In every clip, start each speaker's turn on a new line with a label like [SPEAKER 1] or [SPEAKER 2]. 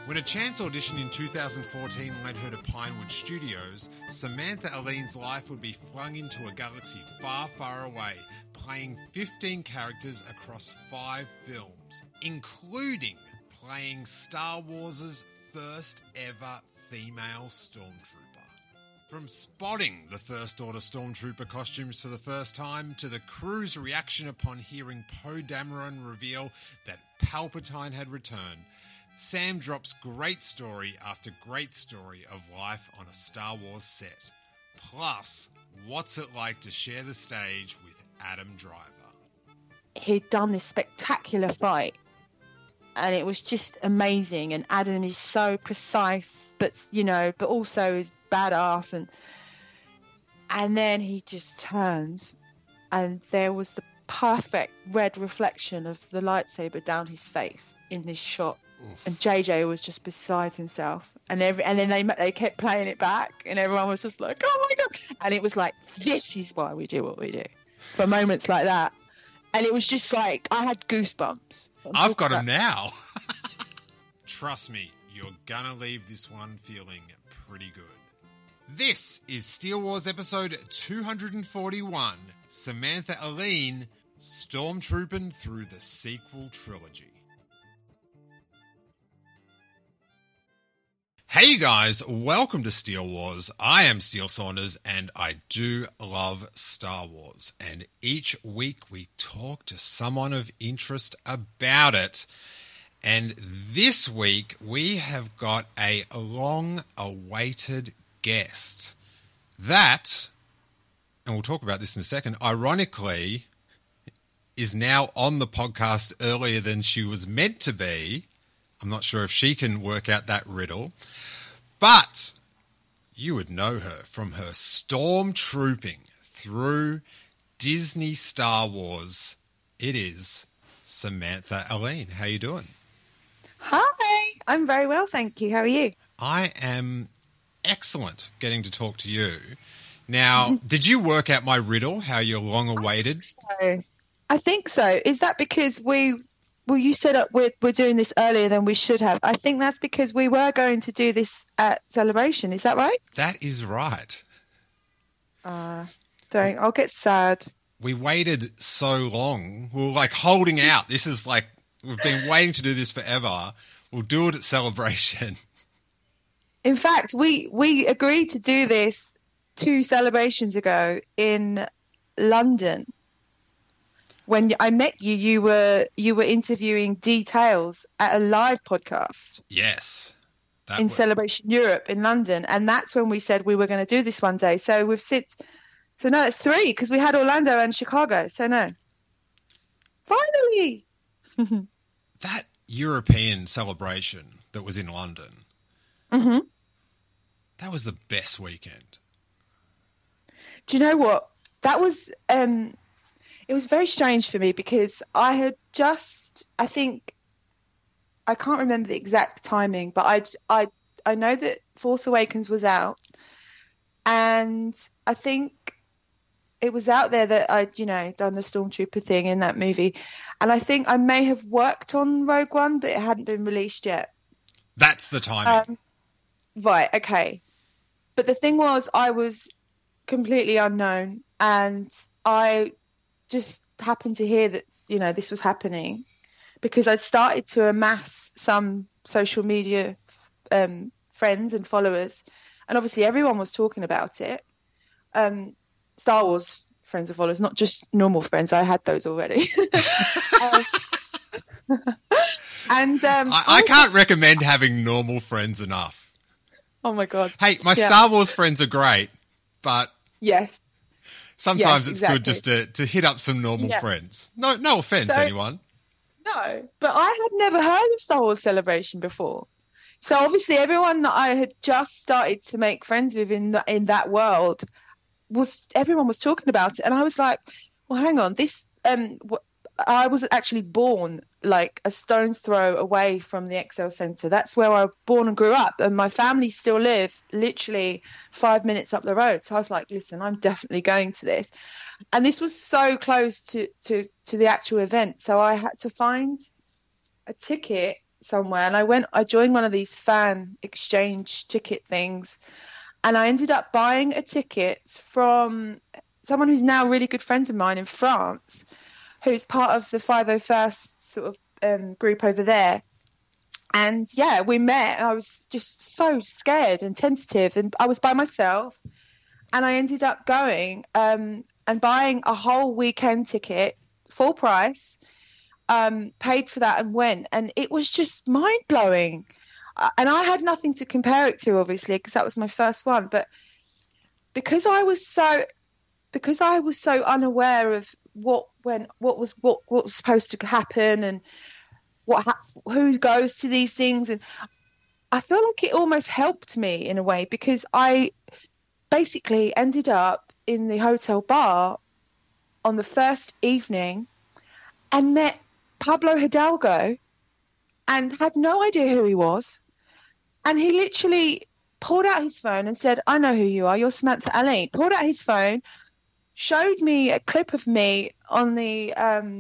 [SPEAKER 1] When a chance audition in 2014 led her to Pinewood Studios, Samantha Aline's life would be flung into a galaxy far, far away, playing 15 characters across 5 films, including playing Star Wars' first ever female stormtrooper. From spotting the First Order Stormtrooper costumes for the first time, to the crew's reaction upon hearing Poe Dameron reveal that Palpatine had returned, Sam drops great story after great story of life on a Star Wars set. Plus, what's it like to share the stage with Adam Driver?
[SPEAKER 2] He'd done this spectacular fight, and it was just amazing. And Adam is so precise, but also is badass. And then he just turns, and there was the perfect red reflection of the lightsaber down his face in this shot. Oof. And JJ was just beside himself, and then they kept playing it back, and everyone was just like, "Oh my god!" And it was like, "This is why we do what we do," for moments like that. And it was just like I had goosebumps.
[SPEAKER 1] I've got them now. Trust me, you're gonna leave this one feeling pretty good. This is Steele Wars episode 241. Samantha Aline, stormtrooping through the sequel trilogy. Hey guys, welcome to Steele Wars. I am Steele Saunders and I do love Star Wars. And each week we talk to someone of interest about it. And this week we have got a long-awaited guest. That, and we'll talk about this in a second, ironically is now on the podcast earlier than she was meant to be. I'm not sure if she can work out that riddle, but you would know her from her stormtrooping through Disney Star Wars. It is Samantha Aline. How you doing?
[SPEAKER 2] Hi, I'm very well, thank you. How are you?
[SPEAKER 1] I am excellent getting to talk to you. Now, did you work out my riddle, how you're long awaited?
[SPEAKER 2] I think so. Is that because you said we're doing this earlier than we should have. I think that's because we were going to do this at Celebration. Is that right?
[SPEAKER 1] That is right.
[SPEAKER 2] I'll get sad.
[SPEAKER 1] We waited so long. We were like holding out. This is like, we've been waiting to do this forever. We'll do it at Celebration.
[SPEAKER 2] In fact, we agreed to do this 2 celebrations ago in London. When I met you, you were interviewing Details at a live podcast.
[SPEAKER 1] Yes.
[SPEAKER 2] In Celebration Europe in London. And that's when we said we were going to do this one day. So now it's 3 because we had Orlando and Chicago. So no. Finally.
[SPEAKER 1] That European celebration that was in London.
[SPEAKER 2] Mm-hmm.
[SPEAKER 1] That was the best weekend.
[SPEAKER 2] Do you know what? That was... It was very strange for me because I had I can't remember the exact timing, but I know that Force Awakens was out, and I think it was out there that I'd, done the Stormtrooper thing in that movie. And I think I may have worked on Rogue One, but it hadn't been released yet.
[SPEAKER 1] That's the timing.
[SPEAKER 2] Right, okay. But the thing was, I was completely unknown, and I just happened to hear that, this was happening because I'd started to amass some social media friends and followers, and obviously everyone was talking about it. Star Wars friends and followers, not just normal friends. I had those already.
[SPEAKER 1] I can't recommend having normal friends enough.
[SPEAKER 2] Oh my God.
[SPEAKER 1] Hey, my Star Wars friends are great, but
[SPEAKER 2] yes.
[SPEAKER 1] Sometimes it's good just to hit up some normal friends. No offense, anyone.
[SPEAKER 2] No, but I had never heard of Star Wars Celebration before. So obviously everyone that I had just started to make friends with in that world everyone was talking about it. And I was like, well, hang on, I was actually born like a stone's throw away from the Excel Centre. That's where I was born and grew up, and my family still live literally 5 minutes up the road. So I was like, listen, I'm definitely going to this. And this was so close to the actual event. So I had to find a ticket somewhere, and I joined one of these fan exchange ticket things, and I ended up buying a ticket from someone who's now a really good friend of mine in France, who's part of the 501st sort of group over there. And yeah, we met. I was just so scared and tentative, and I was by myself, and I ended up going and buying a whole weekend ticket, full price, paid for that and went, and it was just mind blowing. And I had nothing to compare it to, obviously, because that was my first one. But because I was so unaware of what was supposed to happen and who goes to these things, and I feel like it almost helped me in a way, because I basically ended up in the hotel bar on the first evening and met Pablo Hidalgo and had no idea who he was. And he literally pulled out his phone and said, "I know who you are. You're Samantha Ali." Pulled out his phone, showed me a clip of me on the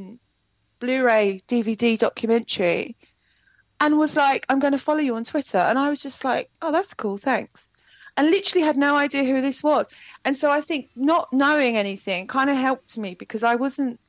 [SPEAKER 2] Blu-ray DVD documentary, and was like, "I'm going to follow you on Twitter." And I was just like, "Oh, that's cool, thanks." And literally had no idea who this was. And so I think not knowing anything kind of helped me, because I wasn't,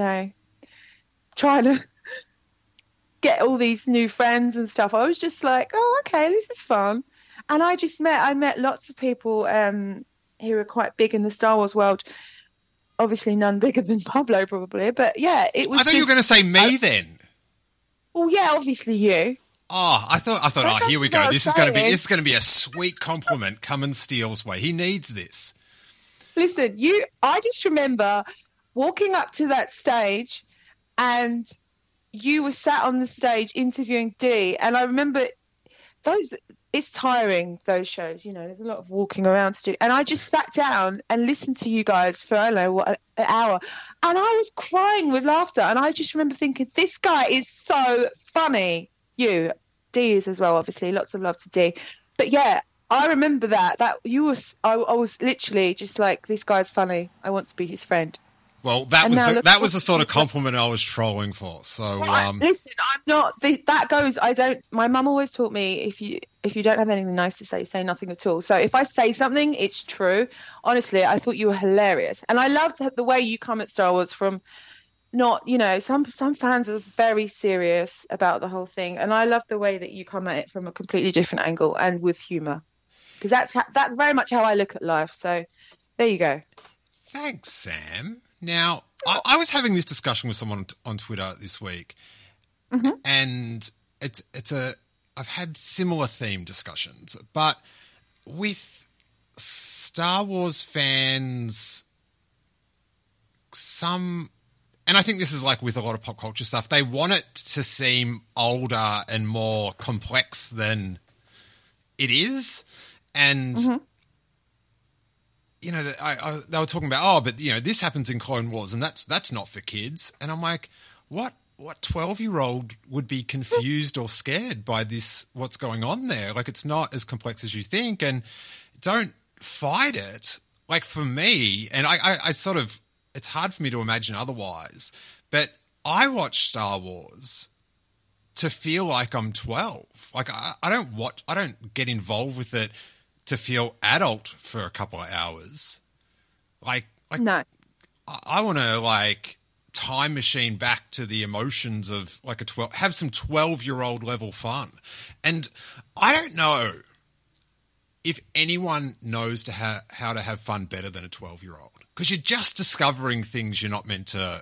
[SPEAKER 2] trying to get all these new friends and stuff. I was just like, "Oh, okay, this is fun." And I met lots of people who are quite big in the Star Wars world. Obviously none bigger than Pablo, probably. But yeah, it was
[SPEAKER 1] I thought you were going to say me then.
[SPEAKER 2] Well, yeah, obviously you.
[SPEAKER 1] Oh, I thought. Oh, here we go. This is going to be a sweet compliment coming Steele's way. He needs this.
[SPEAKER 2] Listen, I just remember walking up to that stage, and you were sat on the stage interviewing Dee, and I remember it's tiring, those shows, there's a lot of walking around to do, and I just sat down and listened to you guys for, I don't know, an hour, and I was crying with laughter, and I just remember thinking, this guy is so funny. Dee is as well, obviously, lots of love to Dee, but yeah, I remember that I was literally just like, this guy's funny, I want to be his friend.
[SPEAKER 1] Well, that was the sort of compliment I was trolling for. So,
[SPEAKER 2] listen, I'm not. That goes. I don't. My mum always taught me, if you don't have anything nice to say nothing at all. So if I say something, it's true. Honestly, I thought you were hilarious, and I loved the way you come at Star Wars from not. Some fans are very serious about the whole thing, and I love the way that you come at it from a completely different angle and with humour, because that's very much how I look at life. So there you go.
[SPEAKER 1] Thanks, Sam. Now, I was having this discussion with someone on Twitter this week, and I've had similar theme discussions, but with Star Wars fans, and I think this is like with a lot of pop culture stuff, they want it to seem older and more complex than it is, and they were talking about, but this happens in Clone Wars, and that's not for kids. And I'm like, what 12-year-old would be confused or scared by this? What's going on there? Like, it's not as complex as you think, and don't fight it. Like, for me, and I sort of, it's hard for me to imagine otherwise, but I watch Star Wars to feel like I'm 12. Like, I don't get involved with it to feel adult for a couple of hours. Like
[SPEAKER 2] no.
[SPEAKER 1] I want to time machine back to the emotions of have some 12-year-old level fun. And I don't know if anyone knows how to have fun better than a 12-year-old, because you're just discovering things you're not meant to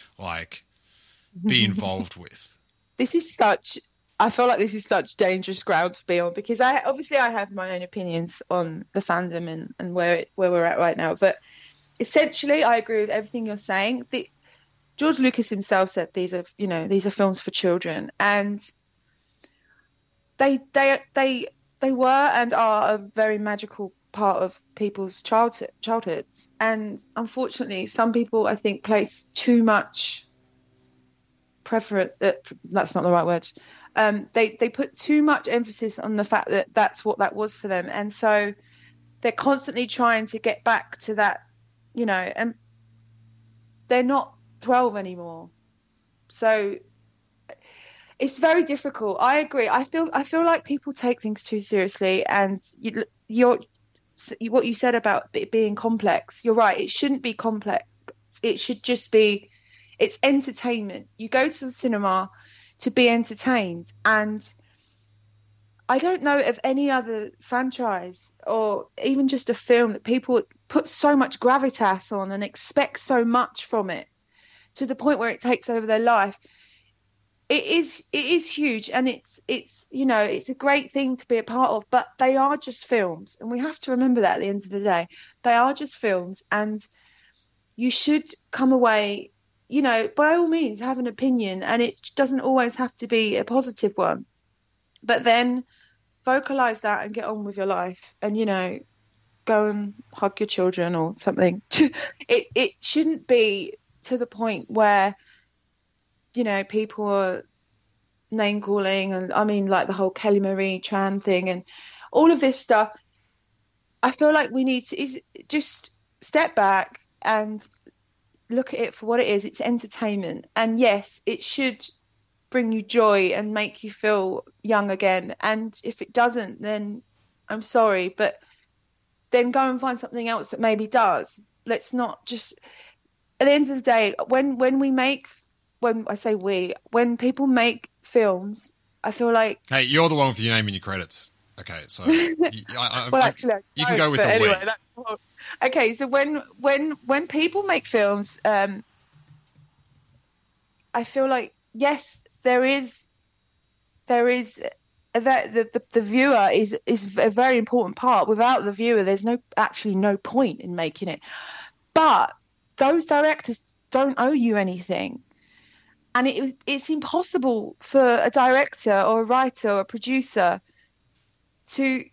[SPEAKER 1] be involved with. I feel like this is such dangerous ground to be on, because I have my own opinions on the fandom and where we're at right now. But essentially, I agree with everything you're saying. George Lucas himself said these are films for children, and they were and are a very magical part of people's childhoods. And unfortunately, some people, I think, place too much preference. That's not the right word. They put too much emphasis on the fact that that's what that was for them, and so they're constantly trying to get back to that, and they're not 12 anymore. So
[SPEAKER 2] It's very difficult. I agree. I feel like people take things too seriously, and what you said about it being complex. You're right. It shouldn't be complex. It should just be. It's entertainment. You go to the cinema to be entertained, and I don't know of any other franchise or even just a film that people put so much gravitas on and expect so much from it to the point where it takes over their life. It is huge, and it's it's a great thing to be a part of, but they are just films, and we have to remember that at the end of the day. They are just films, and you should come away, by all means have an opinion, and it doesn't always have to be a positive one, but then vocalize that and get on with your life, and go and hug your children or something. It shouldn't be to the point where people are name calling, and I mean, like the whole Kelly Marie Tran thing and all of this stuff. I feel like we need to just step back and look at it for what it is. It's entertainment, and yes, it should bring you joy and make you feel young again. And if it doesn't, then I'm sorry, but then go and find something else that maybe does. Let's not just, at the end of the day, when people make films, I feel like...
[SPEAKER 1] Hey, you're the one with your name in your credits. Okay, so...
[SPEAKER 2] actually,
[SPEAKER 1] you can go with the
[SPEAKER 2] anyway, okay, so when people make films, I feel like, yes, the viewer is a very important part. Without the viewer, there's no point in making it. But those directors don't owe you anything. And it's impossible for a director or a writer or a producer to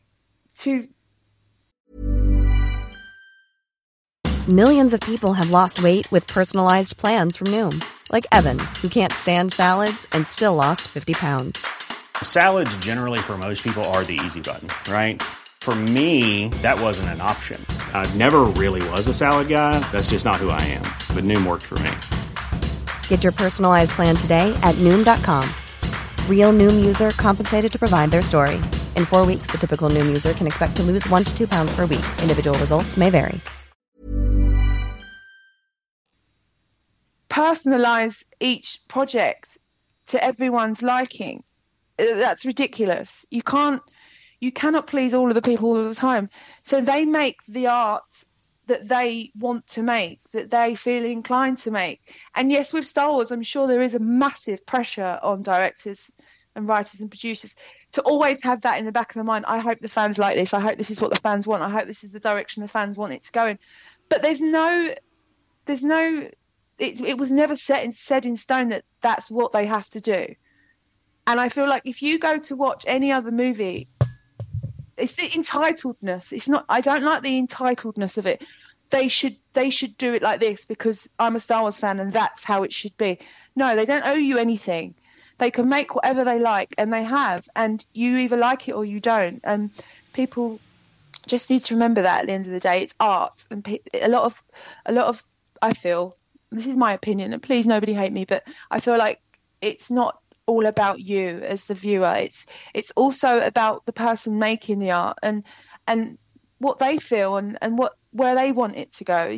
[SPEAKER 3] Millions of people have lost weight with personalized plans from Noom. Like Evan, who can't stand salads and still lost 50 pounds.
[SPEAKER 4] Salads generally for most people are the easy button, right? For me, that wasn't an option. I never really was a salad guy. That's just not who I am. But Noom worked for me.
[SPEAKER 3] Get your personalized plan today at Noom.com. Real Noom user compensated to provide their story. In 4 weeks, the typical Noom user can expect to lose 1 to 2 pounds per week. Individual results may vary.
[SPEAKER 2] Personalize each project to everyone's liking. That's ridiculous. You cannot please all of the people all the time. So they make the art that they want to make, that they feel inclined to make. And yes, with Star Wars, I'm sure there is a massive pressure on directors and writers and producers to always have that in the back of their mind. I hope the fans like this. I hope this is what the fans want. I hope this is the direction the fans want it to go in. But it was never set in stone that that's what they have to do. And I feel like if you go to watch any other movie, it's the entitledness. It's not. I don't like the entitledness of it. They should do it like this because I'm a Star Wars fan and that's how it should be. No, they don't owe you anything. They can make whatever they like, and they have. And you either like it or you don't. And people just need to remember that at the end of the day, it's art. And a lot of I feel, this is my opinion, and please nobody hate me, but I feel like it's not all about you as the viewer. It's also about the person making the art and what they feel and where they want it to go.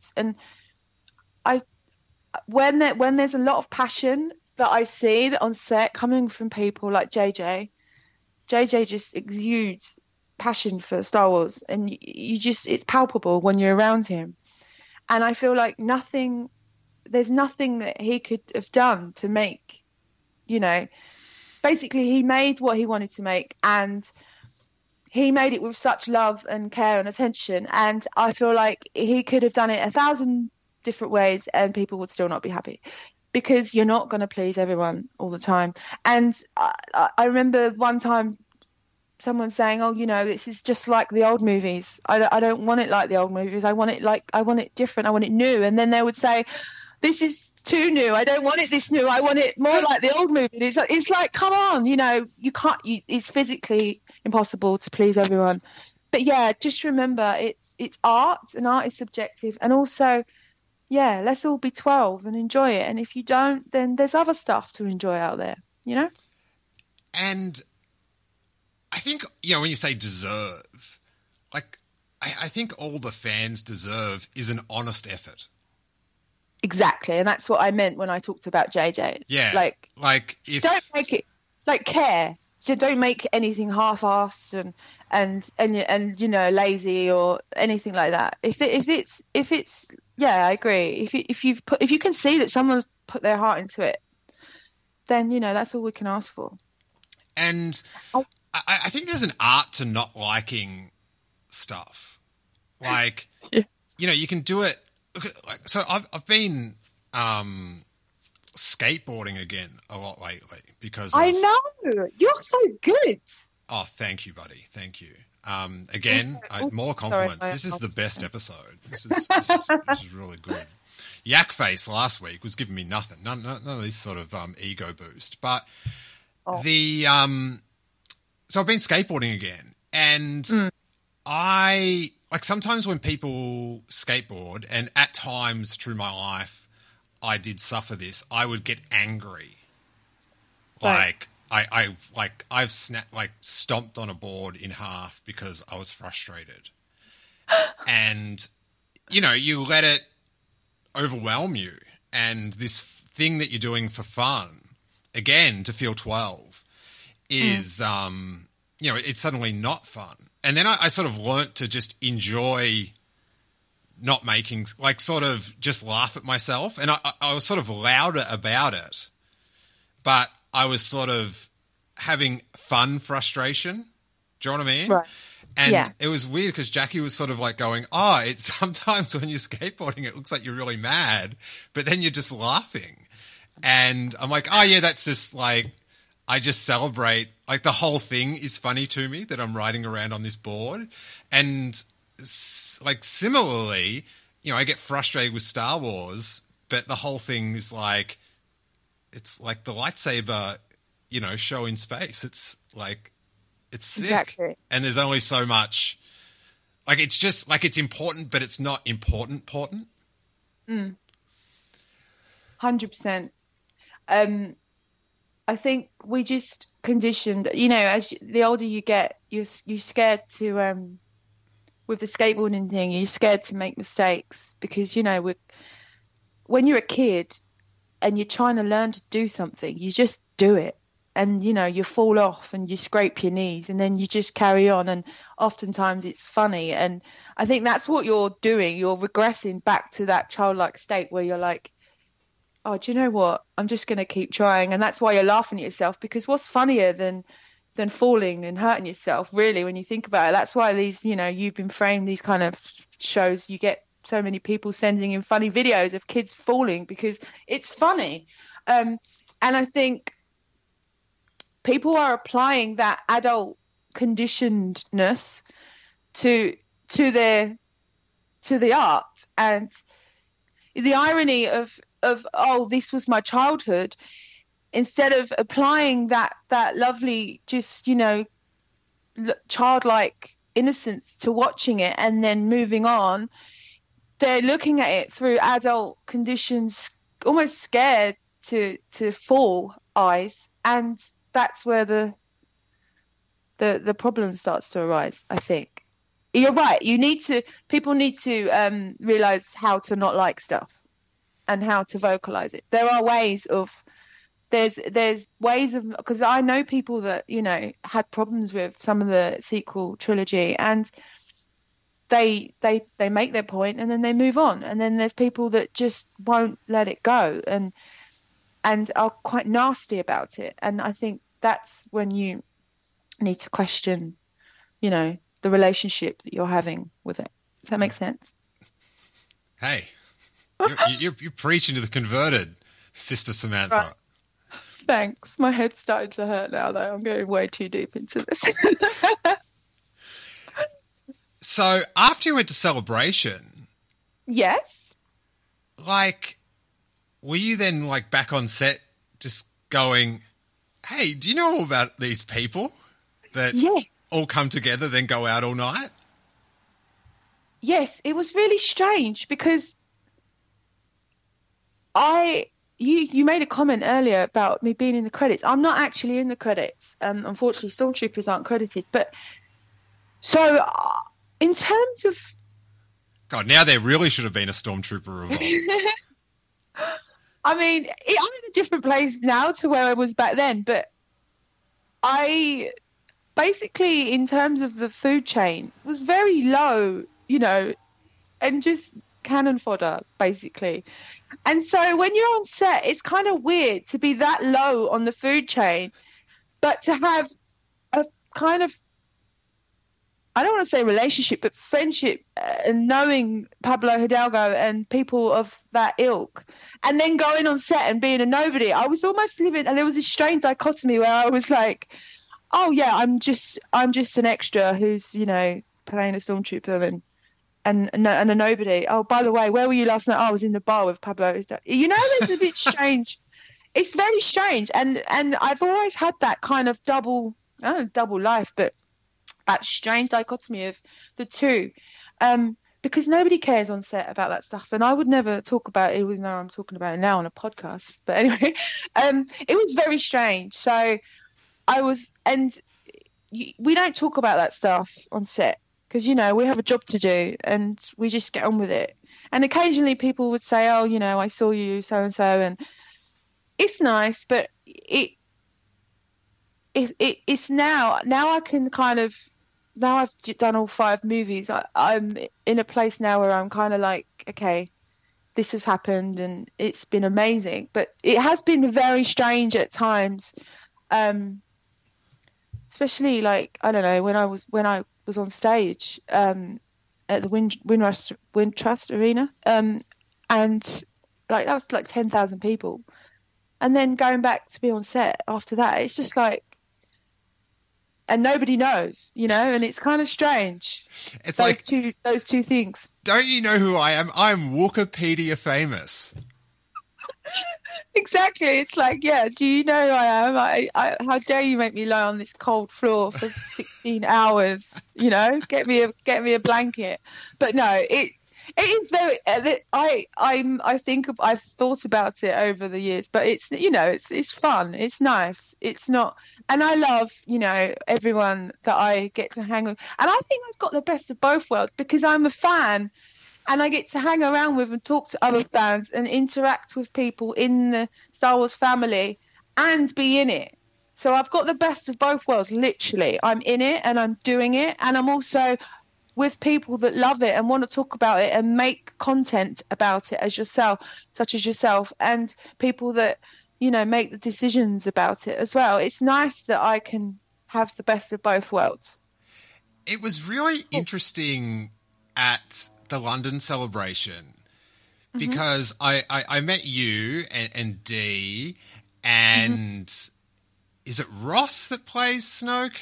[SPEAKER 2] When there's a lot of passion that I see that on set coming from people like JJ just exudes passion for Star Wars, and it's palpable when you're around him. And I feel like there's nothing that he could have done to make, basically he made what he wanted to make, and he made it with such love and care and attention. And I feel like he could have done it 1,000 different ways and people would still not be happy, because you're not going to please everyone all the time. And I remember one time someone saying, oh, this is just like the old movies. I don't want it like the old movies. I want it different. I want it new. And then they would say, this is too new. I don't want it this new. I want it more like the old movie. It's like, come on, you can't. It's physically impossible to please everyone. But yeah, just remember, it's art, and art is subjective. And also, yeah, let's all be 12 and enjoy it. And if you don't, then there's other stuff to enjoy out there. you know?
[SPEAKER 1] And I think, you know, when you say deserve, like, I think all the fans deserve is an honest effort.
[SPEAKER 2] Exactly. And that's what I meant when I talked about JJ.
[SPEAKER 1] Yeah. Like if...
[SPEAKER 2] Don't make it, like, care. Don't make anything half-assed and you know, lazy or anything like that. If it's yeah, I agree. If you can see that someone's put their heart into it, then, you know, that's all we can ask for.
[SPEAKER 1] And I think there's an art to not liking stuff. Like,
[SPEAKER 2] yeah.
[SPEAKER 1] You know, you can do it. So I've been skateboarding again a lot lately because
[SPEAKER 2] I know you're so good.
[SPEAKER 1] Oh, thank you, buddy. Thank you. Again, more compliments.
[SPEAKER 2] Sorry,
[SPEAKER 1] this is the best episode. This is really good. Yak Face last week was giving me nothing. None of this sort of ego boost. But so I've been skateboarding again, and I like sometimes when people skateboard, and at times through my life, I did suffer this. I would get angry, like. I've stomped on a board in half because I was frustrated. And, you know, you let it overwhelm you. And this thing that you're doing for fun, again, to feel 12, is, you know, it's suddenly not fun. And then I sort of learnt to just enjoy not making, like, sort of just laugh at myself. And I was sort of louder about it. But I was sort of having fun frustration. Do you know what I mean?
[SPEAKER 2] Right.
[SPEAKER 1] And it was weird because Jackie was sort of like going, it's sometimes when you're skateboarding, it looks like you're really mad, but then you're just laughing. And I'm like, that's just like, I just celebrate. Like the whole thing is funny to me that I'm riding around on this board. And like similarly, you know, I get frustrated with Star Wars, but the whole thing is like, it's like the lightsaber, you know, show in space. It's like, it's sick.
[SPEAKER 2] Exactly.
[SPEAKER 1] And there's only so much, like, it's just like, it's important, but it's not important.
[SPEAKER 2] 100%. I think we just conditioned, you know, as the older you get, you're scared to, with the skateboarding thing, you're scared to make mistakes because, you know, when you're a kid, and you're trying to learn to do something, you just do it. And, you know, you fall off and you scrape your knees and then you just carry on. And oftentimes it's funny. And I think that's what you're doing. You're regressing back to that childlike state where you're like, do you know what? I'm just going to keep trying. And that's why you're laughing at yourself, because what's funnier than falling and hurting yourself, really, when you think about it? That's why these, you know, You've Been Framed, these kind of shows, you get so many people sending in funny videos of kids falling because it's funny. And I think people are applying that adult conditionedness to the art. And the irony of this was my childhood, instead of applying that lovely, just, you know, childlike innocence to watching it and then moving on, they're looking at it through adult conditions, almost scared to fall eyes, and that's where the problem starts to arise. I think you're right. People need to realize how to not like stuff and how to vocalize it. There are ways of there's ways of, because I know people that, you know, had problems with some of the sequel trilogy, and they make their point and then they move on. And then there's people that just won't let it go and are quite nasty about it. And I think that's when you need to question, you know, the relationship that you're having with it. Does that make sense?
[SPEAKER 1] Hey, you're preaching to the converted, Sister Samantha.
[SPEAKER 2] Right. Thanks. My head's starting to hurt now, though. I'm going way too deep into this.
[SPEAKER 1] So after you went to Celebration,
[SPEAKER 2] yes,
[SPEAKER 1] like, were you then like back on set just going, hey, do you know all about these people that all come together then go out all night?
[SPEAKER 2] Yes, it was really strange because I you made a comment earlier about me being in the credits. I'm not actually in the credits. Unfortunately, Stormtroopers aren't credited. But so in terms of...
[SPEAKER 1] God, now there really should have been a Stormtrooper revolt.
[SPEAKER 2] I mean, I'm in a different place now to where I was back then. But I basically, in terms of the food chain, was very low, you know, and just cannon fodder, basically. And so when you're on set, it's kind of weird to be that low on the food chain, but to have a kind of, I don't want to say relationship, but friendship, and knowing Pablo Hidalgo and people of that ilk, and then going on set and being a nobody. I was almost living, and there was this strange dichotomy where I was like, oh yeah, I'm just an extra who's, you know, playing a Stormtrooper and a nobody. Oh, by the way, where were you last night? Oh, I was in the bar with Pablo. You know, it's a bit strange. It's very strange, and I've always had that kind of double life, but that strange dichotomy of the two, because nobody cares on set about that stuff, and I would never talk about it, even though I'm talking about it now on a podcast. But anyway, it was very strange. So I was, and we don't talk about that stuff on set because, you know, we have a job to do and we just get on with it. And occasionally people would say, oh, you know, I saw you so and so, and it's nice, but it's now I can kind of, now I've done all 5 movies, I'm in a place now where I'm kind of like, okay, this has happened and it's been amazing, but it has been very strange at times, especially like, I don't know, when I was on stage at the Wintrust Arena, and like that was like 10,000 people, and then going back to be on set after that, it's just like, and nobody knows, you know, and it's kind of strange.
[SPEAKER 1] It's
[SPEAKER 2] those two things.
[SPEAKER 1] Don't you know who I am? I'm Wikipedia famous.
[SPEAKER 2] Exactly. It's like, yeah, do you know who I am? I how dare you make me lie on this cold floor for 16 hours, you know, get me a blanket. But no, it is very, I think I've thought about it over the years, but it's, you know, it's fun. It's nice. It's not, and I love, you know, everyone that I get to hang with. And I think I've got the best of both worlds because I'm a fan and I get to hang around with and talk to other fans and interact with people in the Star Wars family and be in it. So I've got the best of both worlds, literally. I'm in it and I'm doing it, and I'm also with people that love it and want to talk about it and make content about it, such as yourself, and people that, you know, make the decisions about it as well. It's nice that I can have the best of both worlds.
[SPEAKER 1] It was really interesting at the London celebration because I met you and Dee, and is it Ross that plays Snoke?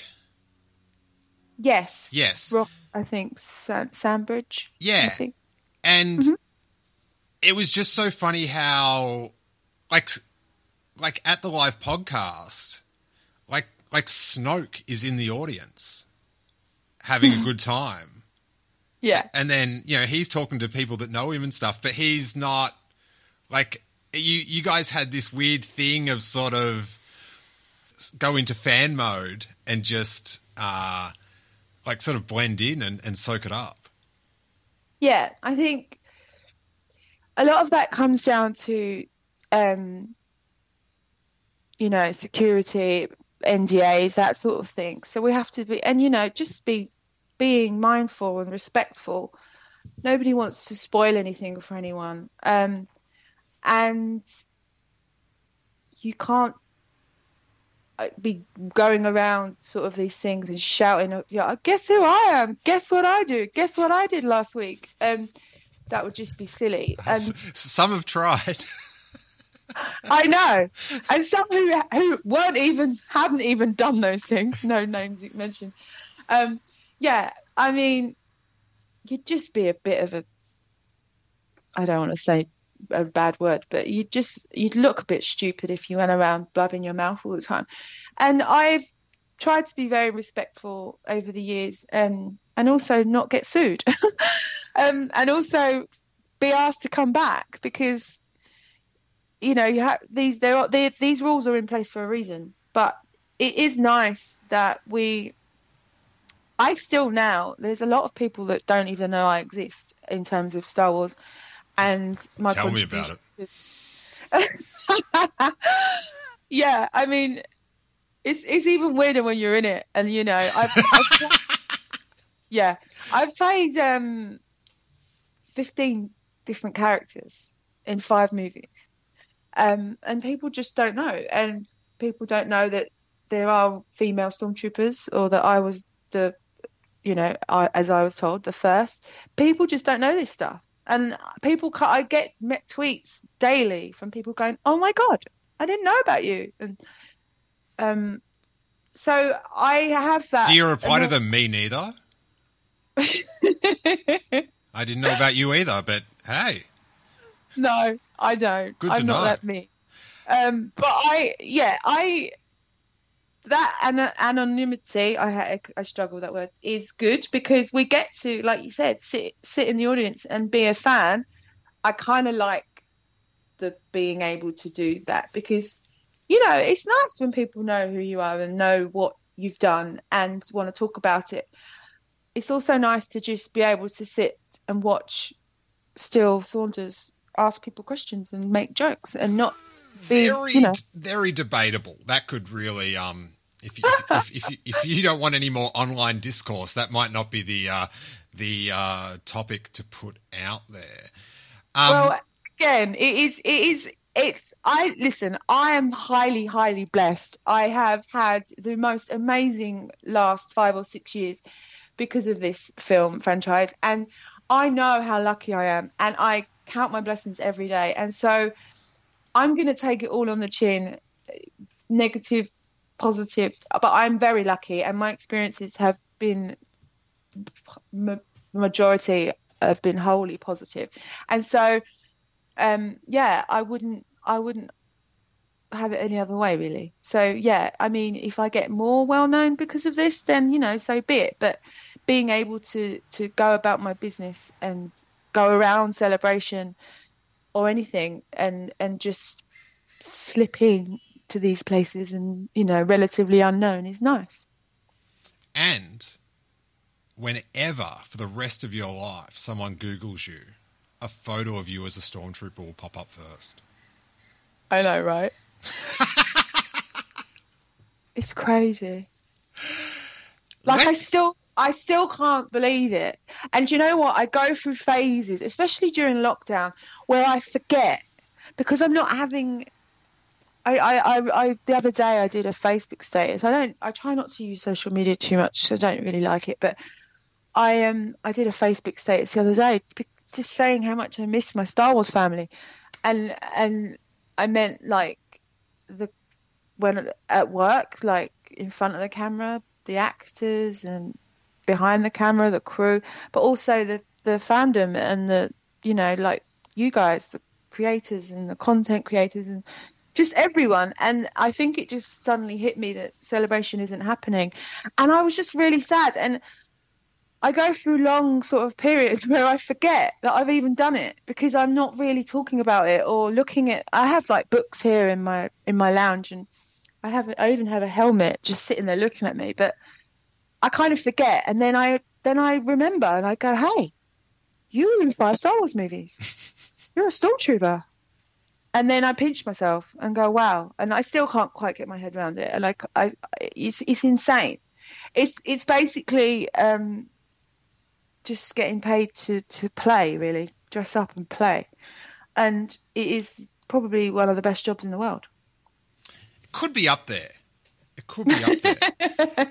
[SPEAKER 2] Yes. Ross, I think Sandbridge.
[SPEAKER 1] Yeah.
[SPEAKER 2] I think.
[SPEAKER 1] And it was just so funny how, like at the live podcast, like Snoke is in the audience having a good time.
[SPEAKER 2] Yeah.
[SPEAKER 1] And then, you know, he's talking to people that know him and stuff, but he's not, like, you guys had this weird thing of sort of go into fan mode and just, like, sort of blend in and soak it up.
[SPEAKER 2] Yeah, I think a lot of that comes down to, you know, security, NDAs, that sort of thing. So we have to be, and, you know, just being mindful and respectful. Nobody wants to spoil anything for anyone. And you can't be going around sort of these things and shouting, yeah, guess who I am? Guess what I do? Guess what I did last week? That would just be silly. And
[SPEAKER 1] some have tried.
[SPEAKER 2] I know. And some who haven't even done those things. No names you mentioned. Yeah, I mean, you'd just be a bit of a, I don't want to say a bad word, but you'd look a bit stupid if you went around blabbing your mouth all the time. And I've tried to be very respectful over the years, and also not get sued, and also be asked to come back, because you know, you have these. These rules are in place for a reason. But it is nice that I still now. There's a lot of people that don't even know I exist in terms of Star Wars, and my
[SPEAKER 1] Tell me about it.
[SPEAKER 2] Yeah, I mean, it's even weirder when you're in it, and you know, I've played 15 different characters in 5 movies, and people just don't know, and people don't know that there are female stormtroopers, or that I was as I was told, the first. People just don't know this stuff. And I get tweets daily from people going, "Oh my God, I didn't know about you." And so I have that.
[SPEAKER 1] Do you reply to them, "Me neither"? I didn't know about you either, but hey.
[SPEAKER 2] No, I don't.
[SPEAKER 1] Good to
[SPEAKER 2] I'm
[SPEAKER 1] know.
[SPEAKER 2] not that me. But that anonymity, I struggle with that word, is good, because we get to, like you said, sit in the audience and be a fan. I kind of like the being able to do that, because, you know, it's nice when people know who you are and know what you've done and want to talk about it. It's also nice to just be able to sit and watch Steele Saunders ask people questions and make jokes and not be,
[SPEAKER 1] very debatable. That could really, if you don't want any more online discourse, that might not be the topic to put out there.
[SPEAKER 2] Well, again, I am highly, highly blessed. I have had the most amazing last 5 or 6 years because of this film franchise, and I know how lucky I am, and I count my blessings every day. And so I'm going to take it all on the chin, negative, positive, but I'm very lucky, and my experiences have been, majority have been wholly positive. And so, I wouldn't have it any other way, really. So, yeah, I mean, if I get more well-known because of this, then, you know, so be it. But being able to go about my business and go around Celebration or anything and just slip in to these places and, you know, relatively unknown is nice.
[SPEAKER 1] And whenever, for the rest of your life, someone Googles you, a photo of you as a stormtrooper will pop up first.
[SPEAKER 2] I know, right? It's crazy. Like, I still can't believe it. And you know what? I go through phases, especially during lockdown, where I forget, because I'm not having. I the other day I did a Facebook status. I try not to use social media too much, so I don't really like it. But I did a Facebook status the other day, just saying how much I miss my Star Wars family, and I meant like when at work, like in front of the camera, the actors, and behind the camera, the crew, but also the fandom and the, you know, like you guys, the creators and the content creators and just everyone. And I think it just suddenly hit me that Celebration isn't happening, and I was just really sad. And I go through long sort of periods where I forget that I've even done it, because I'm not really talking about it or looking at. I have like books here in my lounge, and I even have a helmet just sitting there looking at me, but I kind of forget. And then I remember, and I go, "Hey, you were in 5 Star Wars movies. You're a stormtrooper." And then I pinch myself and go, "Wow!" And I still can't quite get my head around it. And like, it's insane. It's basically just getting paid to play, really, dress up and play, and it is probably one of the best jobs in the world.
[SPEAKER 1] It could be up there. It could be up there.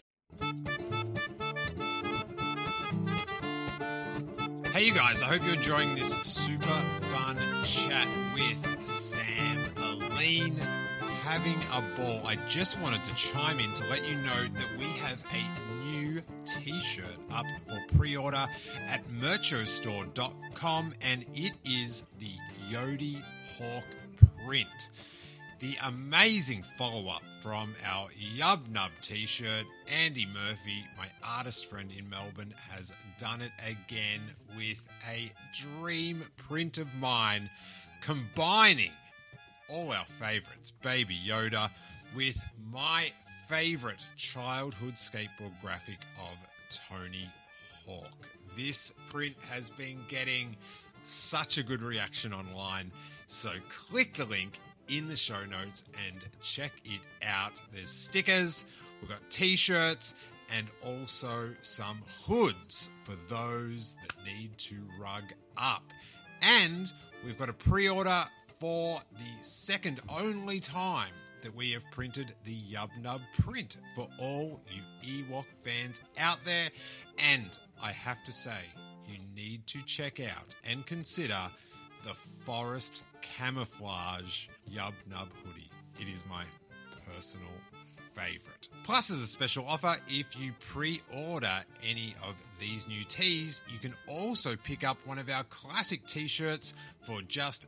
[SPEAKER 1] Hey, you guys, I hope you're enjoying this super fun chat with Sam Aline. Having a ball. I just wanted to chime in to let you know that we have a new t-shirt up for pre-order at merchostore.com, and it is the Yodi Hawk print. The amazing follow-up from our Yub Nub t-shirt. Andy Murphy, my artist friend in Melbourne, has done it again with a dream print of mine, combining all our favourites, Baby Yoda, with my favourite childhood skateboard graphic of Tony Hawk. This print has been getting such a good reaction online, so click the link in the show notes and check it out. There's stickers, we've got t-shirts, and also some hoods for those that need to rug up. And we've got a pre-order for the second only time that we have printed the Yub Nub print for all you Ewok fans out there. And I have to say, you need to check out and consider the Forest Camouflage Yub Nub hoodie. It is my personal favourite. Plus, as a special offer, if you pre-order any of these new tees, you can also pick up one of our classic t-shirts for just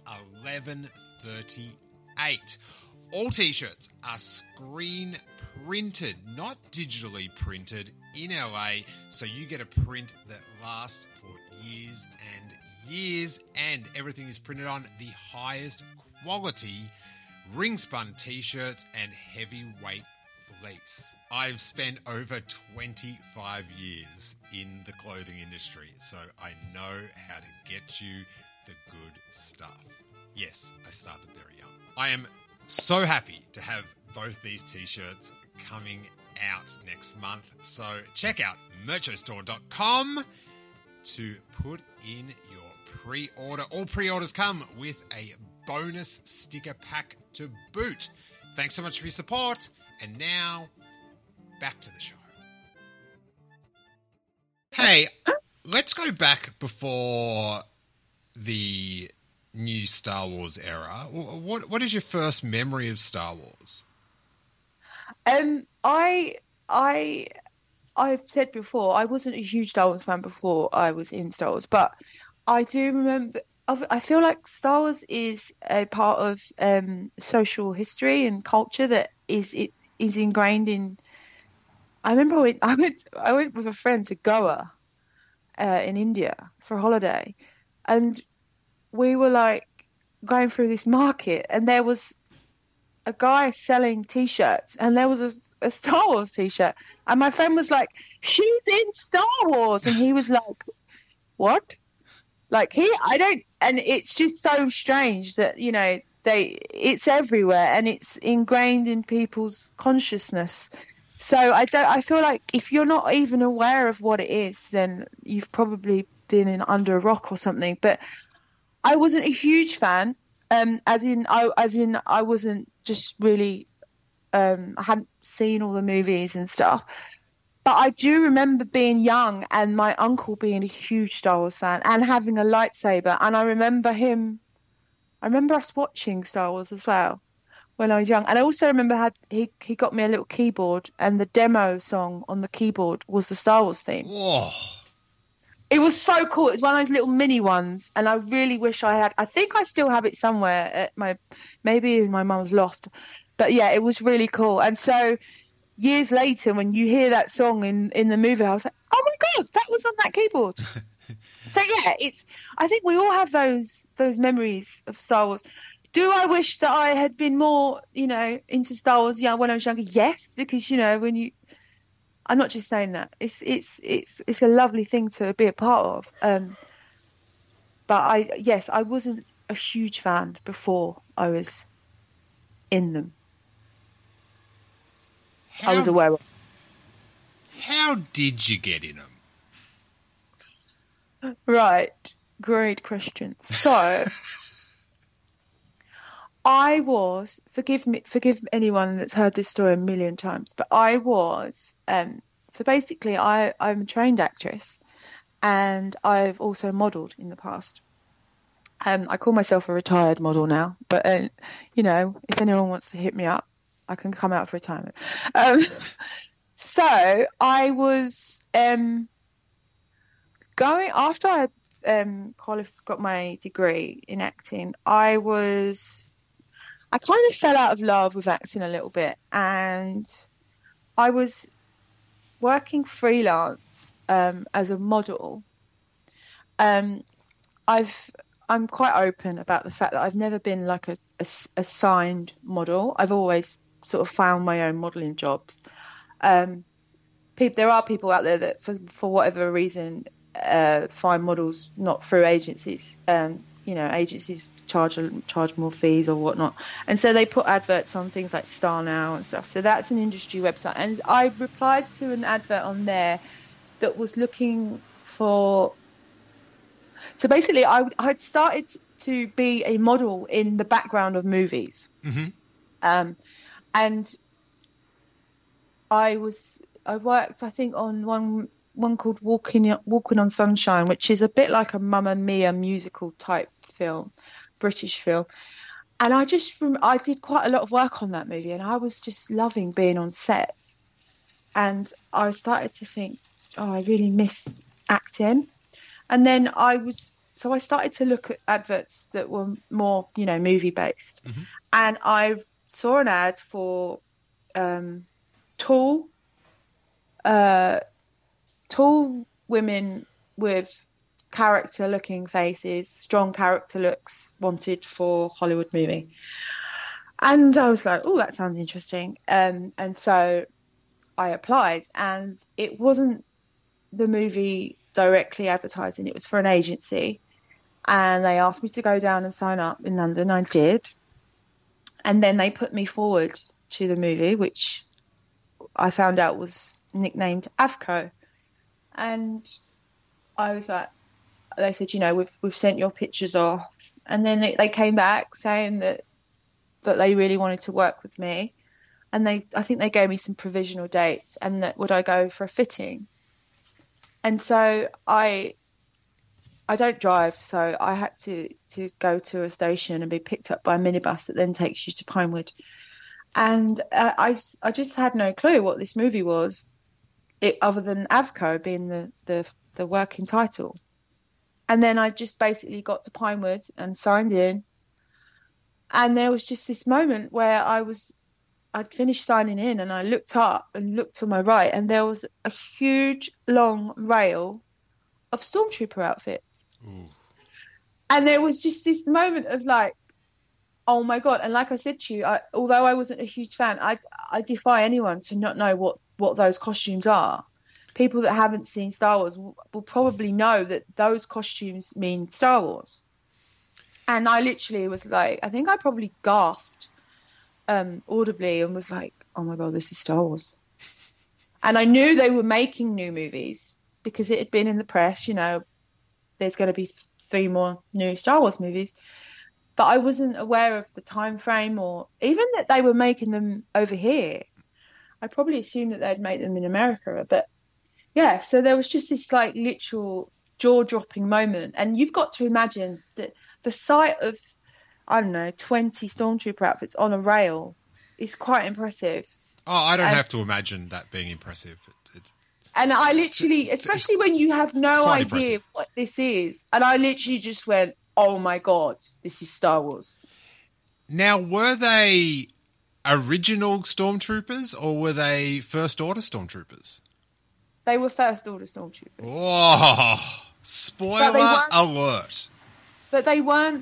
[SPEAKER 1] $11.38. All t-shirts are screen printed, not digitally printed in LA, so you get a print that lasts for years and years, and everything is printed on the highest quality ring spun t-shirts and heavyweight fleece. I've spent over 25 years in the clothing industry, so I know how to get you the good stuff. Yes, I started very young. I am so happy to have both these t-shirts coming out next month, so check out merchostore.com to put in your pre-order. All pre-orders come with a bonus sticker pack to boot. Thanks so much for your support, and now back to the show. Hey, let's go back before the new Star Wars era. What is your first memory of Star Wars?
[SPEAKER 2] I've said before, I wasn't a huge Star Wars fan before I was in Star Wars, but I do remember, I feel like Star Wars is a part of social history and culture that is ingrained in. I remember I went with a friend to Goa in India for a holiday, and we were like going through this market, and there was a guy selling t-shirts, and there was a Star Wars t-shirt, and my friend was like, "She's in Star Wars," and he was like, "What?" Like and it's just so strange that, you know, it's everywhere and it's ingrained in people's consciousness. So I feel like if you're not even aware of what it is, then you've probably been under a rock or something. But I wasn't a huge fan, as in I wasn't just really, I hadn't seen all the movies and stuff. But I do remember being young and my uncle being a huge Star Wars fan and having a lightsaber. And I remember us watching Star Wars as well when I was young. And I also remember he got me a little keyboard, and the demo song on the keyboard was the Star Wars theme.
[SPEAKER 1] Whoa.
[SPEAKER 2] It was so cool. It was one of those little mini ones, and I really wish I had. I think I still have it somewhere at maybe in my mum's loft. But yeah, it was really cool. And so years later, when you hear that song in the movie, I was like, "Oh my god, that was on that keyboard." So yeah, I think we all have those memories of Star Wars. Do I wish that I had been more, you know, into Star Wars when I was younger? Yes, because, you know, I'm not just saying that. It's a lovely thing to be a part of. But I wasn't a huge fan before I was in them. I was aware of.
[SPEAKER 1] How did you get in them?
[SPEAKER 2] Right. Great question. So I was, forgive anyone that's heard this story a million times, but I was, so basically I'm a trained actress, and I've also modelled in the past. I call myself a retired model now, but, you know, if anyone wants to hit me up, I can come out for retirement. So I was going, after I got my degree in acting, I kind of fell out of love with acting a little bit, and I was working freelance as a model. I'm quite open about the fact that I've never been like a signed model. I've always sort of found my own modeling jobs. There are people out there that for whatever reason find models not through agencies. Agencies charge more fees or whatnot, and so they put adverts on things like Star Now and stuff. So that's an industry website, and I replied to an advert on there that was looking for. So basically, I'd started to be a model in the background of movies, and I worked, I think, on one called Walking on Sunshine, which is a bit like a Mamma Mia musical type film, British film. And I did quite a lot of work on that movie, and I was just loving being on set. And I started to think, oh, I really miss acting. And then I started to look at adverts that were more, movie based. Mm-hmm. And I saw an ad for tall women with character-looking faces, strong character looks wanted for Hollywood movie. And I was like, oh, that sounds interesting. And so I applied, and it wasn't the movie directly advertising, it was for an agency. And they asked me to go down and sign up in London. I did. And then they put me forward to the movie, which I found out was nicknamed Avco. And I was like, they said, we've sent your pictures off. And then they came back saying that they really wanted to work with me. And I think they gave me some provisional dates, and that would I go for a fitting. And so I don't drive, so I had to go to a station and be picked up by a minibus that then takes you to Pinewood. And I just had no clue what this movie was, other than Avco being the working title. And then I just basically got to Pinewood and signed in. And there was just this moment where I'd finished signing in, and I looked up and looked to my right, and there was a huge long rail of stormtrooper outfits. Ooh. And there was just this moment of like, oh my God. And like I said to you, although I wasn't a huge fan, I defy anyone to not know what those costumes are. People that haven't seen Star Wars will probably know that those costumes mean Star Wars. And I literally was like, I think I probably gasped audibly and was like, oh my God, this is Star Wars. And I knew they were making new movies because it had been in the press, there's going to be 3 more new Star Wars movies. But I wasn't aware of the time frame, or even that they were making them over here. I probably assumed that they'd make them in America. But yeah, so there was just this like literal jaw-dropping moment. And you've got to imagine that the sight of, 20 stormtrooper outfits on a rail is quite impressive.
[SPEAKER 1] Oh, I don't have to imagine that being impressive.
[SPEAKER 2] And I literally, especially when you have no idea
[SPEAKER 1] impressive.
[SPEAKER 2] What this is, and I literally just went, oh my God, this is Star Wars.
[SPEAKER 1] Now, were they original stormtroopers or were they First Order stormtroopers?
[SPEAKER 2] They were First Order stormtroopers.
[SPEAKER 1] Oh, spoiler alert.
[SPEAKER 2] But they weren't,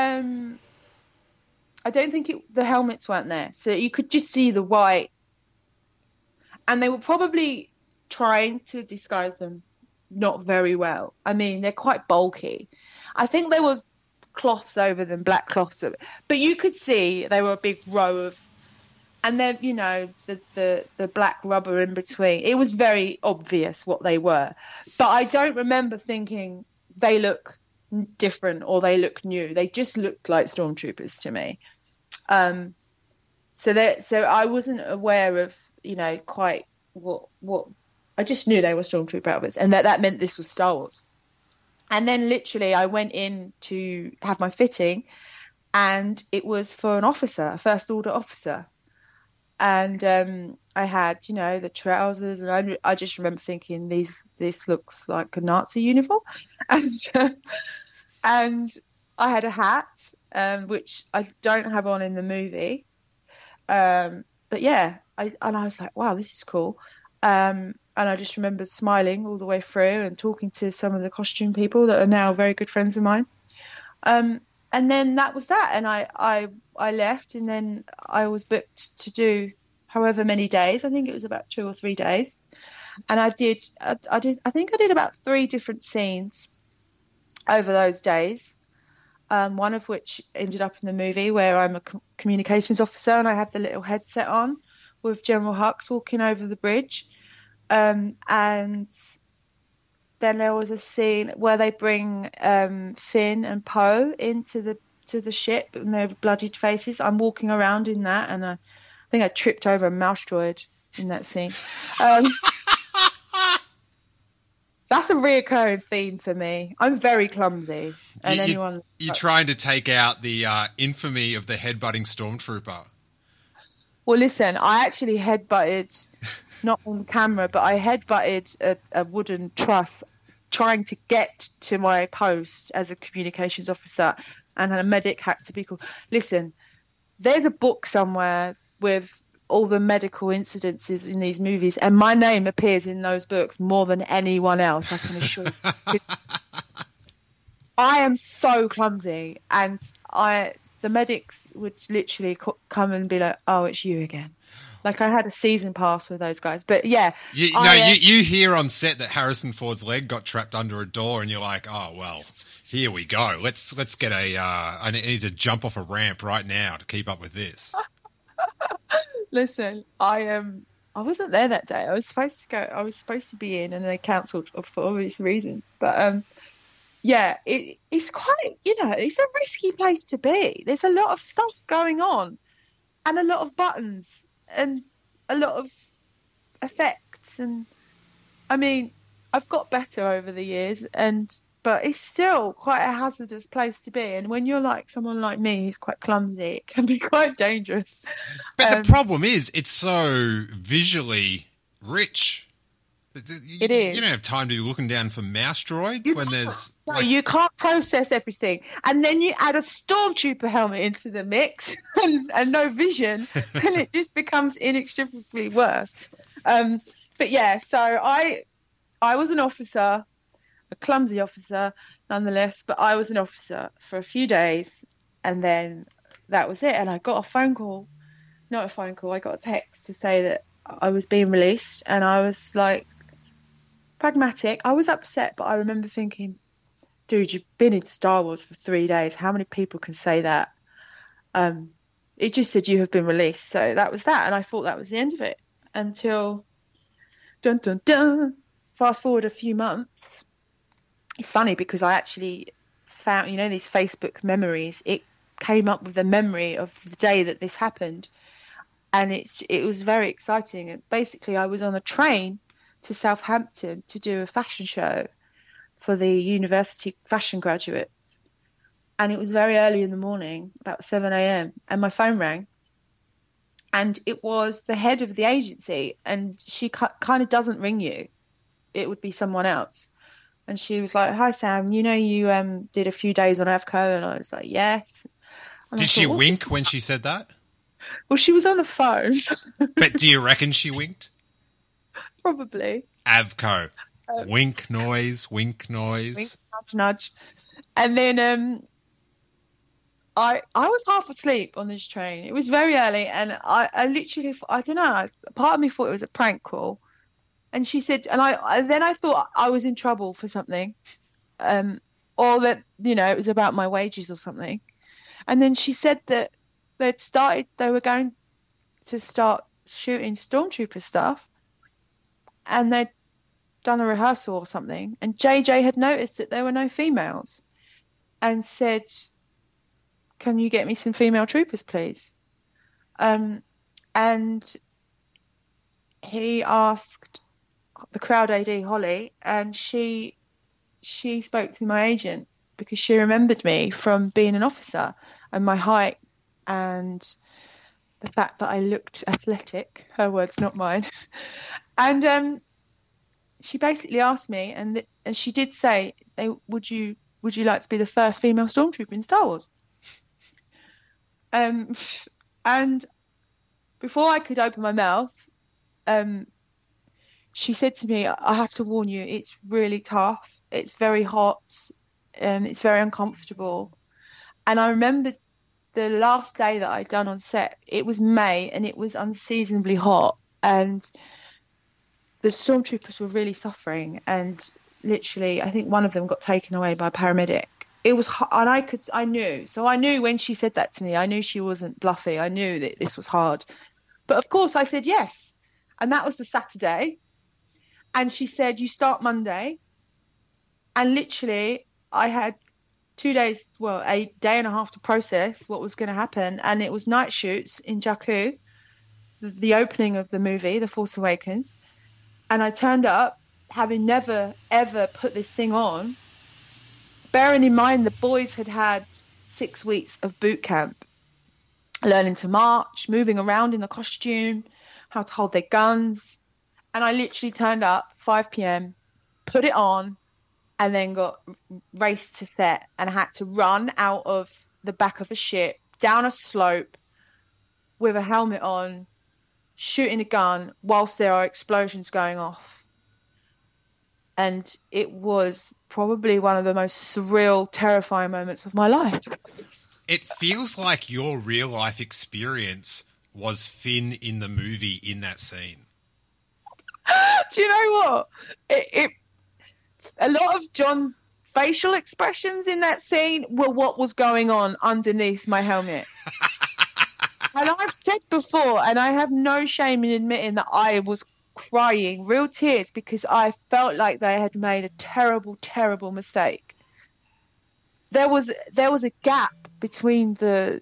[SPEAKER 2] I don't think the helmets weren't there. So you could just see the white. And they were probably trying to disguise them not very well. I mean, they're quite bulky. I think there was cloths over them, black cloths. But you could see they were a big row of, and then, the black rubber in between. It was very obvious what they were. But I don't remember thinking they look different or they look new. They just looked like stormtroopers to me. So I wasn't aware of, quite what I just knew they were stormtrooper outfits, and that meant this was Star Wars. And then literally I went in to have my fitting, and it was for an officer, a First Order officer. And I had, the trousers, and I just remember thinking, this looks like a Nazi uniform. And I had a hat, which I don't have on in the movie. But yeah, I was like, wow, this is cool. And I just remember smiling all the way through and talking to some of the costume people that are now very good friends of mine. And then that was that, and I left, and then I was booked to do however many days. I think it was about 2 or 3 days, and I think I did about 3 different scenes over those days. One of which ended up in the movie, where I'm a communications officer and I have the little headset on with General Hux walking over the bridge, and then there was a scene where they bring Finn and Poe into the ship and their bloodied faces. I'm walking around in that, and I think I tripped over a mouse droid in that scene. That's a reoccurring theme for me. I'm very clumsy. And
[SPEAKER 1] you're trying to take out the infamy of the headbutting stormtrooper.
[SPEAKER 2] Well, listen, I actually headbutted, not on camera, but I headbutted a wooden truss trying to get to my post as a communications officer, and a medic had to be called. Listen, there's a book somewhere with all the medical incidences in these movies, and my name appears in those books more than anyone else, I can assure you. I am so clumsy, and the medics would literally come and be like, "Oh, it's you again." Like, I had a season pass with those guys. But yeah.
[SPEAKER 1] You hear on set that Harrison Ford's leg got trapped under a door, and you're like, oh, well, here we go. Let's get I need to jump off a ramp right now to keep up with this.
[SPEAKER 2] Listen, I wasn't there that day. I was supposed to go. I was supposed to be in, and they cancelled for obvious reasons. But yeah, it's quite, it's a risky place to be. There's a lot of stuff going on, and a lot of buttons, and a lot of effects. And I mean, I've got better over the years, but it's still quite a hazardous place to be. And when you're like someone like me who's quite clumsy, it can be quite dangerous.
[SPEAKER 1] But the problem is, it's so visually rich.
[SPEAKER 2] It is.
[SPEAKER 1] You don't have time to be looking down for mouse droids when there's...
[SPEAKER 2] You can't process everything. And then you add a stormtrooper helmet into the mix and no vision, and it just becomes inextricably worse. But yeah, so I was an officer, a clumsy officer nonetheless, but I was an officer for a few days, and then that was it. And I got a phone call, not a phone call, I got a text to say that I was being released, and I was like, pragmatic. I was upset, but I remember thinking, dude, you've been in Star Wars for 3 days. How many people can say that? It just said you have been released. So that was that. And I thought that was the end of it until dun, dun, dun. Fast forward a few months. It's funny because I actually found, these Facebook memories. It came up with a memory of the day that this happened. And it was very exciting. And basically I was on a train to Southampton to do a fashion show for the university fashion graduates. And it was very early in the morning, about 7 a.m. And my phone rang. And it was the head of the agency. And she kind of doesn't ring you. It would be someone else. And she was like, "Hi, Sam, you did a few days on Avco?" And I was like, "Yes." And
[SPEAKER 1] Did she wink when she said that?
[SPEAKER 2] Well, she was on the phone.
[SPEAKER 1] But do you reckon she winked?
[SPEAKER 2] Probably.
[SPEAKER 1] Avco. Wink noise, wink noise.
[SPEAKER 2] Wink, nudge, nudge. And then I was half asleep on this train. It was very early, and I literally, I don't know, part of me thought it was a prank call. And she said, and I thought I was in trouble for something, or that, it was about my wages or something. And then she said that they were going to start shooting stormtrooper stuff, and they'd done a rehearsal or something, and JJ had noticed that there were no females and said, "Can you get me some female troopers, please?" And he asked the crowd AD, Holly, and she spoke to my agent because she remembered me from being an officer and my height and the fact that I looked athletic. Her words, not mine. And she basically asked me, and she did say, would you like to be the first female stormtrooper in Star Wars? And before I could open my mouth, she said to me, "I have to warn you, it's really tough. It's very hot, and it's very uncomfortable. And I remember the last day that I'd done on set, it was May and it was unseasonably hot, and the stormtroopers were really suffering, and literally I think one of them got taken away by a paramedic. It was, and I knew when she said that to me, I knew she wasn't bluffing. I knew that this was hard. But of course I said yes. And that was the Saturday. And she said, you start Monday. And literally I had 2 days, well, a day and a half to process what was going to happen. And it was night shoots in Jakku, the opening of the movie, The Force Awakens. And I turned up having never, ever put this thing on. Bearing in mind the boys had had 6 weeks of boot camp, learning to march, moving around in the costume, how to hold their guns. And I literally turned up 5 p.m, put it on, and then got raced to set and had to run out of the back of a ship, down a slope with a helmet on, shooting a gun whilst there are explosions going off. And it was probably one of the most surreal, terrifying moments of my life.
[SPEAKER 1] It feels like your real life experience was Finn in the movie in that scene.
[SPEAKER 2] Do you know what? A lot of John's facial expressions in that scene were what was going on underneath my helmet. And I've said before, and I have no shame in admitting that I was crying real tears because I felt like they had made a terrible, terrible mistake. There was a gap between the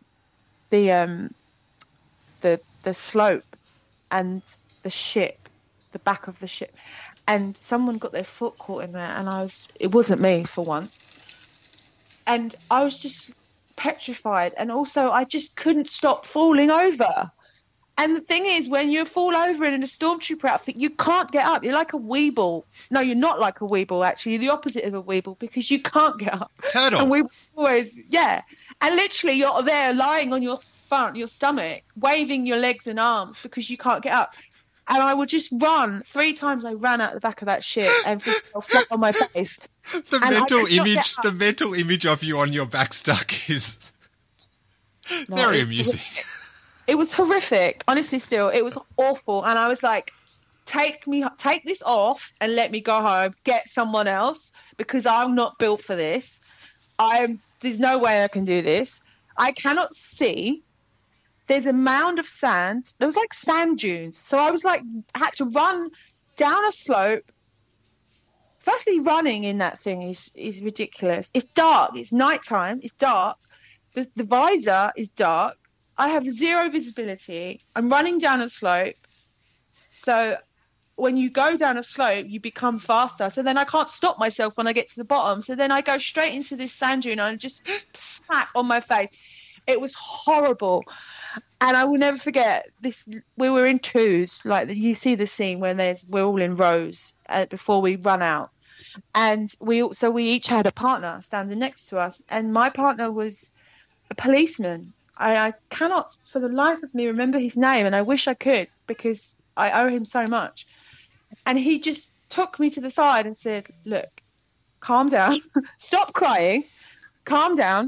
[SPEAKER 2] slope and the ship, the back of the ship, and someone got their foot caught in there, and it wasn't me for once, and I was just petrified, and also I just couldn't stop falling over. And the thing is, when you fall over in a stormtrooper outfit, you can't get up. You're like a weeble. No, you're not like a weeble, actually. You're the opposite of a weeble because you can't get up.
[SPEAKER 1] Turtle.
[SPEAKER 2] And we always, yeah. And literally, you're there lying on your stomach, waving your legs and arms because you can't get up. And I would just run. 3 times I ran out the back of that ship and fell flat on my face.
[SPEAKER 1] The mental image of you on your back stuck is very amusing.
[SPEAKER 2] It was horrific, honestly. Still, it was awful, and I was like, take this off and let me go home, get someone else, because I'm not built for this. There's no way I can do this. I cannot see. There's a mound of sand. There was like sand dunes, so I was like, had to run down a slope. Firstly, running in that thing is ridiculous. It's dark. It's nighttime. It's dark. The visor is dark. I have zero visibility. I'm running down a slope. So when you go down a slope, you become faster. So then I can't stop myself when I get to the bottom. So then I go straight into this sand dune and just smack on my face. It was horrible. And I will never forget this. We were in twos. Like you see the scene when we're all in rows before we run out. And we each had a partner standing next to us. And my partner was a policeman. I cannot for the life of me remember his name, and I wish I could because I owe him so much. And he just took me to the side and said, look, calm down, stop crying, calm down.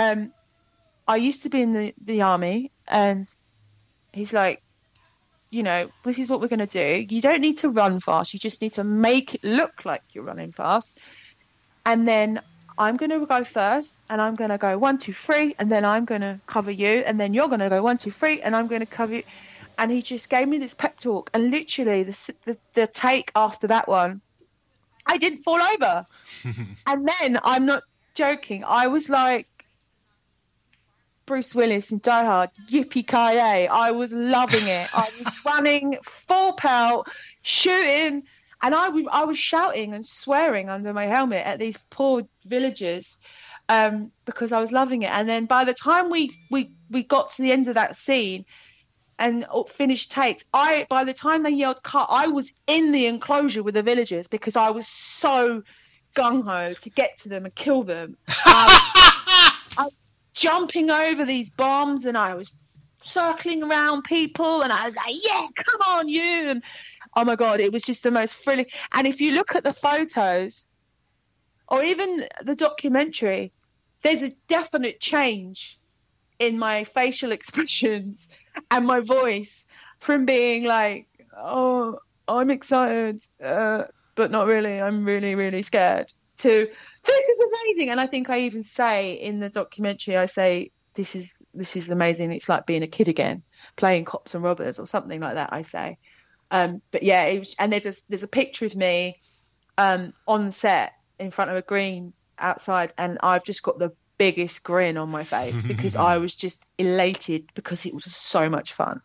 [SPEAKER 2] I used to be in the army, and he's like, you know, this is what we're going to do. You don't need to run fast. You just need to make it look like you're running fast. And then I'm going to go first, and I'm going to go 1, 2, 3, and then I'm going to cover you, and then you're going to go 1, 2, 3, and I'm going to cover you. And he just gave me this pep talk, and literally the take after that one, I didn't fall over. And then, I'm not joking, I was like Bruce Willis in Die Hard, yippee-ki-yay. I was loving it. I was running full pelt, shooting. And I was shouting and swearing under my helmet at these poor villagers because I was loving it. And then by the time we got to the end of that scene and finished takes, by the time they yelled cut, I was in the enclosure with the villagers because I was so gung-ho to get to them and kill them. I was jumping over these bombs and I was circling around people and I was like, yeah, come on, you. And oh my God, it was just the most thrilling. And if you look at the photos or even the documentary, there's a definite change in my facial expressions and my voice from being like, oh, I'm excited, but not really. I'm really, really scared. To this is amazing. And I think I even say in the documentary, I say, this is amazing. It's like being a kid again, playing cops and robbers or something like that, I say. But yeah, and there's a picture of me on set in front of a green outside, and I've just got the biggest grin on my face because I was just elated because it was so much fun.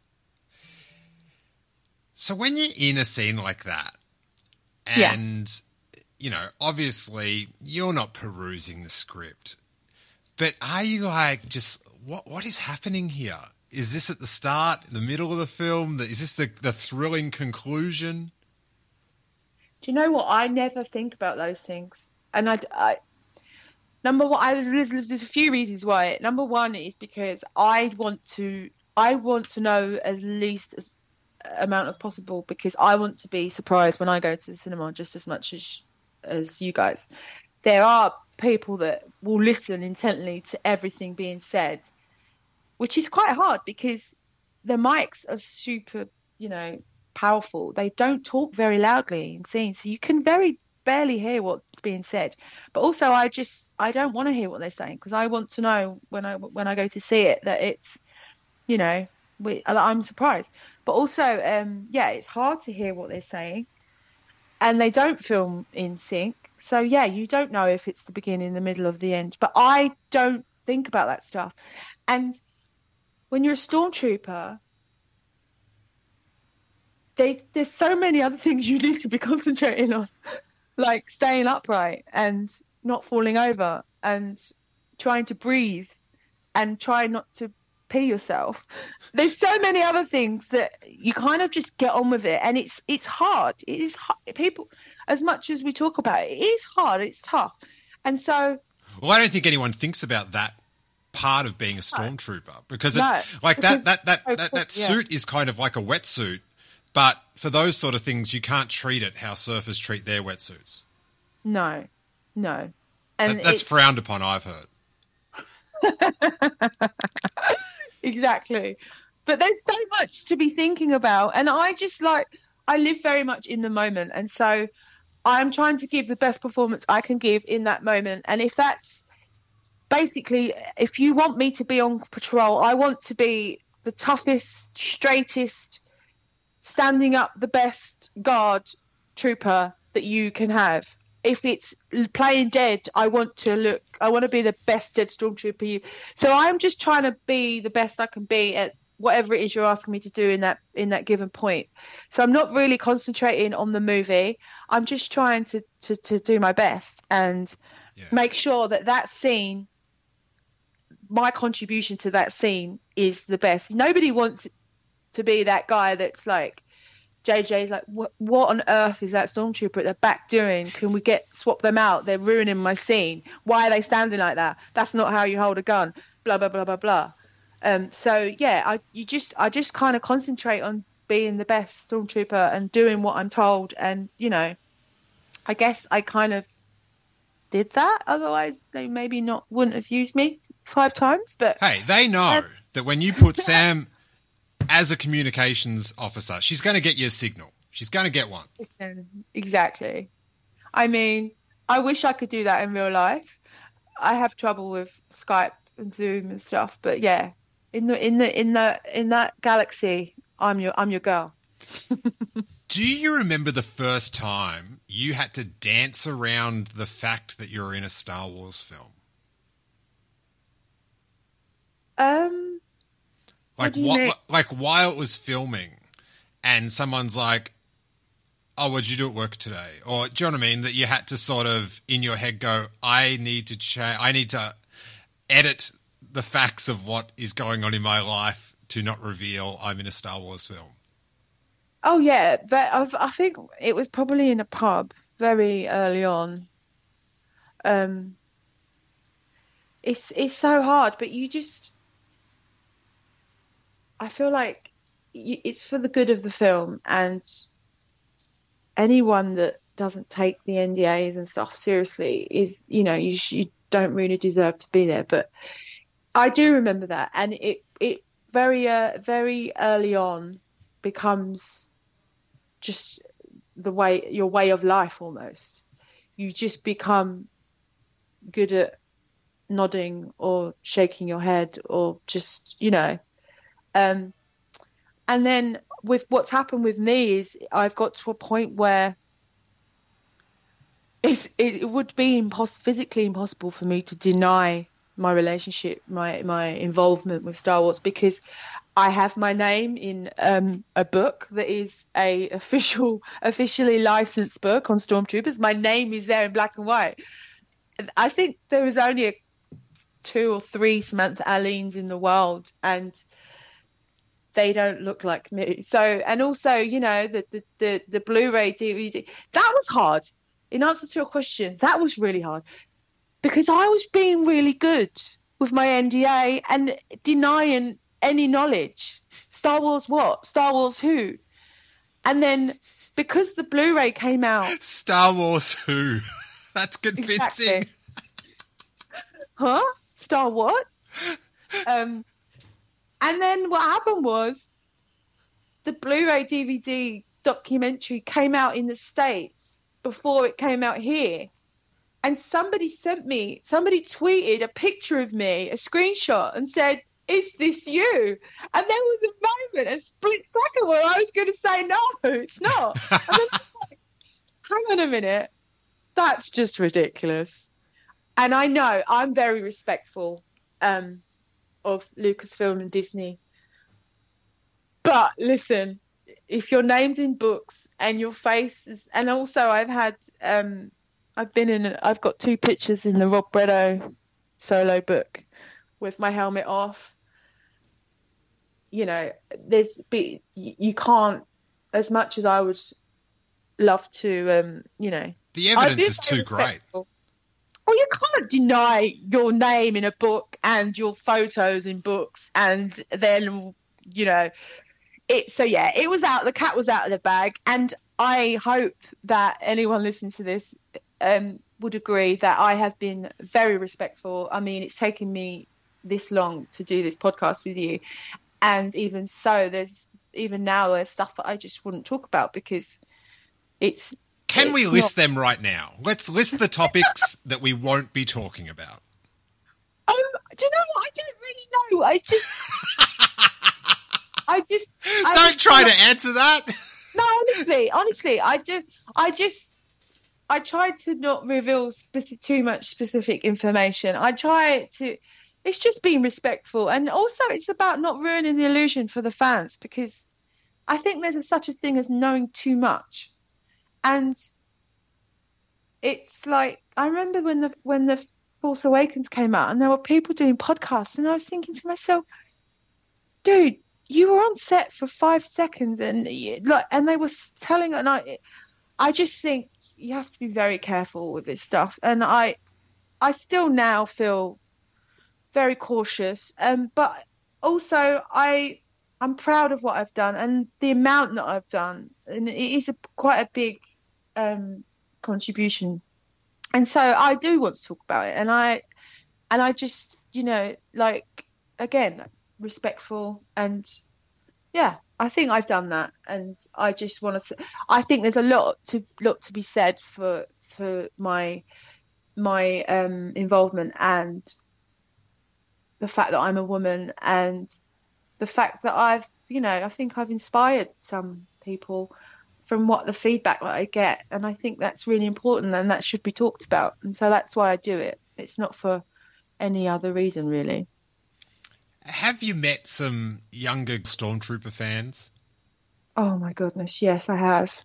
[SPEAKER 1] So when you're in a scene like that, and you know, obviously you're not perusing the script, but are you like, just what is happening here? Is this at the start, the middle of the film? Is this the thrilling conclusion?
[SPEAKER 2] Do you know what? I never think about those things. And number one, there's a few reasons why. Number one is because I want to know as least as amount as possible, because I want to be surprised when I go to the cinema just as much as you guys. There are people that will listen intently to everything being said, which is quite hard because the mics are super, powerful. They don't talk very loudly in scenes, so you can very barely hear what's being said. But also, I don't want to hear what they're saying, because I want to know when I go to see it that it's, I'm surprised. But also, it's hard to hear what they're saying, and they don't film in sync. So you don't know if it's the beginning, the middle, or the end. But I don't think about that stuff. And when you're a stormtrooper, there's so many other things you need to be concentrating on, like staying upright and not falling over and trying to breathe and try not to pee yourself. There's so many other things that you kind of just get on with it, and it's hard. It is hard. People, as much as we talk about it, it is hard. It's tough. And so,
[SPEAKER 1] well, I don't think anyone thinks about that part of being a stormtrooper, because it's like that suit is kind of like a wetsuit, but for those sort of things, you can't treat it how surfers treat their wetsuits.
[SPEAKER 2] No. And
[SPEAKER 1] that's frowned upon, I've heard.
[SPEAKER 2] Exactly. But there's so much to be thinking about, and I live very much in the moment, and so I'm trying to give the best performance I can give in that moment. And if that's basically, if you want me to be on patrol, I want to be the toughest, straightest, standing up the best guard trooper that you can have. If it's playing dead, I want to be the best dead stormtrooper. So I'm just trying to be the best I can be at whatever it is you're asking me to do in that given point. So I'm not really concentrating on the movie. I'm just trying to do my best and make sure that scene, my contribution to that scene, is the best. Nobody wants to be that guy that's like, JJ's like, what on earth is that stormtrooper at the back doing? Can we swap them out? They're ruining my scene. Why are they standing like that? That's not how you hold a gun. Blah blah blah blah blah. I just kind of concentrate on being the best stormtrooper and doing what I'm told. And I guess I kind of did that. Otherwise, they maybe wouldn't have used me 5 times. But
[SPEAKER 1] hey, they know that when you put Sam as a communications officer, she's going to get you a signal. She's going to get one.
[SPEAKER 2] Exactly. I mean, I wish I could do that in real life. I have trouble with Skype and Zoom and stuff, but yeah, in that galaxy, I'm your girl.
[SPEAKER 1] Do you remember the first time you had to dance around the fact that you're in a Star Wars film? Like while it was filming, and someone's like, "Oh, what did you do at work today?" Or do you know what I mean? That you had to sort of in your head go, "I need to edit the facts of what is going on in my life to not reveal I'm in a Star Wars film."
[SPEAKER 2] Oh yeah, but I think it was probably in a pub very early on. It's so hard, but I feel like it's for the good of the film, and anyone that doesn't take the NDAs and stuff seriously is, you don't really deserve to be there. But I do remember that, and it very early on becomes just your way of life almost. You just become good at nodding or shaking your head or just, and then with what's happened with me is I've got to a point where it would be physically impossible for me to deny my relationship, my involvement with Star Wars, because I have my name in a book that is a officially licensed book on Stormtroopers. My name is there in black and white. I think there is only 2 or 3 Samantha Alleynes in the world, and they don't look like me. So, and also, the Blu-ray DVD, that was hard. In answer to your question, that was really hard because I was being really good with my NDA and denying any knowledge. Star Wars what? Star Wars who? And then because the Blu-ray came out...
[SPEAKER 1] Star Wars who? That's convincing. Exactly.
[SPEAKER 2] Huh? Star what? And then what happened was the Blu-ray DVD documentary came out in the States before it came out here. And somebody tweeted a picture of me, a screenshot, and said, "Is this you?" And there was a moment, a split second, where I was going to say, "No, it's not." And then I was like, hang on a minute. That's just ridiculous. And I know I'm very respectful of Lucasfilm and Disney. But listen, if your name's in books and your face is, and also I've got 2 pictures in the Rob Bredo solo book with my helmet off. You can't, as much as I would love to,
[SPEAKER 1] The evidence is too great.
[SPEAKER 2] Well, you can't deny your name in a book and your photos in books, and then, it was out. The cat was out of the bag, and I hope that anyone listening to this would agree that I have been very respectful. I mean, it's taken me this long to do this podcast with you, and even so, there's stuff that I just wouldn't talk about because it's.
[SPEAKER 1] Can we list them right now? Let's list the topics that we won't be talking about.
[SPEAKER 2] Do you know what? I don't really know.
[SPEAKER 1] Don't try to answer that.
[SPEAKER 2] No, honestly, I tried to not reveal too much specific information. It's just being respectful. And also it's about not ruining the illusion for the fans, because I think there's such a thing as knowing too much. And it's like, I remember when the Force Awakens came out and there were people doing podcasts, and I was thinking to myself, dude, you were on set for 5 seconds and they were telling, and I just think you have to be very careful with this stuff. And I still now feel very cautious. But also I'm proud of what I've done and the amount that I've done. And it is quite a big contribution. And so I do want to talk about it. And I just, again, respectful, and yeah, I think I've done that, and I just want to. I think there's a lot to be said for my involvement, and the fact that I'm a woman, and the fact that I think I've inspired some people from what the feedback that I get, and I think that's really important, and that should be talked about, and so that's why I do it. It's not for any other reason, really.
[SPEAKER 1] Have you met some younger Stormtrooper fans?
[SPEAKER 2] Oh my goodness, yes, I have.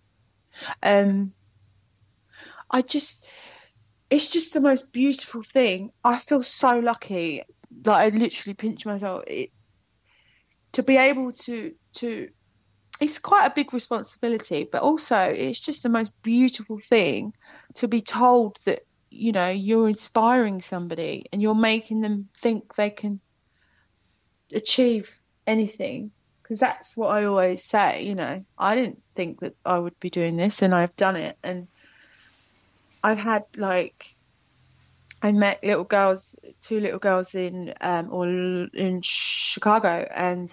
[SPEAKER 2] It's just the most beautiful thing. I feel so lucky that I literally pinch myself. To be able to, it's quite a big responsibility, but also it's just the most beautiful thing to be told that, you're inspiring somebody and you're making them think they can achieve anything, because that's what I always say. I didn't think that I would be doing this, and I've done it, and I've had I met two little girls in Chicago, and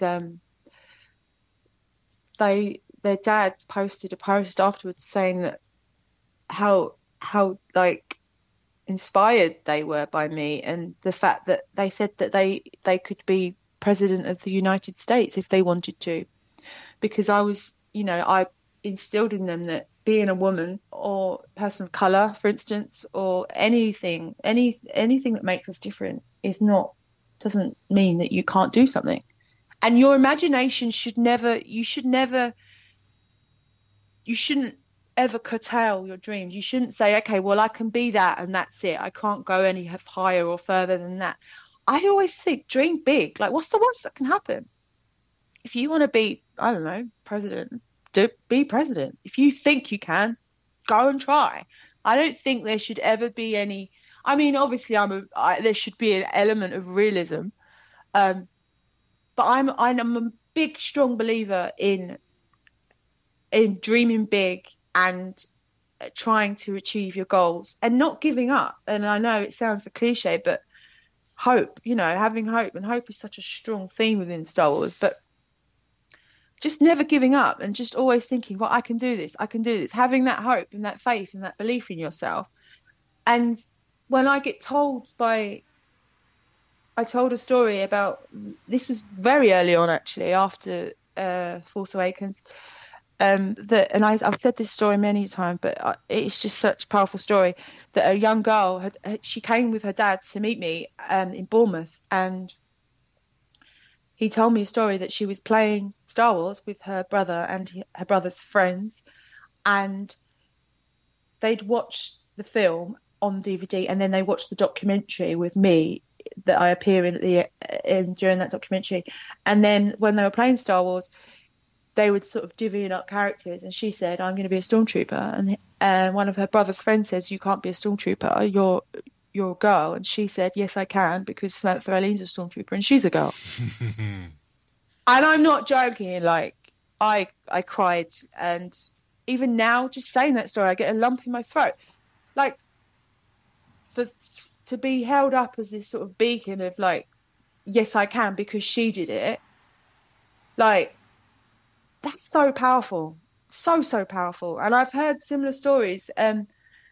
[SPEAKER 2] their dads posted a post afterwards saying that how like inspired they were by me, and the fact that they said that they could be president of the United States if they wanted to, because I was, I instilled in them that being a woman or person of color, for instance, or anything that makes us different doesn't mean that you can't do something. And your imagination you shouldn't ever curtail your dreams. You shouldn't say, okay, well, I can be that and that's it. I can't go any higher or further than that. I always think, dream big. Like, what's the worst that can happen? If you want to be, I don't know, president, be president. If you think you can, go and try. I don't think there should ever be any. I mean, obviously, there should be an element of realism, but I'm a big, strong believer in dreaming big and trying to achieve your goals and not giving up. And I know it sounds a cliche, but hope, having hope, and hope is such a strong theme within Star Wars, but just never giving up and just always thinking, well, I can do this, having that hope and that faith and that belief in yourself. And when I get told I told a story about, this was very early on actually, after Force Awakens, I've said this story many times, but it's just such a powerful story, that a young girl she came with her dad to meet me in Bournemouth, and he told me a story that she was playing Star Wars with her brother and her brother's friends, and they'd watched the film on DVD, and then they watched the documentary with me that I appear in during that documentary. And then when they were playing Star Wars, they would sort of divvying up characters, and she said, I'm going to be a stormtrooper, and one of her brother's friends says, you can't be a stormtrooper, you're a girl. And she said, yes, I can, because Samantha Eileen's a stormtrooper and she's a girl. And I'm not joking, like I cried, and even now just saying that story I get a lump in my throat, like to be held up as this sort of beacon of like, yes, I can, because she did it. Like, that's so powerful, so powerful. And I've heard similar stories, and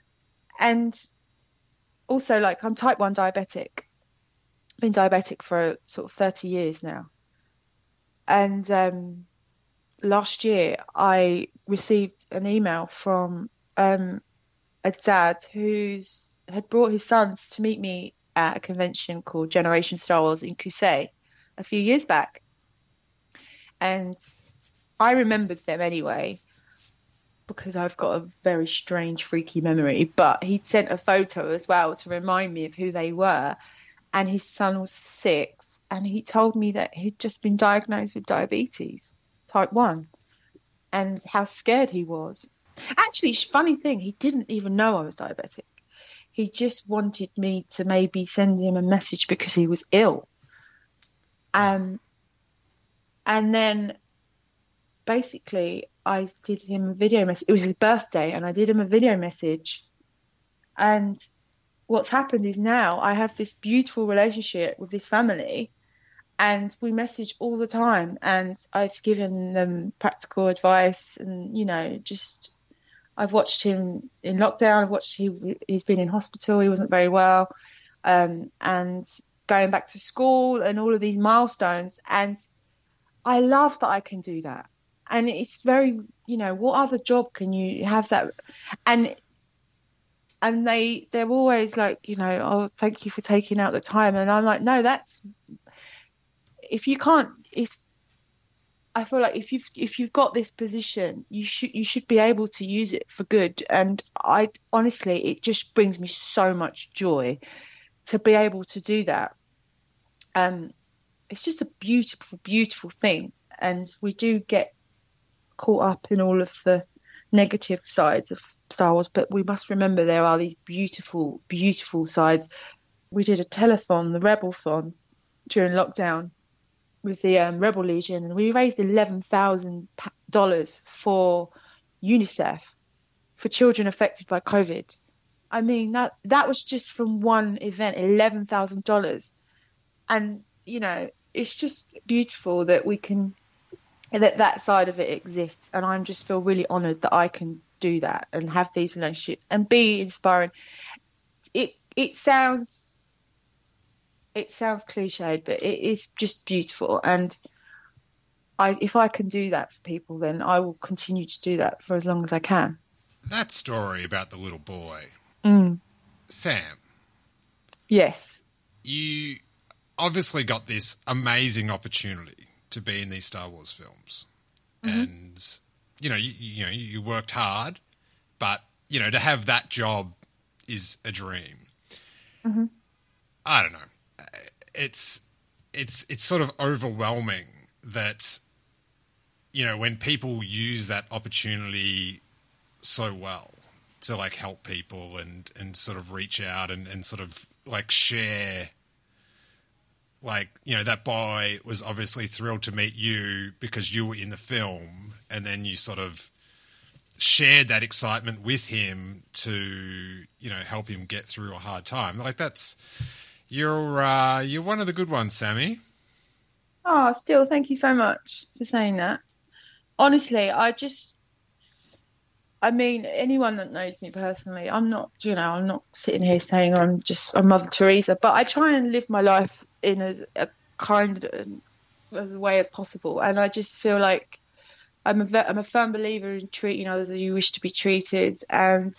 [SPEAKER 2] also, like, I'm type 1 diabetic. Been diabetic for sort of 30 years now. And last year I received an email from a dad who had brought his sons to meet me at a convention called Generation Star Wars in Kusei a few years back. And I remembered them anyway, because I've got a very strange, freaky memory. But he'd sent a photo as well to remind me of who they were. And his son was 6, and he told me that he'd just been diagnosed with diabetes, type 1, and how scared he was. Actually, funny thing, he didn't even know I was diabetic. He just wanted me to maybe send him a message because he was ill. And then basically I did him a video message. It was his birthday, and I did him a video message. And what's happened is now I have this beautiful relationship with this family, and we message all the time, and I've given them practical advice, and just I've watched him in lockdown. I've watched he's been in hospital. He wasn't very well, and going back to school and all of these milestones. And I love that I can do that. And it's very, what other job can you have that? And they're always like, oh, thank you for taking out the time. And I'm like, no, if you can't, I feel like if you've got this position, you should be able to use it for good. And I honestly, it just brings me so much joy to be able to do that. It's just a beautiful, beautiful thing. And we do get caught up in all of the negative sides of Star Wars, but we must remember there are these beautiful, beautiful sides. We did a telethon, the Rebelthon, during lockdown with the Rebel Legion, and we raised $11,000 for UNICEF, for children affected by COVID. I mean, that was just from one event, $11,000. And, you know, it's just beautiful that that side of it exists. And I just feel really honoured that I can do that and have these relationships and be inspiring. It sounds cliched, but it is just beautiful. And if I can do that for people, then I will continue to do that for as long as I can.
[SPEAKER 1] That story about the little boy, Sam.
[SPEAKER 2] Yes.
[SPEAKER 1] You obviously got this amazing opportunity to be in these Star Wars films, and you worked hard, but to have that job is a dream. I don't know. It's sort of overwhelming that when people use that opportunity so well to like help people and sort of reach out and sort of like share. Like, that boy was obviously thrilled to meet you because you were in the film, and then you sort of shared that excitement with him to, help him get through a hard time. Like you're one of the good ones, Sammy.
[SPEAKER 2] Oh, still, thank you so much for saying that. Honestly, anyone that knows me personally, I'm not sitting here saying I'm Mother Teresa, but I try and live my life in a kind as a way as possible. And I just feel like I'm a firm believer in treating others as you wish to be treated. And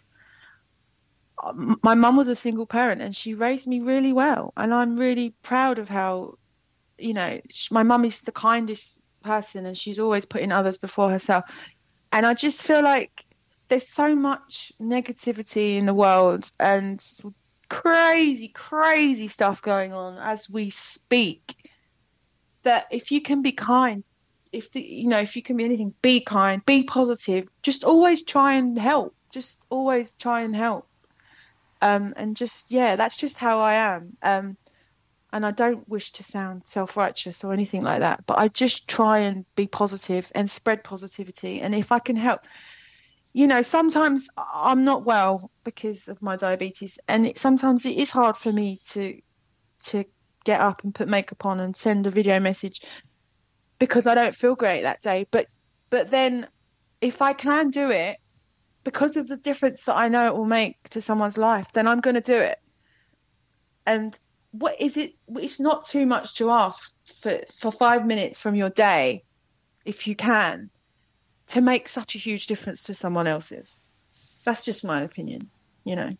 [SPEAKER 2] my mum was a single parent and she raised me really well. And I'm really proud of how, my mum is the kindest person and she's always putting others before herself. And I just feel like there's so much negativity in the world and crazy, crazy stuff going on as we speak, that if you can be kind, if you can be anything, be kind, be positive, just always try and help. Just always try and help. And just, that's just how I am. And I don't wish to sound self-righteous or anything like that, but I just try and be positive and spread positivity. And if I can help, sometimes I'm not well because of my diabetes, and sometimes it is hard for me to get up and put makeup on and send a video message because I don't feel great that day. But then if I can do it because of the difference that I know it will make to someone's life, then I'm going to do it. And what is it? It's not too much to ask for 5 minutes from your day, if you can, to make such a huge difference to someone else's. That's just my opinion, And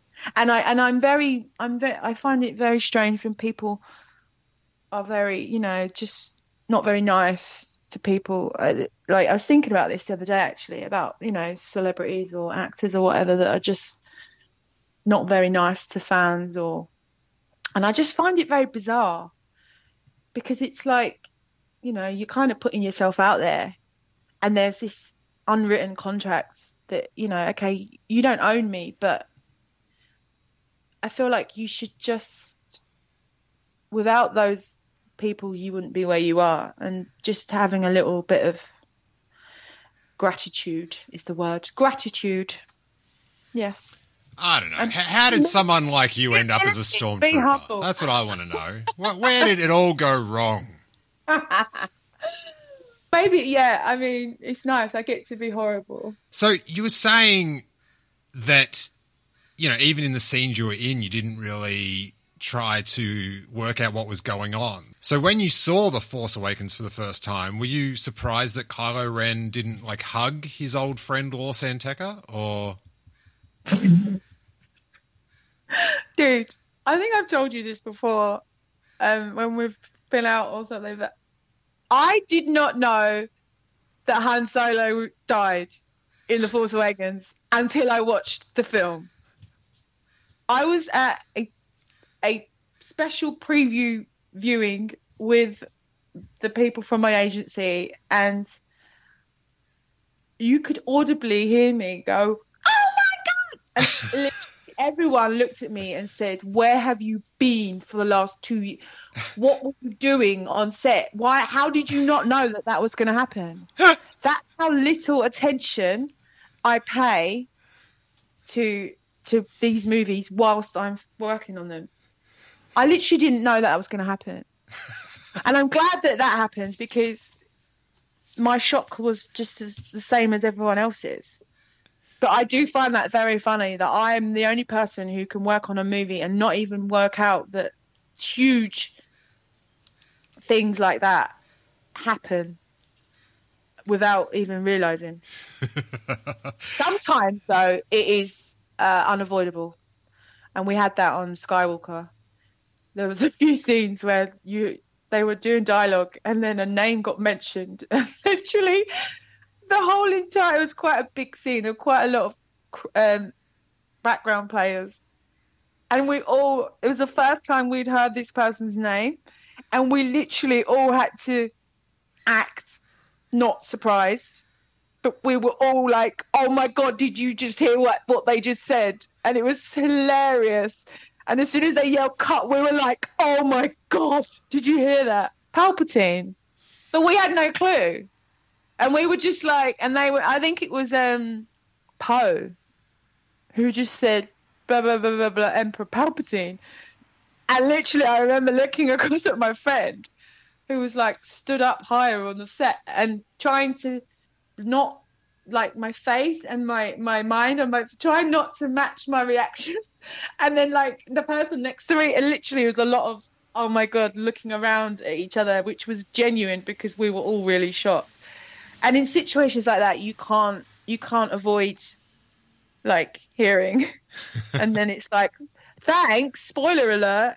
[SPEAKER 2] I find it very strange when people are very, just not very nice to people. Like I was thinking about this the other day, actually, about, celebrities or actors or whatever that are just not very nice to fans, and I just find it very bizarre because it's like, you're kind of putting yourself out there and there's this unwritten contract that, okay, you don't own me, but I feel like you should just, without those people, you wouldn't be where you are. And just having a little bit of gratitude is the word. Gratitude. Yes.
[SPEAKER 1] I don't know. How did someone like you end up as a stormtrooper? That's what I want to know. Where did it all go wrong?
[SPEAKER 2] Maybe, yeah. I mean, it's nice. I get to be horrible.
[SPEAKER 1] So you were saying that, even in the scenes you were in, you didn't really try to work out what was going on. So when you saw The Force Awakens for the first time, were you surprised that Kylo Ren didn't, hug his old friend Lor San Tekka, or...
[SPEAKER 2] Dude, I think I've told you this before, when we've been out or something, but I did not know that Han Solo died in The Force Awakens until I watched the film. I was at a special preview viewing with the people from my agency, and you could audibly hear me go, "Oh my God!" And literally everyone looked at me and said, "Where have you been for the last 2 years? What were you doing on set? Why? How did you not know that was going to happen?" That's how little attention I pay to to these movies whilst I'm working on them. I literally didn't know that was going to happen. And I'm glad that happens, because my shock was just the same as everyone else's. But I do find that very funny that I'm the only person who can work on a movie and not even work out that huge things like that happen without even realising. Sometimes, though, it is unavoidable. And we had that on Skywalker. There was a few scenes where they were doing dialogue and then a name got mentioned. Literally, the whole entire, it was quite a big scene. There were quite a lot of background players. And it was the first time we'd heard this person's name. And we literally all had to act not surprised. But we were all like, oh my God, did you just hear what they just said? And it was hilarious. And as soon as they yelled cut, we were like, oh my God, did you hear that? Palpatine. But we had no clue. And we were just like, and I think it was Poe, who just said, blah, blah, blah, blah, blah, Emperor Palpatine. And literally, I remember looking across at my friend, who was like stood up higher on the set and trying to not, like, my face and my mind, and trying not to match my reaction. And then, like, the person next to me, and literally was a lot of, oh my God, looking around at each other, which was genuine because we were all really shocked. And in situations like that, you can't avoid, like, hearing. And then it's like, thanks, spoiler alert.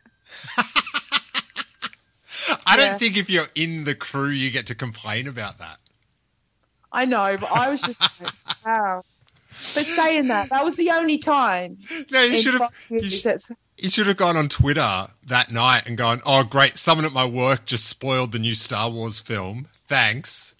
[SPEAKER 1] I don't think if you're in the crew, you get to complain about that.
[SPEAKER 2] I know, but I was just like, wow. But saying that was the only time.
[SPEAKER 1] No, you should have gone on Twitter that night and gone, oh, great, someone at my work just spoiled the new Star Wars film. Thanks.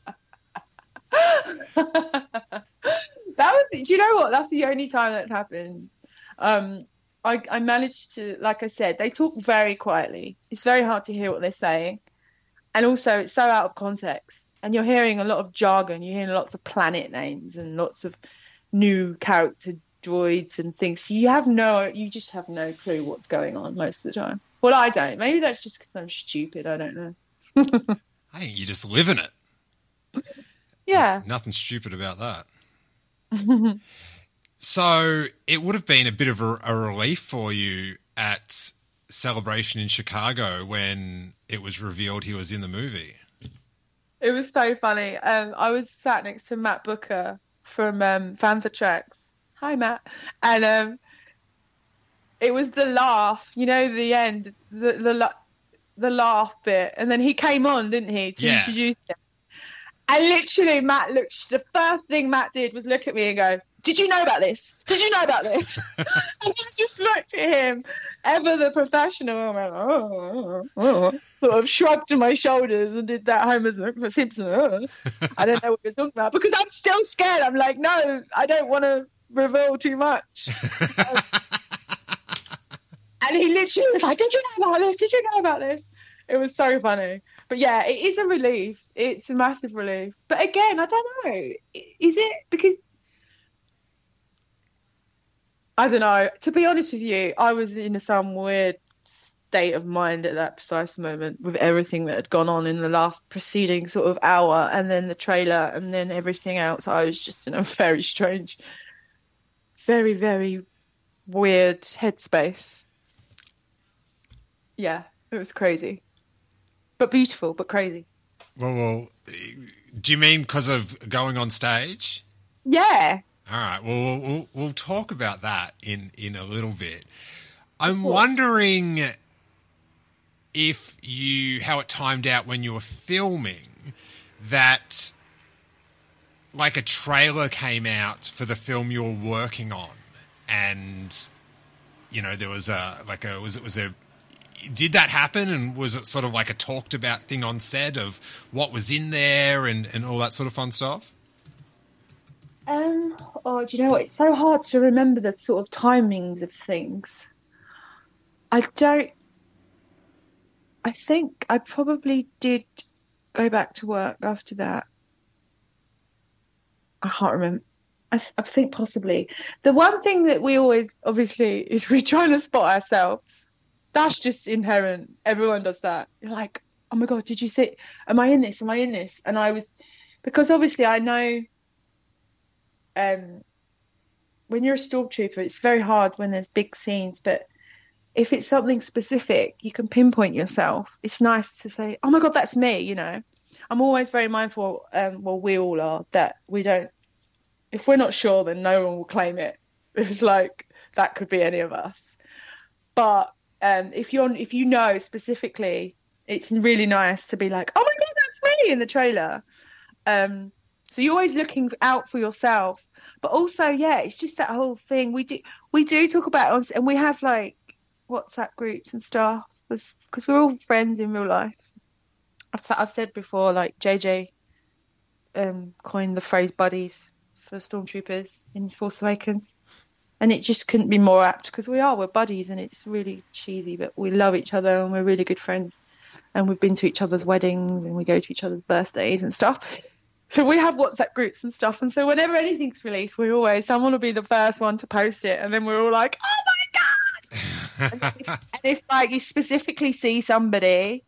[SPEAKER 2] Do you know what? That's the only time that's happened. I managed to, like I said, they talk very quietly. It's very hard to hear what they're saying. And also, it's so out of context. And you're hearing a lot of jargon. You're hearing lots of planet names and lots of new character droids and things. So you just have no clue what's going on most of the time. Well, I don't. Maybe that's just because I'm stupid. I don't know.
[SPEAKER 1] I think you just live in it.
[SPEAKER 2] Yeah.
[SPEAKER 1] Nothing stupid about that. So it would have been a bit of a relief for you at Celebration in Chicago when it was revealed he was in the movie.
[SPEAKER 2] It was so funny. I was sat next to Matt Booker from Fantha Tracks. Hi, Matt. And it was the laugh, the end, the laugh bit. And then he came on, didn't he, to introduce him. And literally, the first thing Matt did was look at me and go, did you know about this? Did you know about this? And I just looked at him, ever the professional, and went, sort of shrugged my shoulders and did that Homer Simpson. I don't know what you're talking about, because I'm still scared. I'm like, no, I don't want to reveal too much. And he literally was like, did you know about this? Did you know about this? It was so funny. But yeah, it is a relief. It's a massive relief. But again, I don't know. Is it because... I don't know. To be honest with you, I was in some weird state of mind at that precise moment with everything that had gone on in the last preceding sort of hour, and then the trailer, and then everything else. I was just in a very strange, very, very weird headspace. Yeah, it was crazy. But beautiful, but crazy.
[SPEAKER 1] Well, do you mean because of going on stage?
[SPEAKER 2] Yeah.
[SPEAKER 1] All right. Well, we'll talk about that in a little bit. I'm wondering how it timed out when you were filming that, like, a trailer came out for the film you were working on, and there was did that happen, and was it sort of like a talked about thing on set of what was in there and all that sort of fun stuff?
[SPEAKER 2] Do you know what? It's so hard to remember the sort of timings of things. I think I probably did go back to work after that. I can't remember. I think possibly. The one thing that we always, obviously, is we're trying to spot ourselves. That's just inherent. Everyone does that. You're like, oh my God, did you see? Am I in this? Am I in this? And because obviously I know when you're a stormtrooper, it's very hard when there's big scenes, but if it's something specific, you can pinpoint yourself. It's nice to say, oh my God, that's me, you know. I'm always very mindful, well, we all are, that we don't, if we're not sure, then no one will claim it. It's like, that could be any of us. But if you know specifically, it's really nice to be like, oh my God, that's me in the trailer. So you're always looking out for yourself. But also, yeah, it's just that whole thing. We do talk about it, and we have like WhatsApp groups and stuff, because we're all friends in real life. I've said before, like JJ coined the phrase buddies for stormtroopers in Force Awakens, and it just couldn't be more apt, because we're buddies, and it's really cheesy, but we love each other and we're really good friends, and we've been to each other's weddings and we go to each other's birthdays and stuff. So we have WhatsApp groups and stuff, and so whenever anything's released, someone will be the first one to post it, and then we're all like, oh my God. and if like you specifically see somebody,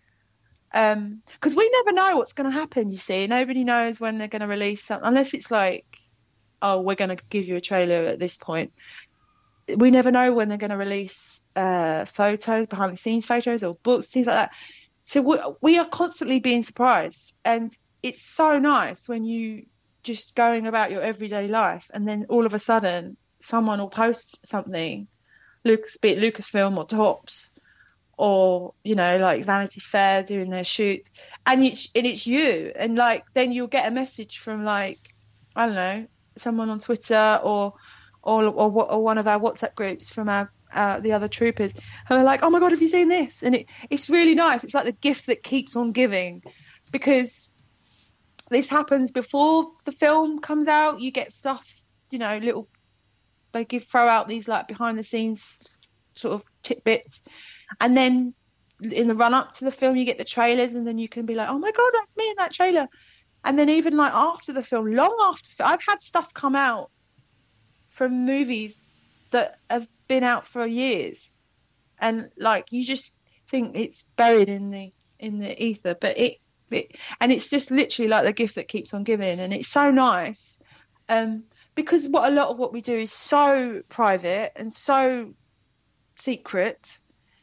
[SPEAKER 2] because we never know what's going to happen, you see. Nobody knows when they're going to release something, unless it's like, oh, we're going to give you a trailer at this point. We never know when they're going to release photos, behind the scenes photos or books, things like that. So we are constantly being surprised, and it's so nice when you just going about your everyday life, and then all of a sudden someone will post something, be it Lucasfilm or Tops, or, you know, like Vanity Fair doing their shoots, and it's you, and like then you'll get a message from, like, I don't know, someone on Twitter or one of our WhatsApp groups from the other troopers, and they're like, oh my God, have you seen this? And it's really nice. It's like the gift that keeps on giving, because this happens before the film comes out. You get stuff, you know, they throw out these like behind the scenes sort of tidbits, and then in the run up to the film you get the trailers, and then you can be like, oh my God, that's me in that trailer. And then even like after the film, long after, I've had stuff come out from movies that have been out for years, and like you just think it's buried in the ether, but and it's just literally like the gift that keeps on giving, and it's so nice, because a lot of what we do is so private and so secret,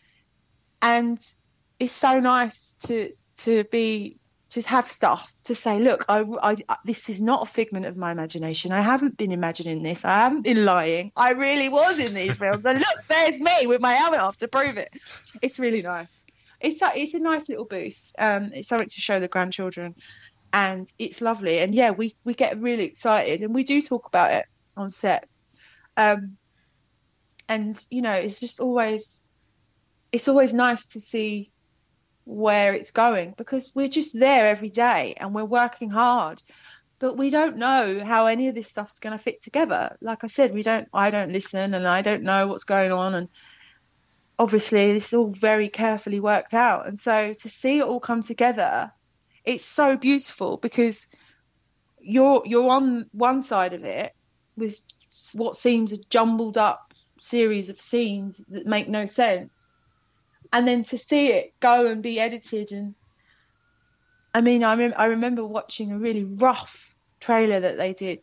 [SPEAKER 2] and it's so nice to have stuff to say, look, I this is not a figment of my imagination. I haven't been imagining this. I haven't been lying. I really was in these films, and look, there's me with my helmet off to prove it. It's really nice. It's a nice little boost. It's something to show the grandchildren, and it's lovely. And yeah, we get really excited, and we do talk about it on set. And you know, it's always nice to see where it's going, because we're just there every day and we're working hard, but we don't know how any of this stuff's going to fit together. Like I said, I don't listen, and I don't know what's going on, and obviously it's all very carefully worked out. And so to see it all come together, it's so beautiful, because you're on one side of it with what seems a jumbled up series of scenes that make no sense, and then to see it go and be edited. And I mean, I remember watching a really rough trailer that they did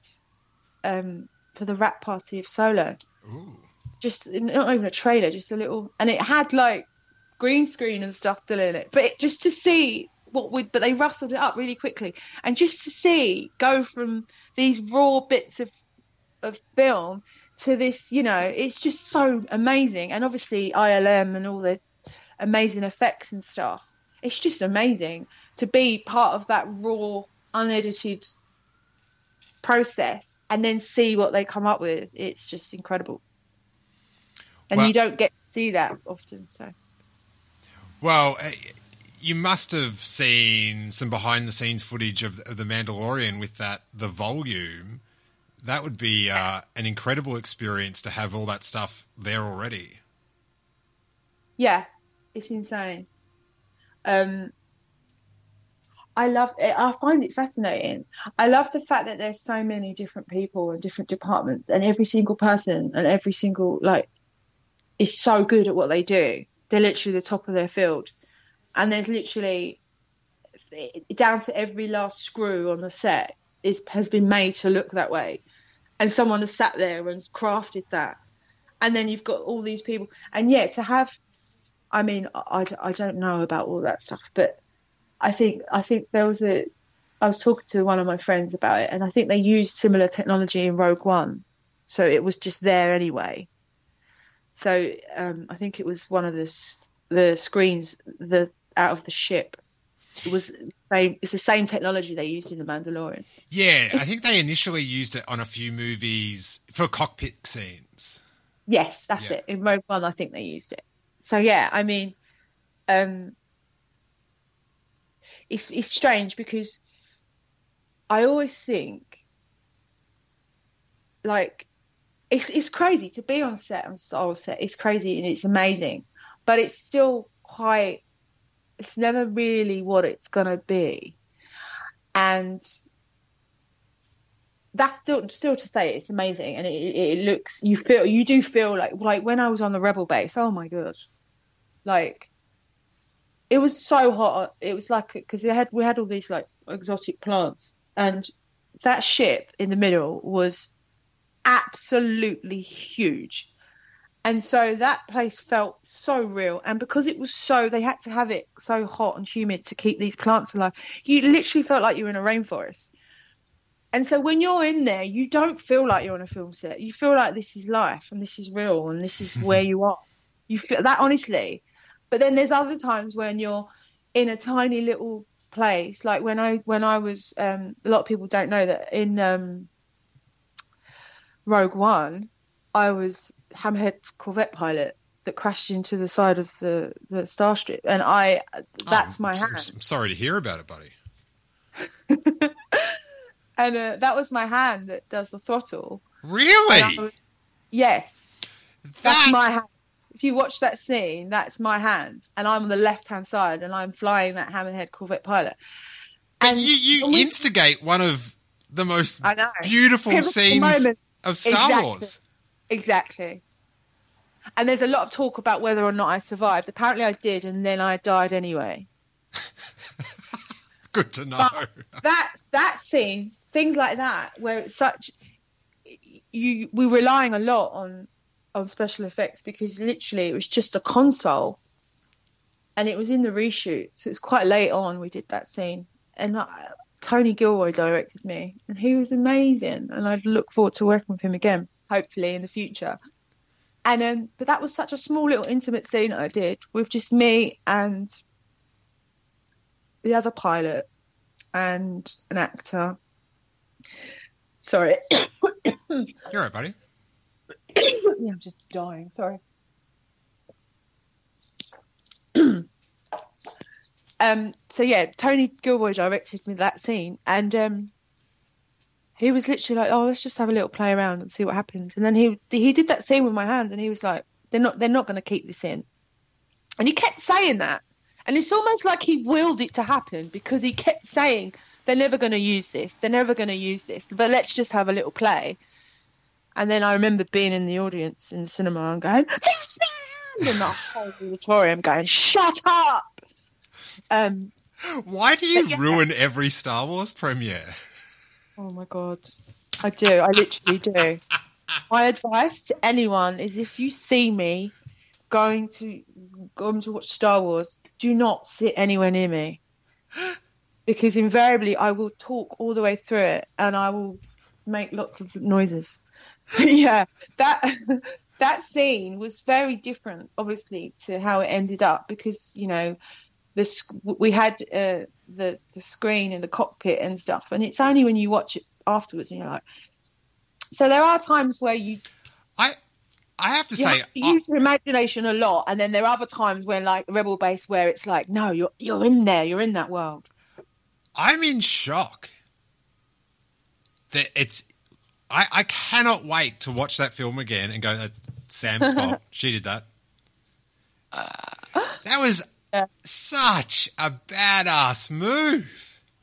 [SPEAKER 2] for the wrap party of Solo.
[SPEAKER 1] Ooh.
[SPEAKER 2] Just not even a trailer, just a little, and it had like green screen and stuff still in it, but just to see but they rustled it up really quickly, and just to see go from these raw bits of film to this, you know, it's just so amazing. And obviously ILM and all the amazing effects and stuff, it's just amazing to be part of that raw, unedited process and then see what they come up with. It's just incredible. And you don't get to see that often. So, well,
[SPEAKER 1] you must have seen some behind-the-scenes footage of The Mandalorian with the volume. That would be an incredible experience to have all that stuff there already.
[SPEAKER 2] Yeah, it's insane. I love it. I find it fascinating. I love the fact that there's so many different people and different departments, and every single person and every single is so good at what they do. They're literally the top of their field, and there's literally down to every last screw on the set has been made to look that way, and someone has sat there and crafted that. And then you've got all these people, and to have, I mean, I don't know about all that stuff, but I think I was talking to one of my friends about it, and I think they used similar technology in Rogue One, so it was just there anyway. So I think it was one of the screens out of the ship. It's the same technology they used in The Mandalorian.
[SPEAKER 1] Yeah, I think they initially used it on a few movies for cockpit scenes.
[SPEAKER 2] Yes, that's it. In Rogue One, I think they used it. So yeah, I mean, it's strange because I always think it's crazy to be on set on Star Wars set. It's crazy and it's amazing, but it's still it's never really what it's gonna be, and that's still to say it's amazing, and it looks, you do feel like when I was on the Rebel base, oh my god, it was so hot. It was because we had all these exotic plants, and that ship in the middle was absolutely huge. And so that place felt so real. And because it was they had to have it so hot and humid to keep these plants alive, you literally felt like you were in a rainforest. And so when you're in there, you don't feel like you're on a film set. You feel like this is life and this is real and this is where you are. You feel that, honestly. But then there's other times when you're in a tiny little place. Like when I was, a lot of people don't know that in Rogue One, I was Hammerhead Corvette pilot that crashed into the side of the Starstrip, and that's my hand.
[SPEAKER 1] I'm sorry to hear about it, buddy.
[SPEAKER 2] And that was my hand that does the throttle.
[SPEAKER 1] Really?
[SPEAKER 2] Yes. That's my hand. If you watch that scene, that's my hand, and I'm on the left-hand side, and I'm flying that Hammerhead Corvette pilot.
[SPEAKER 1] And you instigate one of the most beautiful scenes of Star Wars.
[SPEAKER 2] Exactly. And there's a lot of talk about whether or not I survived. Apparently I did, and then I died anyway.
[SPEAKER 1] Good to know.
[SPEAKER 2] But that scene, things like that, where it's we're relying a lot on special effects, because literally it was just a console, and it was in the reshoot, so it's quite late on we did that scene. And Tony Gilroy directed me, and he was amazing, and I'd look forward to working with him again, hopefully in the future. And but that was such a small little intimate scene I did with just me and the other pilot and an actor. Sorry.
[SPEAKER 1] You're all right, buddy.
[SPEAKER 2] Yeah, I'm just dying. Sorry. So yeah, Tony Gilroy directed me that scene, and he was literally like, "Oh, let's just have a little play around and see what happens." And then he did that scene with my hand, and he was like, "They're not going to keep this in," and he kept saying that, and it's almost like he willed it to happen, because he kept saying, "They're never going to use this. They're never going to use this. But let's just have a little play." And then I remember being in the audience in the cinema and going, "There's no hand!" and the whole auditorium going, "Shut up!"
[SPEAKER 1] Why do you ruin every Star Wars premiere?
[SPEAKER 2] Oh my god, I do. I literally do. My advice to anyone is, if you see me going to watch Star Wars, do not sit anywhere near me, because invariably I will talk all the way through it and I will make lots of noises. Yeah, that scene was very different, obviously, to how it ended up, because we had the screen in the cockpit and stuff, and it's only when you watch it afterwards and you're like, so there are times where
[SPEAKER 1] I have to say,
[SPEAKER 2] use your imagination a lot, and then there are other times when, like Rebel Base, where it's like, no, you're in there, you're in that world.
[SPEAKER 1] I'm in shock that I cannot wait to watch that film again and go, "That's Sam's fault. She did that." That was such a badass move.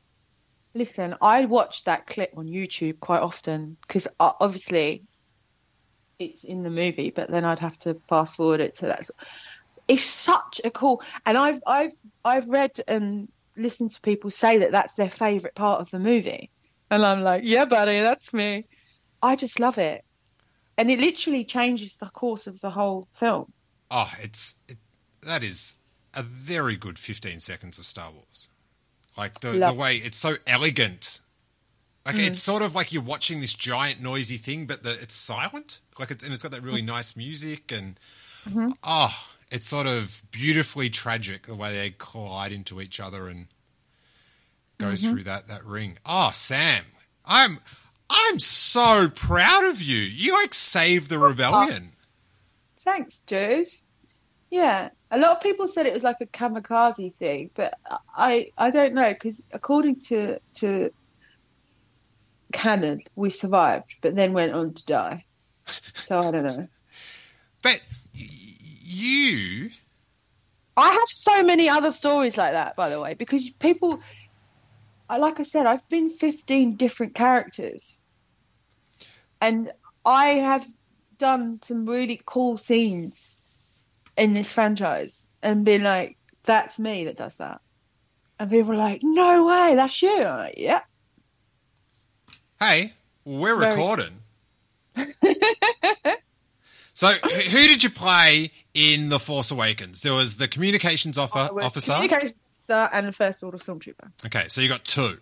[SPEAKER 2] Listen, I watch that clip on YouTube quite often because obviously it's in the movie, but then I'd have to fast forward it to that. It's such a cool, and I've read and listened to people say that that's their favourite part of the movie, and I'm like, yeah, buddy, that's me. I just love it, and it literally changes the course of the whole film.
[SPEAKER 1] Oh, that is a very good 15 seconds of Star Wars. Like the way it's so elegant. Like it's sort of like you're watching this giant noisy thing, but it's silent. Like it's got that really nice music, and it's sort of beautifully tragic the way they collide into each other and go through that ring. Oh, Sam, I'm so proud of you. You like saved the rebellion.
[SPEAKER 2] Thanks, dude. Yeah, a lot of people said it was like a kamikaze thing, but I don't know, because according to canon, we survived, but then went on to die. So I don't know.
[SPEAKER 1] But
[SPEAKER 2] I have so many other stories like that, by the way, because people, like I said, I've been 15 different characters, and I have done some really cool scenes in this franchise and been like, that's me that does that. And people are like, no way, that's you. I'm like, yeah.
[SPEAKER 1] Hey, we're recording. So who did you play in The Force Awakens? There was the communications officer.
[SPEAKER 2] Communications officer and the First Order Stormtrooper.
[SPEAKER 1] Okay, so you got two.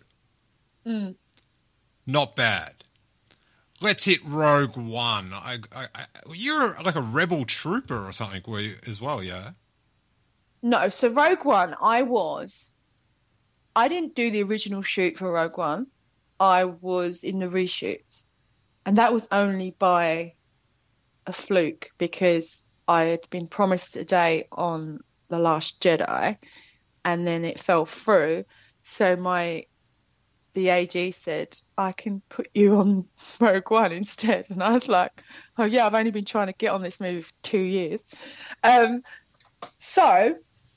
[SPEAKER 1] Not bad. Let's hit Rogue One. You're like a rebel trooper or something as well, yeah?
[SPEAKER 2] No, so Rogue One, I didn't do the original shoot for Rogue One. I was in the reshoots. And that was only by a fluke because I had been promised a day on The Last Jedi and then it fell through. So the AG said, I can put you on Rogue One instead. And I was like, oh, yeah, I've only been trying to get on this movie for 2 years. So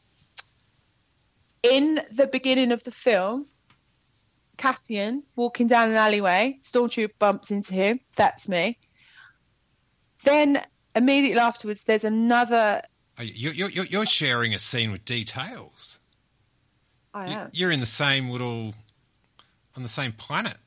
[SPEAKER 2] in the beginning of the film, Cassian walking down an alleyway, Stormtrooper bumps into him. That's me. Then immediately afterwards, there's another...
[SPEAKER 1] You're sharing a scene with details.
[SPEAKER 2] I am.
[SPEAKER 1] You're in the same little... on the same planet.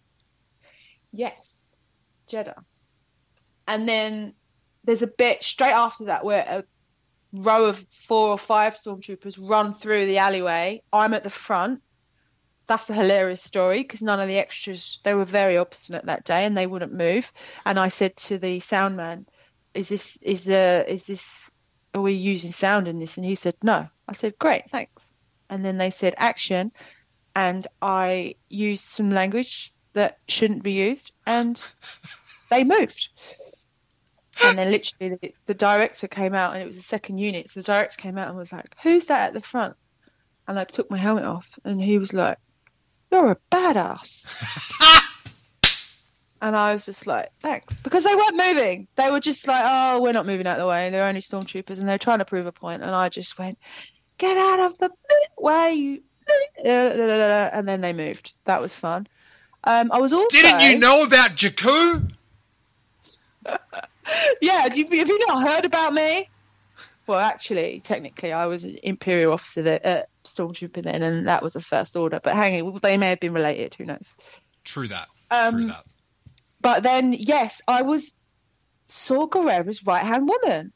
[SPEAKER 2] Yes, Jeddah. And then there's a bit straight after that where a row of 4 or 5 stormtroopers run through the alleyway. I'm at the front. That's a hilarious story because none of the extras, they were very obstinate that day and they wouldn't move. And I said to the sound man, are we using sound in this? And he said, no. I said, great, thanks. And then they said, action. And I used some language that shouldn't be used, and they moved. And then literally the director came out, and it was the second unit, so the director came out and was like, who's that at the front? And I took my helmet off, and he was like, you're a badass. And I was just like, thanks. Because they weren't moving. They were just like, oh, we're not moving out of the way. They're only stormtroopers, and they're trying to prove a point. And I just went, get out of the way, you... And then they moved. That was fun. I was also...
[SPEAKER 1] Didn't you know about Jakku?
[SPEAKER 2] Yeah, have you not heard about me? Well, actually, technically, I was an Imperial officer Stormtrooper then, and that was a First Order. But hang on, they may have been related. Who knows?
[SPEAKER 1] True that.
[SPEAKER 2] But then, yes, I was Saw Gerrera's right-hand woman.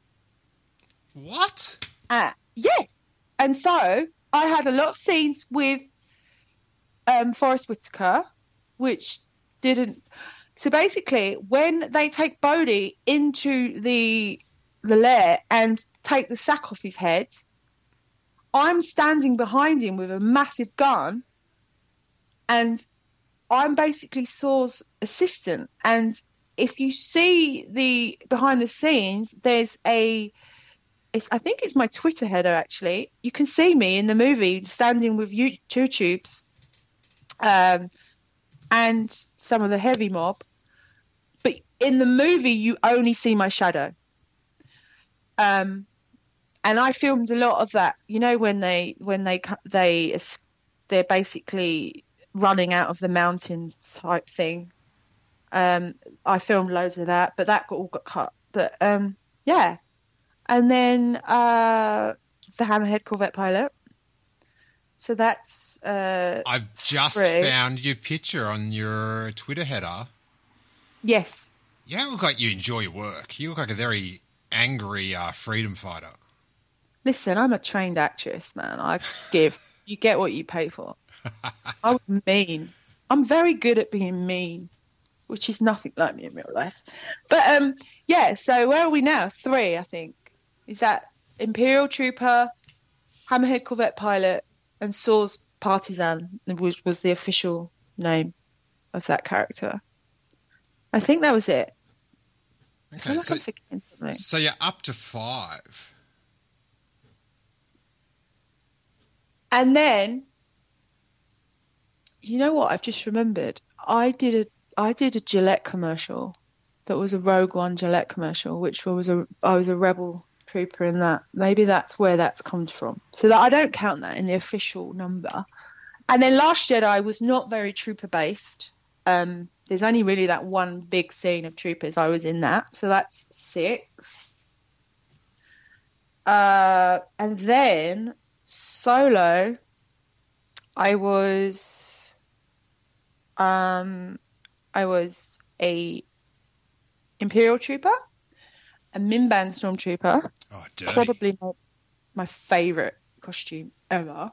[SPEAKER 1] What?
[SPEAKER 2] Yes. And so... I had a lot of scenes with Forrest Whitaker, which didn't... So basically, when they take Bodhi into the lair and take the sack off his head, I'm standing behind him with a massive gun, and I'm basically Saw's assistant. And if you see the behind the scenes, there's I think it's my Twitter header, actually. You can see me in the movie standing with two tubes and some of the heavy mob. But in the movie, you only see my shadow. And I filmed a lot of that. You know, when they're basically running out of the mountain type thing. I filmed loads of that, but that all got cut. But yeah, and then the Hammerhead Corvette pilot. So that's
[SPEAKER 1] I've just found your picture on your Twitter header.
[SPEAKER 2] Yes.
[SPEAKER 1] You don't look like you enjoy your work. You look like a very angry freedom fighter.
[SPEAKER 2] Listen, I'm a trained actress, man. You get what you pay for. I was mean. I'm very good at being mean, which is nothing like me in real life. But yeah, so where are we now? 3, I think. Is that Imperial Trooper, Hammerhead Corvette pilot, and Saw's Partisan, which was the official name of that character. I think that was it.
[SPEAKER 1] Okay,
[SPEAKER 2] I feel like I'm forgetting something.
[SPEAKER 1] So you're up to 5.
[SPEAKER 2] And then, you know what? I've just remembered. I did a Gillette commercial that was a Rogue One Gillette commercial, which I was a rebel trooper in that. Maybe that's where that comes from. So that I don't count that in the official number. And then Last Jedi was not very trooper based. There's only really that one big scene of troopers. I was in that, so that's 6. And then Solo, I was a Imperial Trooper, a Minban Stormtrooper.
[SPEAKER 1] Oh, dirty.
[SPEAKER 2] Probably my favourite costume ever.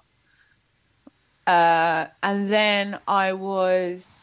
[SPEAKER 2] And then I was...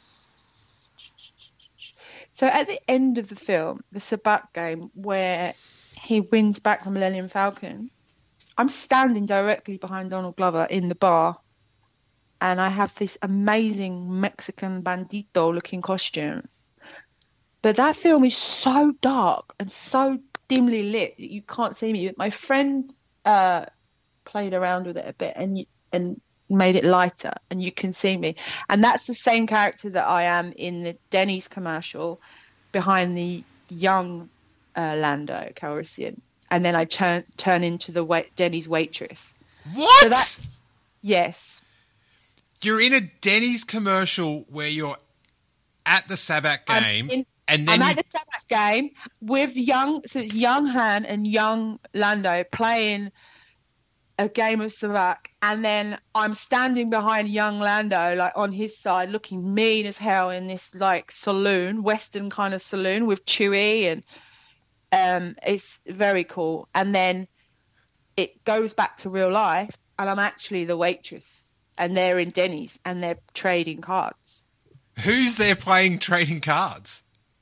[SPEAKER 2] So at the end of the film, the Sabacc game, where he wins back the Millennium Falcon, I'm standing directly behind Donald Glover in the bar, and I have this amazing Mexican bandito-looking costume. But that film is so dark and so dimly lit that you can't see me. My friend played around with it a bit and made it lighter, and you can see me. And that's the same character that I am in the Denny's commercial behind the young Lando Calrissian. And then I turn into the Denny's waitress.
[SPEAKER 1] What?
[SPEAKER 2] So yes.
[SPEAKER 1] You're in a Denny's commercial where you're at the Sabacc game. And then
[SPEAKER 2] I'm at the Sabacc game with it's young Han and young Lando playing a game of Sabacc, and then I'm standing behind young Lando, like on his side, looking mean as hell in this like saloon, Western kind of saloon with Chewie, and it's very cool. And then it goes back to real life, and I'm actually the waitress, and they're in Denny's and they're trading cards.
[SPEAKER 1] Who's there playing trading cards?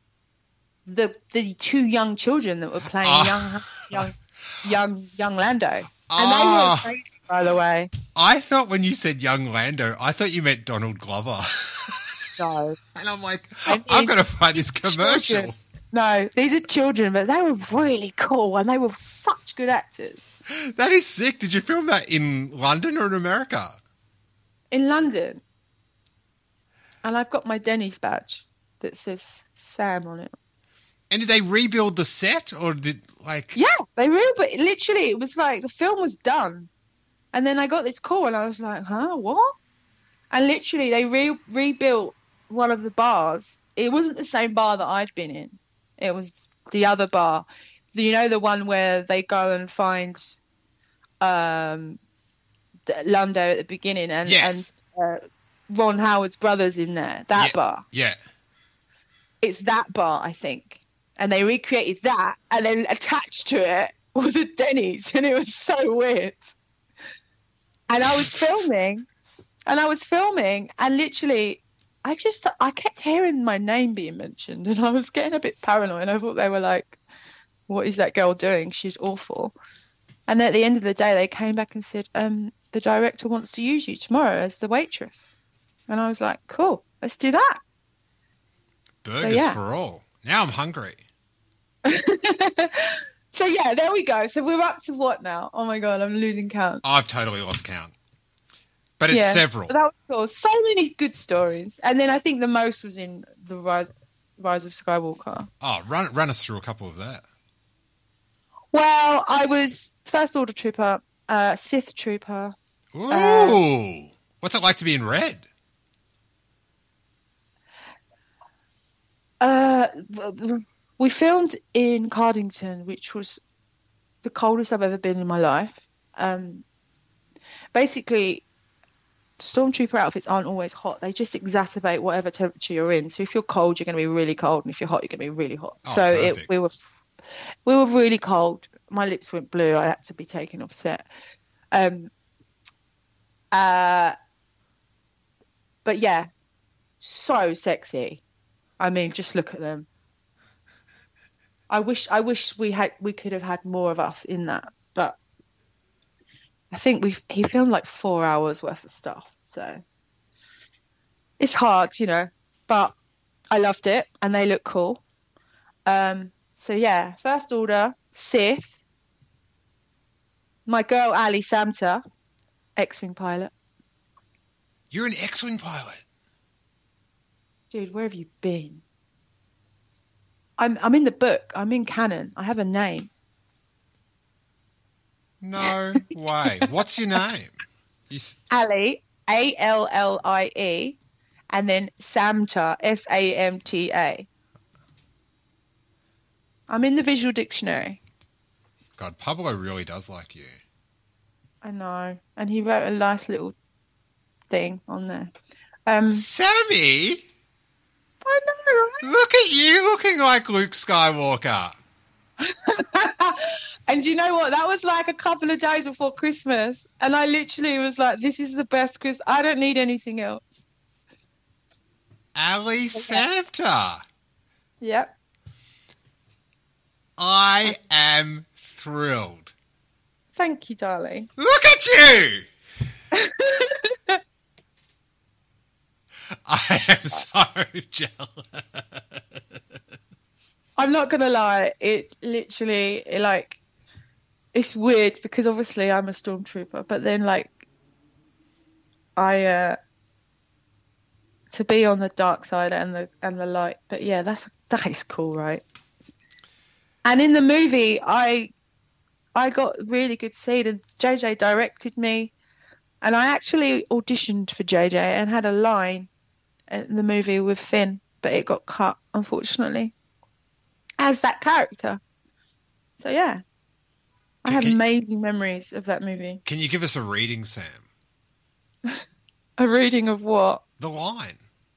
[SPEAKER 2] The 2 young children that were playing young Lando. And they were crazy, by the way.
[SPEAKER 1] I thought when you said young Lando, I thought you meant Donald Glover.
[SPEAKER 2] No.
[SPEAKER 1] And I'm like, I've got to find this commercial.
[SPEAKER 2] Children. No, these are children, but they were really cool, and they were such good actors.
[SPEAKER 1] That is sick. Did you film that in London or in America?
[SPEAKER 2] In London. And I've got my Denny's badge that says Sam on it.
[SPEAKER 1] And did they rebuild the set, or
[SPEAKER 2] Yeah, they rebuilt. Literally, it was like the film was done, and then I got this call, and I was like, "Huh, what?" And literally, they rebuilt one of the bars. It wasn't the same bar that I'd been in. It was the other bar. You know, the one where they go and find Lando at the beginning, and
[SPEAKER 1] yes.
[SPEAKER 2] and Ron Howard's brothers in there. That bar.
[SPEAKER 1] Yeah.
[SPEAKER 2] It's that bar, I think. And they recreated that, and then attached to it was a Denny's, and it was so weird. And I was filming, and literally, I kept hearing my name being mentioned, and I was getting a bit paranoid. I thought they were like, what is that girl doing? She's awful. And at the end of the day, they came back and said, the director wants to use you tomorrow as the waitress. And I was like, cool, let's do that.
[SPEAKER 1] Burgers for all. Now I'm hungry.
[SPEAKER 2] So yeah, there we go. So we're up to what now? Oh my God, I'm losing count.
[SPEAKER 1] I've totally lost count. But it's several.
[SPEAKER 2] That was cool. So many good stories. And then I think the most was in the Rise of Skywalker.
[SPEAKER 1] Oh, run us through a couple of that.
[SPEAKER 2] Well, I was First Order Trooper, Sith Trooper.
[SPEAKER 1] Ooh. What's it like to be in red?
[SPEAKER 2] We filmed in Cardington, which was the coldest I've ever been in my life. Basically, stormtrooper outfits aren't always hot. They just exacerbate whatever temperature you're in. So if you're cold, you're going to be really cold, and if you're hot, you're going to be really hot.
[SPEAKER 1] Oh,
[SPEAKER 2] so
[SPEAKER 1] perfect.
[SPEAKER 2] we were really cold. My lips went blue. I had to be taken off set. But yeah, so sexy. I mean, just look at them. I wish we could have had more of us in that, but I think he filmed like 4 hours worth of stuff, so it's hard, but I loved it and they look cool. So yeah, First Order, Sith, my girl Ali Samter, X-Wing pilot.
[SPEAKER 1] You're an X-Wing pilot.
[SPEAKER 2] Dude, where have you been? I'm in the book. I'm in canon. I have a name.
[SPEAKER 1] No way. What's your name?
[SPEAKER 2] Ali, Allie, and then Samta, Samta. I'm in the visual dictionary.
[SPEAKER 1] God, Pablo really does like you.
[SPEAKER 2] I know. And he wrote a nice little thing on there.
[SPEAKER 1] Sammy?
[SPEAKER 2] I know, right?
[SPEAKER 1] Look at you looking like Luke Skywalker.
[SPEAKER 2] And you know what? That was like a couple of days before Christmas. And I literally was like, this is the best Christmas. I don't need anything else.
[SPEAKER 1] Ali Samter.
[SPEAKER 2] Yep.
[SPEAKER 1] I am thrilled.
[SPEAKER 2] Thank you, darling.
[SPEAKER 1] Look at you! I am so jealous.
[SPEAKER 2] I'm not going to lie. It literally, it's weird because obviously I'm a stormtrooper, but then to be on the dark side and the light. But yeah, that is cool, right? And in the movie, I got really good scene, and JJ directed me, and I actually auditioned for JJ and had a line in the movie with Finn, but it got cut, unfortunately, as that character. So yeah, I have amazing memories of that movie.
[SPEAKER 1] Can you give us a reading, Sam?
[SPEAKER 2] A reading of what?
[SPEAKER 1] The line.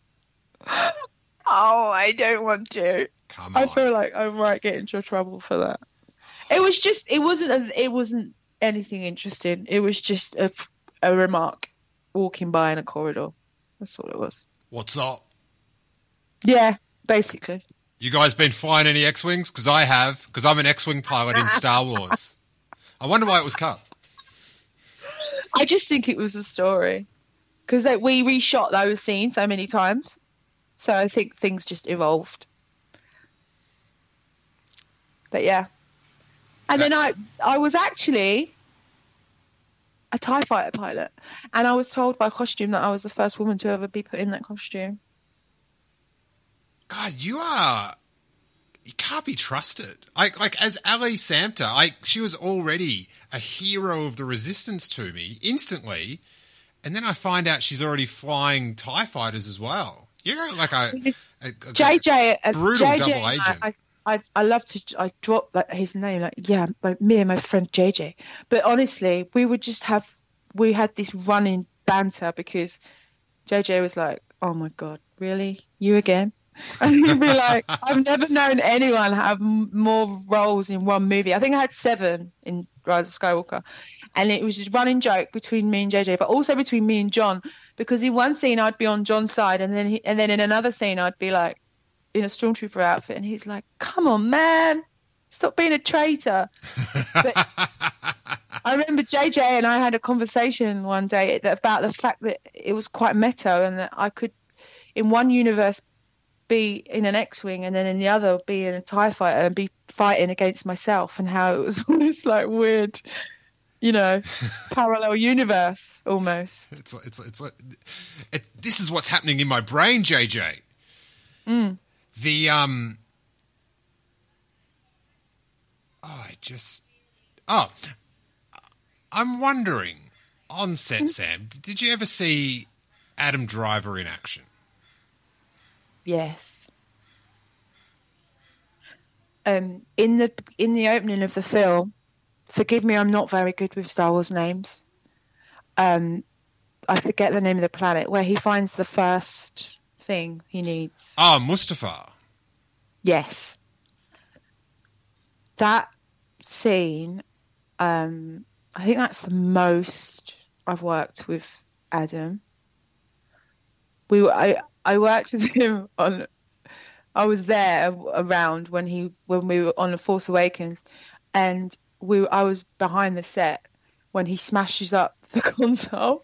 [SPEAKER 2] Oh, I don't want to.
[SPEAKER 1] Come on.
[SPEAKER 2] I feel like I might get into trouble for that. It wasn't anything interesting. It was just a remark walking by in a corridor. That's all it was.
[SPEAKER 1] What's up?
[SPEAKER 2] Yeah, basically.
[SPEAKER 1] You guys been flying any X-Wings? Because I have, because I'm an X-Wing pilot in Star Wars. I wonder why it was cut.
[SPEAKER 2] I just think it was a story. Because we reshot those scenes so many times. So I think things just evolved. But yeah. And then I was actually a TIE fighter pilot. And I was told by costume that I was the first woman to ever be put in that costume.
[SPEAKER 1] God, you can't be trusted. Like as Ali Samter, she was already a hero of the resistance to me instantly. And then I find out she's already flying TIE fighters as well. You're like a
[SPEAKER 2] JJ,
[SPEAKER 1] brutal
[SPEAKER 2] JJ,
[SPEAKER 1] double agent.
[SPEAKER 2] I love to. I drop his name, me and my friend JJ. But honestly, we had this running banter because JJ was like, "Oh my god, really? You again?" And he'd be like, "I've never known anyone have more roles in one movie. I think I had 7 in Rise of Skywalker." And it was just running joke between me and JJ, but also between me and John, because in one scene I'd be on John's side, and then in another scene I'd be like in a stormtrooper outfit, and he's like, "Come on, man, stop being a traitor." But I remember JJ and I had a conversation one day about the fact that it was quite meta, and that I could, in one universe, be in an X-Wing, and then in the other be in a TIE fighter and be fighting against myself, and how it was almost like weird. Parallel universe almost.
[SPEAKER 1] It's like this is what's happening in my brain, JJ. I'm wondering, on set, Sam, did you ever see Adam Driver in action?
[SPEAKER 2] Yes. in the opening of the film, forgive me, I'm not very good with Star Wars names. I forget the name of the planet where he finds the first thing he needs.
[SPEAKER 1] Oh, Mustafar.
[SPEAKER 2] Yes. That scene, I think that's the most I've worked with Adam. I worked with him on. I was there around when we were on The Force Awakens, and I was behind the set when he smashes up the console.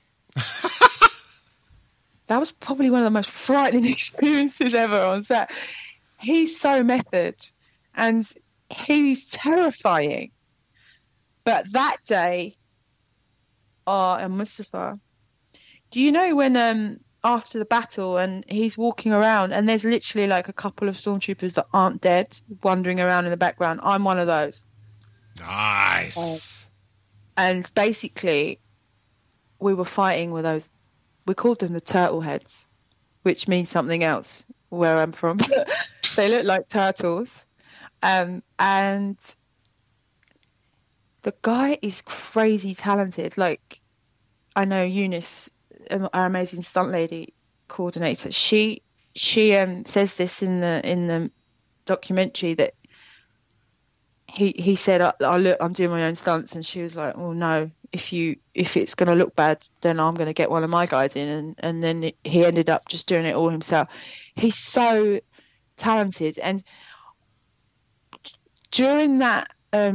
[SPEAKER 2] That was probably one of the most frightening experiences ever on set. He's so method, and he's terrifying. But that day, and Mustafar, do you know when after the battle and he's walking around and there's literally like a couple of stormtroopers that aren't dead wandering around in the background? I'm one of those.
[SPEAKER 1] Nice.
[SPEAKER 2] And basically, we were fighting with those. We called them the turtle heads, which means something else where I'm from. They look like turtles. And the guy is crazy talented. Like, I know Eunice, our amazing stunt lady coordinator, she says this in the documentary that he said, look, I'm doing my own stunts, and she was like, oh no, if it's going to look bad, then I'm going to get one of my guys in, and then he ended up just doing it all himself. He's so talented, and during that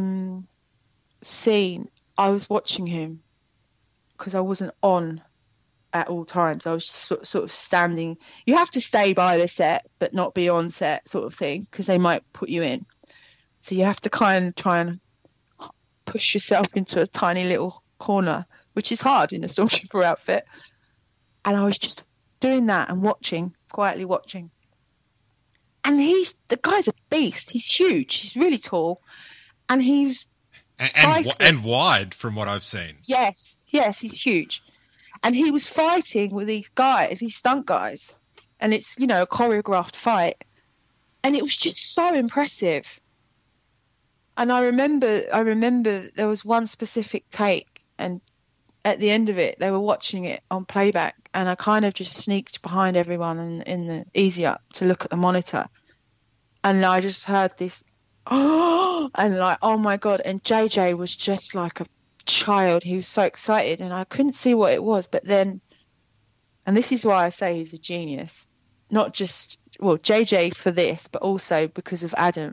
[SPEAKER 2] scene, I was watching him because I wasn't on at all times. I was sort of standing. You have to stay by the set but not be on set, sort of thing, because they might put you in. So you have to kind of try and push yourself into a tiny little corner, which is hard in a stormtrooper outfit. And I was just doing that and quietly watching. And the guy's a beast. He's huge. He's really tall, and he's
[SPEAKER 1] and wide from what I've seen.
[SPEAKER 2] Yes, he's huge. And he was fighting with these guys, these stunt guys, and it's, a choreographed fight, and it was just so impressive. And I remember there was one specific take, and at the end of it, they were watching it on playback, and I kind of just sneaked behind everyone in the easy up to look at the monitor, and I just heard this, oh, and like, oh my God, and JJ was just like a child. He was so excited, and I couldn't see what it was, but then, and this is why I say he's a genius, not just, JJ for this, but also because of Adam.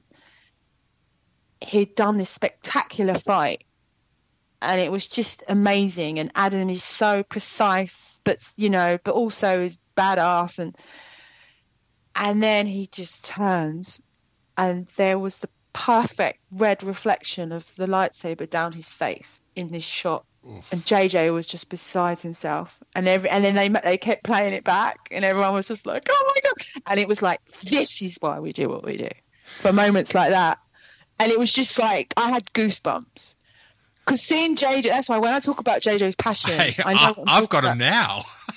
[SPEAKER 2] He'd done this spectacular fight, and it was just amazing, and Adam is so precise, but also is badass, and then he just turns, and there was the perfect red reflection of the lightsaber down his face in this shot. Oof. And JJ was just beside himself, and then they kept playing it back, and everyone was just like, oh my God, and it was like, this is why we do what we do, for moments like that. And it was just like, I had goosebumps. Because seeing JJ, that's why when I talk about JJ's passion,
[SPEAKER 1] I've got him now.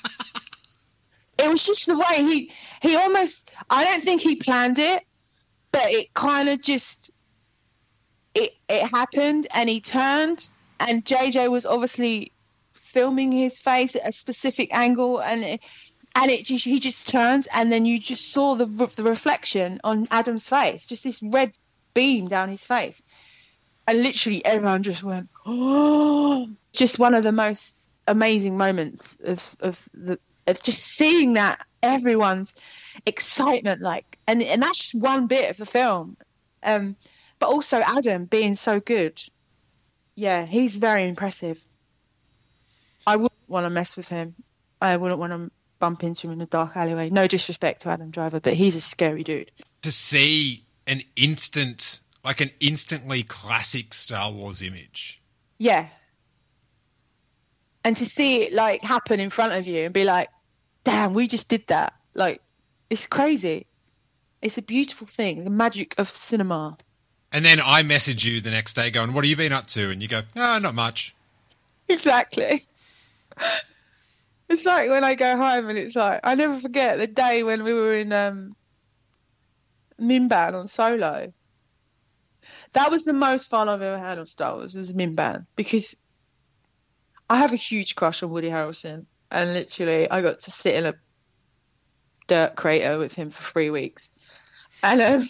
[SPEAKER 2] It was just the way he almost, I don't think he planned it, but it kind of just, it happened, and he turned, and JJ was obviously filming his face at a specific angle, and he just turns, and then you just saw the reflection on Adam's face, just this red beam down his face, and literally everyone just went, oh, just one of the most amazing moments of just seeing that, everyone's excitement, like, and that's just one bit of the film, but also Adam being so good. Yeah, he's very impressive. I wouldn't want to mess with him. I wouldn't want to bump into him in a dark alleyway. No disrespect to Adam Driver, but he's a scary dude.
[SPEAKER 1] To see an instantly classic Star Wars image.
[SPEAKER 2] Yeah. And to see it like happen in front of you and be like, damn, we just did that. Like, it's crazy. It's a beautiful thing, the magic of cinema.
[SPEAKER 1] And then I message you the next day going, what have you been up to? And you go, oh, not much.
[SPEAKER 2] Exactly. It's like when I go home, and it's like, I never forget the day when we were in Mimban on Solo, that was the most fun I've ever had on Star Wars, was Minban, because I have a huge crush on Woody Harrelson, and literally I got to sit in a dirt crater with him for 3 weeks. And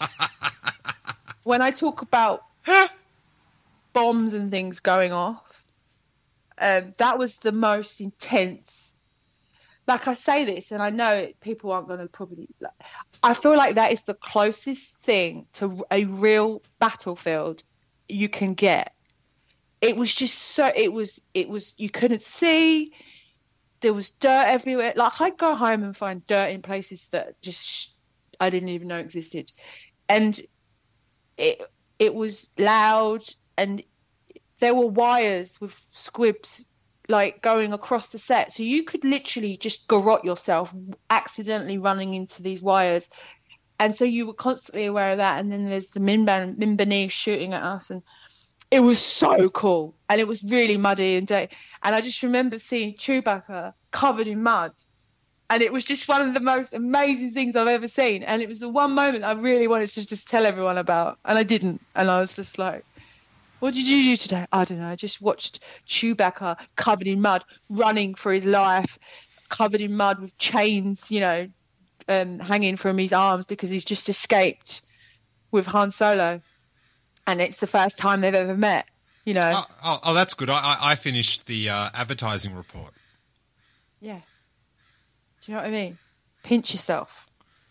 [SPEAKER 2] when I talk about bombs and things going off, that was the most intense. Like, I say this, and I know people aren't going to probably... I feel like that is the closest thing to a real battlefield you can get. It was just so... It was... You couldn't see. There was dirt everywhere. Like, I'd go home and find dirt in places that just I didn't even know existed. And it was loud, and there were wires with squibs like going across the set, so you could literally just garrot yourself accidentally running into these wires, and so you were constantly aware of that. And then there's the Minbanese shooting at us, and it was so cool, and it was really muddy and dirty. And I just remember seeing Chewbacca covered in mud, and it was just one of the most amazing things I've ever seen. And it was the one moment I really wanted to just tell everyone about, and I didn't. And I was just like, what did you do today? I don't know. I just watched Chewbacca covered in mud, running for his life, covered in mud with chains, hanging from his arms because he's just escaped with Han Solo. And it's the first time they've ever met,
[SPEAKER 1] Oh, that's good. I finished the advertising report.
[SPEAKER 2] Yeah. Do you know what I mean? Pinch yourself.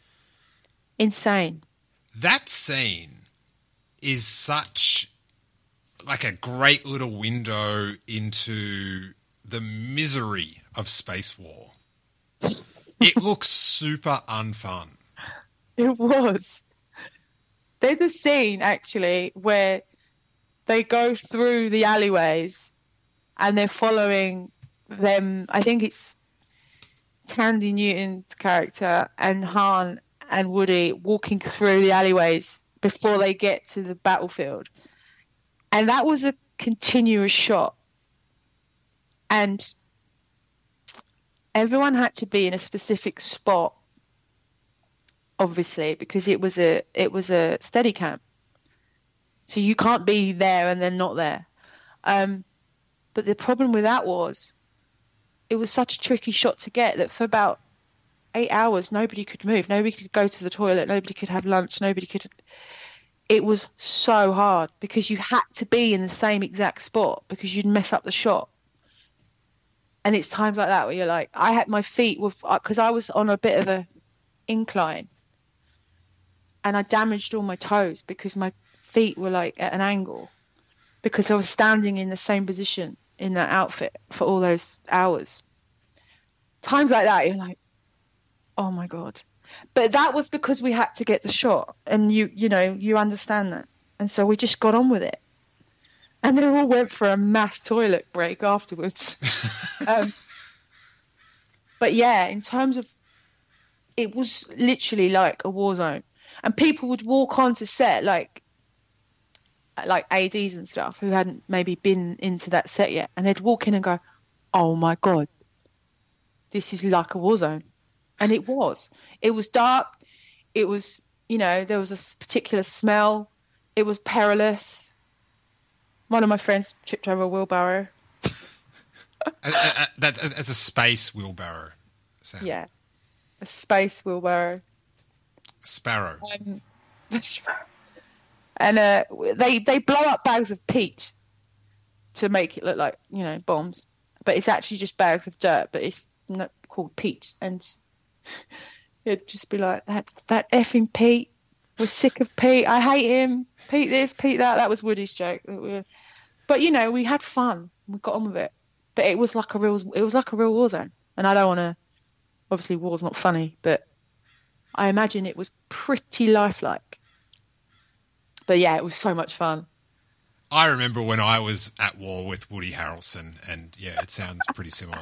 [SPEAKER 2] Insane.
[SPEAKER 1] That scene is such... like a great little window into the misery of space war. It looks super unfun.
[SPEAKER 2] It was. There's a scene, actually, where they go through the alleyways and they're following them. I think it's Tandy Newton's character and Han and Woody walking through the alleyways before they get to the battlefield. And that was a continuous shot. And everyone had to be in a specific spot, obviously, because it was a Steadicam. So you can't be there and then not there. But the problem with that was it was such a tricky shot to get that for about 8 hours, nobody could move. Nobody could go to the toilet. Nobody could have lunch. Nobody could... It was so hard because you had to be in the same exact spot because you'd mess up the shot. And it's times like that where you're like, I had my feet with, because I was on a bit of a incline and I damaged all my toes because my feet were like at an angle because I was standing in the same position in that outfit for all those hours. Times like that, you're like, oh my God. But that was because we had to get the shot, and you understand that. And so we just got on with it. And they all went for a mass toilet break afterwards. But yeah, in terms of, it was literally like a war zone. And people would walk onto set like ADs and stuff who hadn't maybe been into that set yet. And they'd walk in and go, oh my God, this is like a war zone. And it was. It was dark. It was, there was a particular smell. It was perilous. One of my friends tripped over a wheelbarrow.
[SPEAKER 1] That's a space wheelbarrow. Sam.
[SPEAKER 2] Yeah. A space wheelbarrow.
[SPEAKER 1] Sparrow.
[SPEAKER 2] And they blow up bags of peat to make it look like, bombs. But it's actually just bags of dirt, but it's not called peat. And it'd just be like, that effing Pete. We're sick of Pete. I hate him. Pete this, Pete that. That was Woody's joke. But we had fun. We got on with it. But it was like a real war zone. And I don't want to. Obviously, war's not funny, but I imagine it was pretty lifelike. But yeah, it was so much fun.
[SPEAKER 1] I remember when I was at war with Woody Harrelson, and yeah, it sounds pretty similar.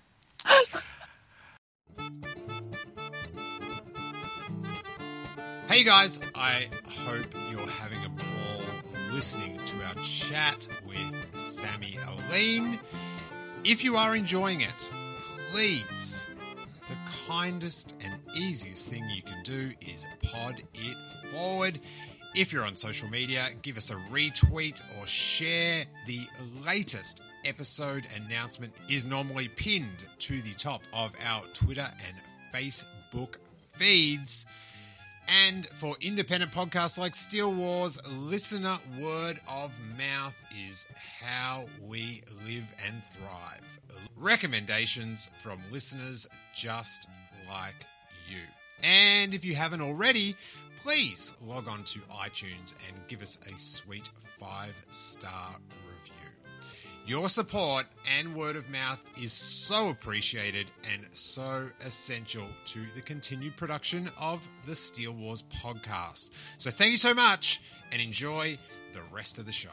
[SPEAKER 1] Hey guys, I hope you're having a ball listening to our chat with Sammy Aline. If you are enjoying it, please, the kindest and easiest thing you can do is pod it forward. If you're on social media, give us a retweet or share. The latest episode announcement is normally pinned to the top of our Twitter and Facebook feeds. And for independent podcasts like Steele Wars, listener word of mouth is how we live and thrive. Recommendations from listeners just like you. And if you haven't already, please log on to iTunes and give us a sweet 5-star review. Your support and word of mouth is so appreciated and so essential to the continued production of the Steele Wars podcast. So thank you so much and enjoy the rest of the show.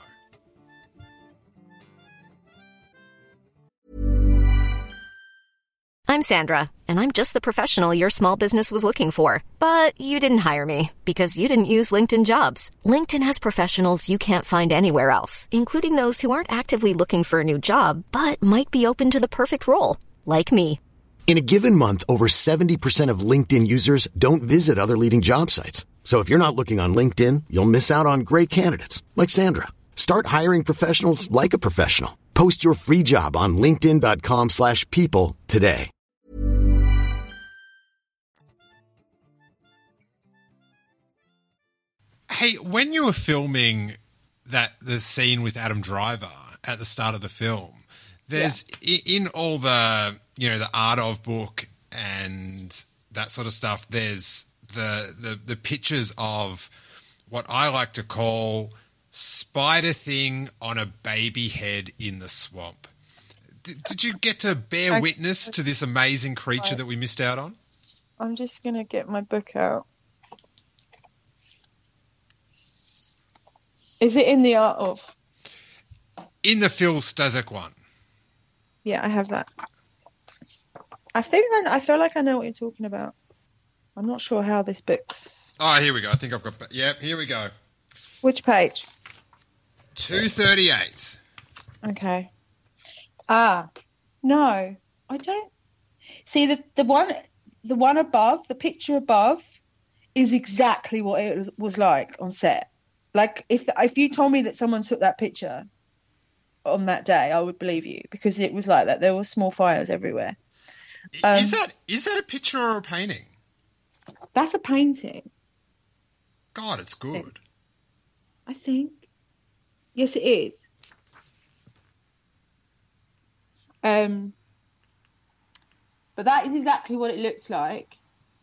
[SPEAKER 5] I'm Sandra, and I'm just the professional your small business was looking for. But you didn't hire me because you didn't use LinkedIn Jobs. LinkedIn has professionals you can't find anywhere else, including those who aren't actively looking for a new job, but might be open to the perfect role, like me.
[SPEAKER 6] In a given month, over 70% of LinkedIn users don't visit other leading job sites. So if you're not looking on LinkedIn, you'll miss out on great candidates like Sandra. Start hiring professionals like a professional. Post your free job on linkedin.com/people today.
[SPEAKER 1] Hey, when you were filming the scene with Adam Driver at the start of the film, there's in all the the art of book and that sort of stuff. There's the pictures of what I like to call spider thing on a baby head in the swamp. Did you get to bear witness to this amazing creature that we missed out on?
[SPEAKER 2] I'm just going to get my book out. Is it in the art of?
[SPEAKER 1] In the Phil Stazek one.
[SPEAKER 2] Yeah, I have that. I feel like I know what you're talking about. I'm not sure how this book's...
[SPEAKER 1] Oh, here we go. I think I've got... Yep, here we go.
[SPEAKER 2] Which page?
[SPEAKER 1] 238.
[SPEAKER 2] Okay. No, I don't... See, the one above, the picture above, is exactly what it was like on set. Like, if you told me that someone took that picture on that day, I would believe you, because it was like that. There were small fires everywhere.
[SPEAKER 1] Is that a picture or a painting?
[SPEAKER 2] That's a painting.
[SPEAKER 1] God, it's good.
[SPEAKER 2] I think. Yes, it is. But that is exactly what it looks like.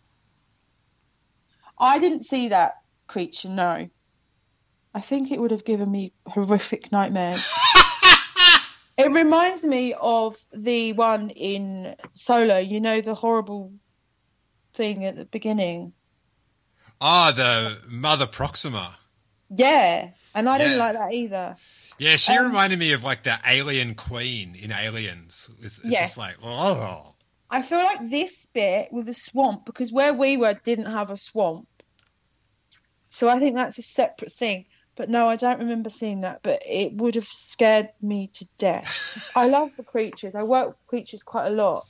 [SPEAKER 2] I didn't see that creature, no. I think it would have given me horrific nightmares. It reminds me of the one in Solo, the horrible thing at the beginning.
[SPEAKER 1] The Mother Proxima.
[SPEAKER 2] Yeah, and I didn't like that either.
[SPEAKER 1] Yeah, she reminded me of like the alien queen in Aliens. It's just like, oh.
[SPEAKER 2] I feel like this bit with the swamp, because where we were didn't have a swamp. So I think that's a separate thing. But no, I don't remember seeing that, but it would have scared me to death. I love the creatures. I work with creatures quite a lot.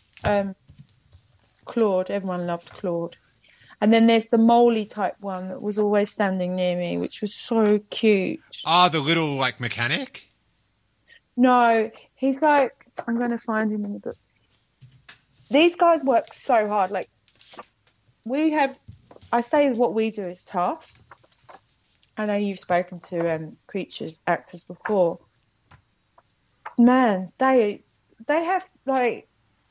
[SPEAKER 2] Claude, everyone loved Claude. And then there's the Moley type one that was always standing near me, which was so cute.
[SPEAKER 1] The little, like, mechanic?
[SPEAKER 2] No, he's like, I'm going to find him in the book. These guys work so hard. Like, I say what we do is tough. I know you've spoken to creatures actors before. Man, they have like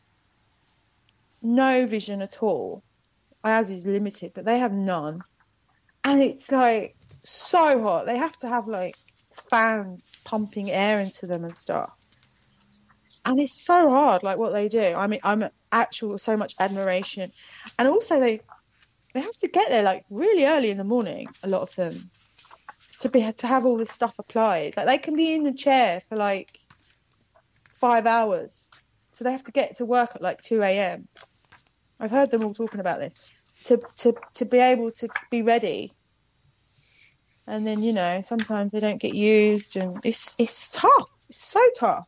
[SPEAKER 2] no vision at all. Ours is limited, but they have none. And it's like so hot. They have to have like fans pumping air into them and stuff. And it's so hard, like what they do. I mean, I'm so much admiration. And also they have to get there like really early in the morning, a lot of them. To have all this stuff applied. Like they can be in the chair for like 5 hours. So they have to get to work at like 2 a.m. I've heard them all talking about this. To be able to be ready. And then, sometimes they don't get used and it's tough. It's so tough.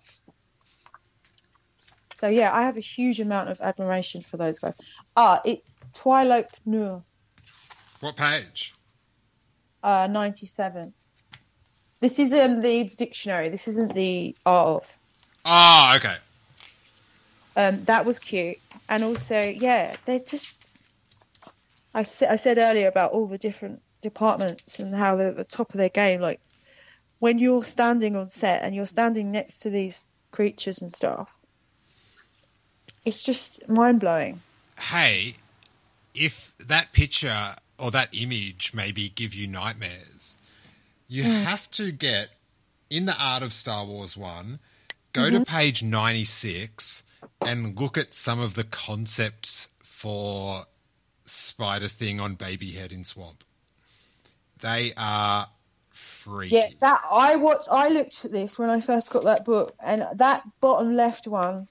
[SPEAKER 2] So yeah, I have a huge amount of admiration for those guys. It's Twilight Noir.
[SPEAKER 1] What page?
[SPEAKER 2] 97. This is the dictionary. This isn't the art of.
[SPEAKER 1] Oh, okay.
[SPEAKER 2] That was cute. And also, yeah, they're just... I said earlier about all the different departments and how they're at the top of their game. Like, when you're standing on set and you're standing next to these creatures and stuff, it's just mind-blowing.
[SPEAKER 1] Hey, if that picture or that image maybe give you nightmares, you have to get, in the Art of Star Wars 1, go to page 96 and look at some of the concepts for Spider Thing on Baby Head in Swamp. They are freaky.
[SPEAKER 2] Yeah, I looked at this when I first got that book, and that bottom left one,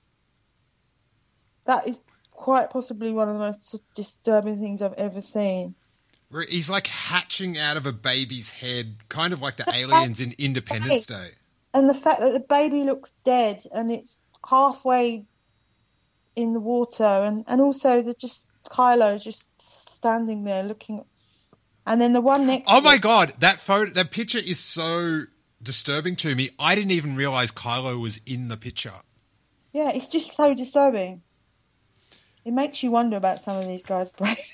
[SPEAKER 2] that is quite possibly one of the most disturbing things I've ever seen.
[SPEAKER 1] Where he's like hatching out of a baby's head, kind of like the aliens in Independence Day.
[SPEAKER 2] And the fact that the baby looks dead and it's halfway in the water, and also Kylo just standing there looking. And then the one next.
[SPEAKER 1] Oh my God, that picture is so disturbing to me. I didn't even realize Kylo was in the picture.
[SPEAKER 2] Yeah, it's just so disturbing. It makes you wonder about some of these guys' brains.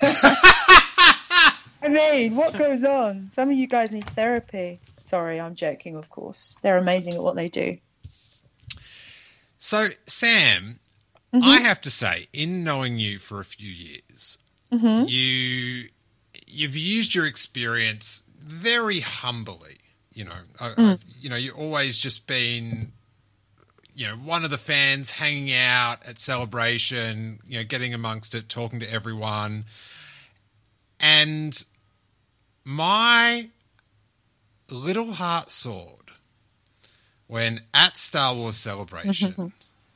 [SPEAKER 2] I mean, what goes on? Some of you guys need therapy. Sorry, I'm joking, of course. They're amazing at what they do.
[SPEAKER 1] So, Sam, I have to say, in knowing you for a few years, you've used your experience very humbly. You know, you've always just been, one of the fans hanging out at Celebration, getting amongst it, talking to everyone. And my little heart soared when at Star Wars Celebration,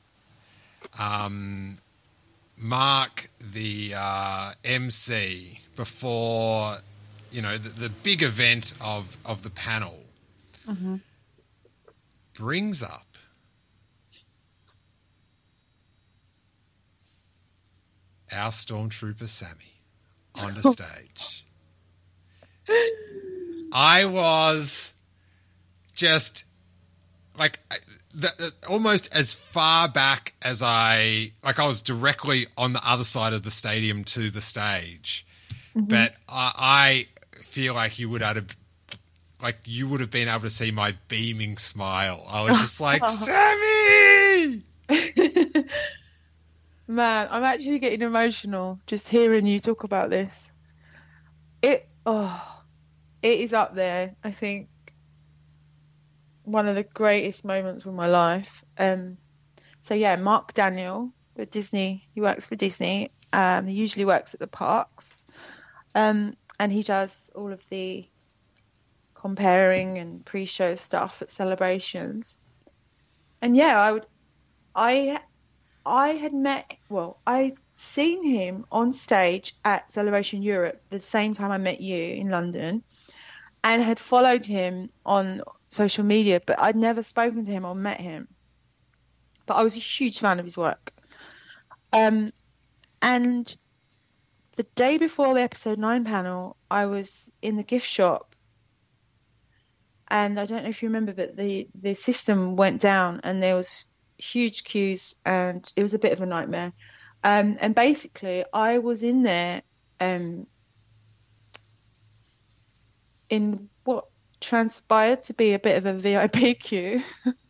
[SPEAKER 1] Mark, the MC, before, the big event of the panel, brings up our Stormtrooper Sammy on the stage. I was just like almost as far back as I was directly on the other side of the stadium to the stage, but I feel like you would have been able to see my beaming smile. I was just like, Sammy!
[SPEAKER 2] Man, I'm actually getting emotional just hearing you talk about this. It is up there, I think, one of the greatest moments of my life. So yeah, Mark Daniel with Disney, he works for Disney. He usually works at the parks. And he does all of the comparing and pre-show stuff at celebrations. And yeah, I'd seen him on stage at Celebration Europe the same time I met you in London, and had followed him on social media, but I'd never spoken to him or met him. But I was a huge fan of his work. And the day before the episode 9 panel, I was in the gift shop, and I don't know if you remember, but the system went down and there was huge queues and it was a bit of a nightmare. And basically I was in there in what transpired to be a bit of a VIP queue.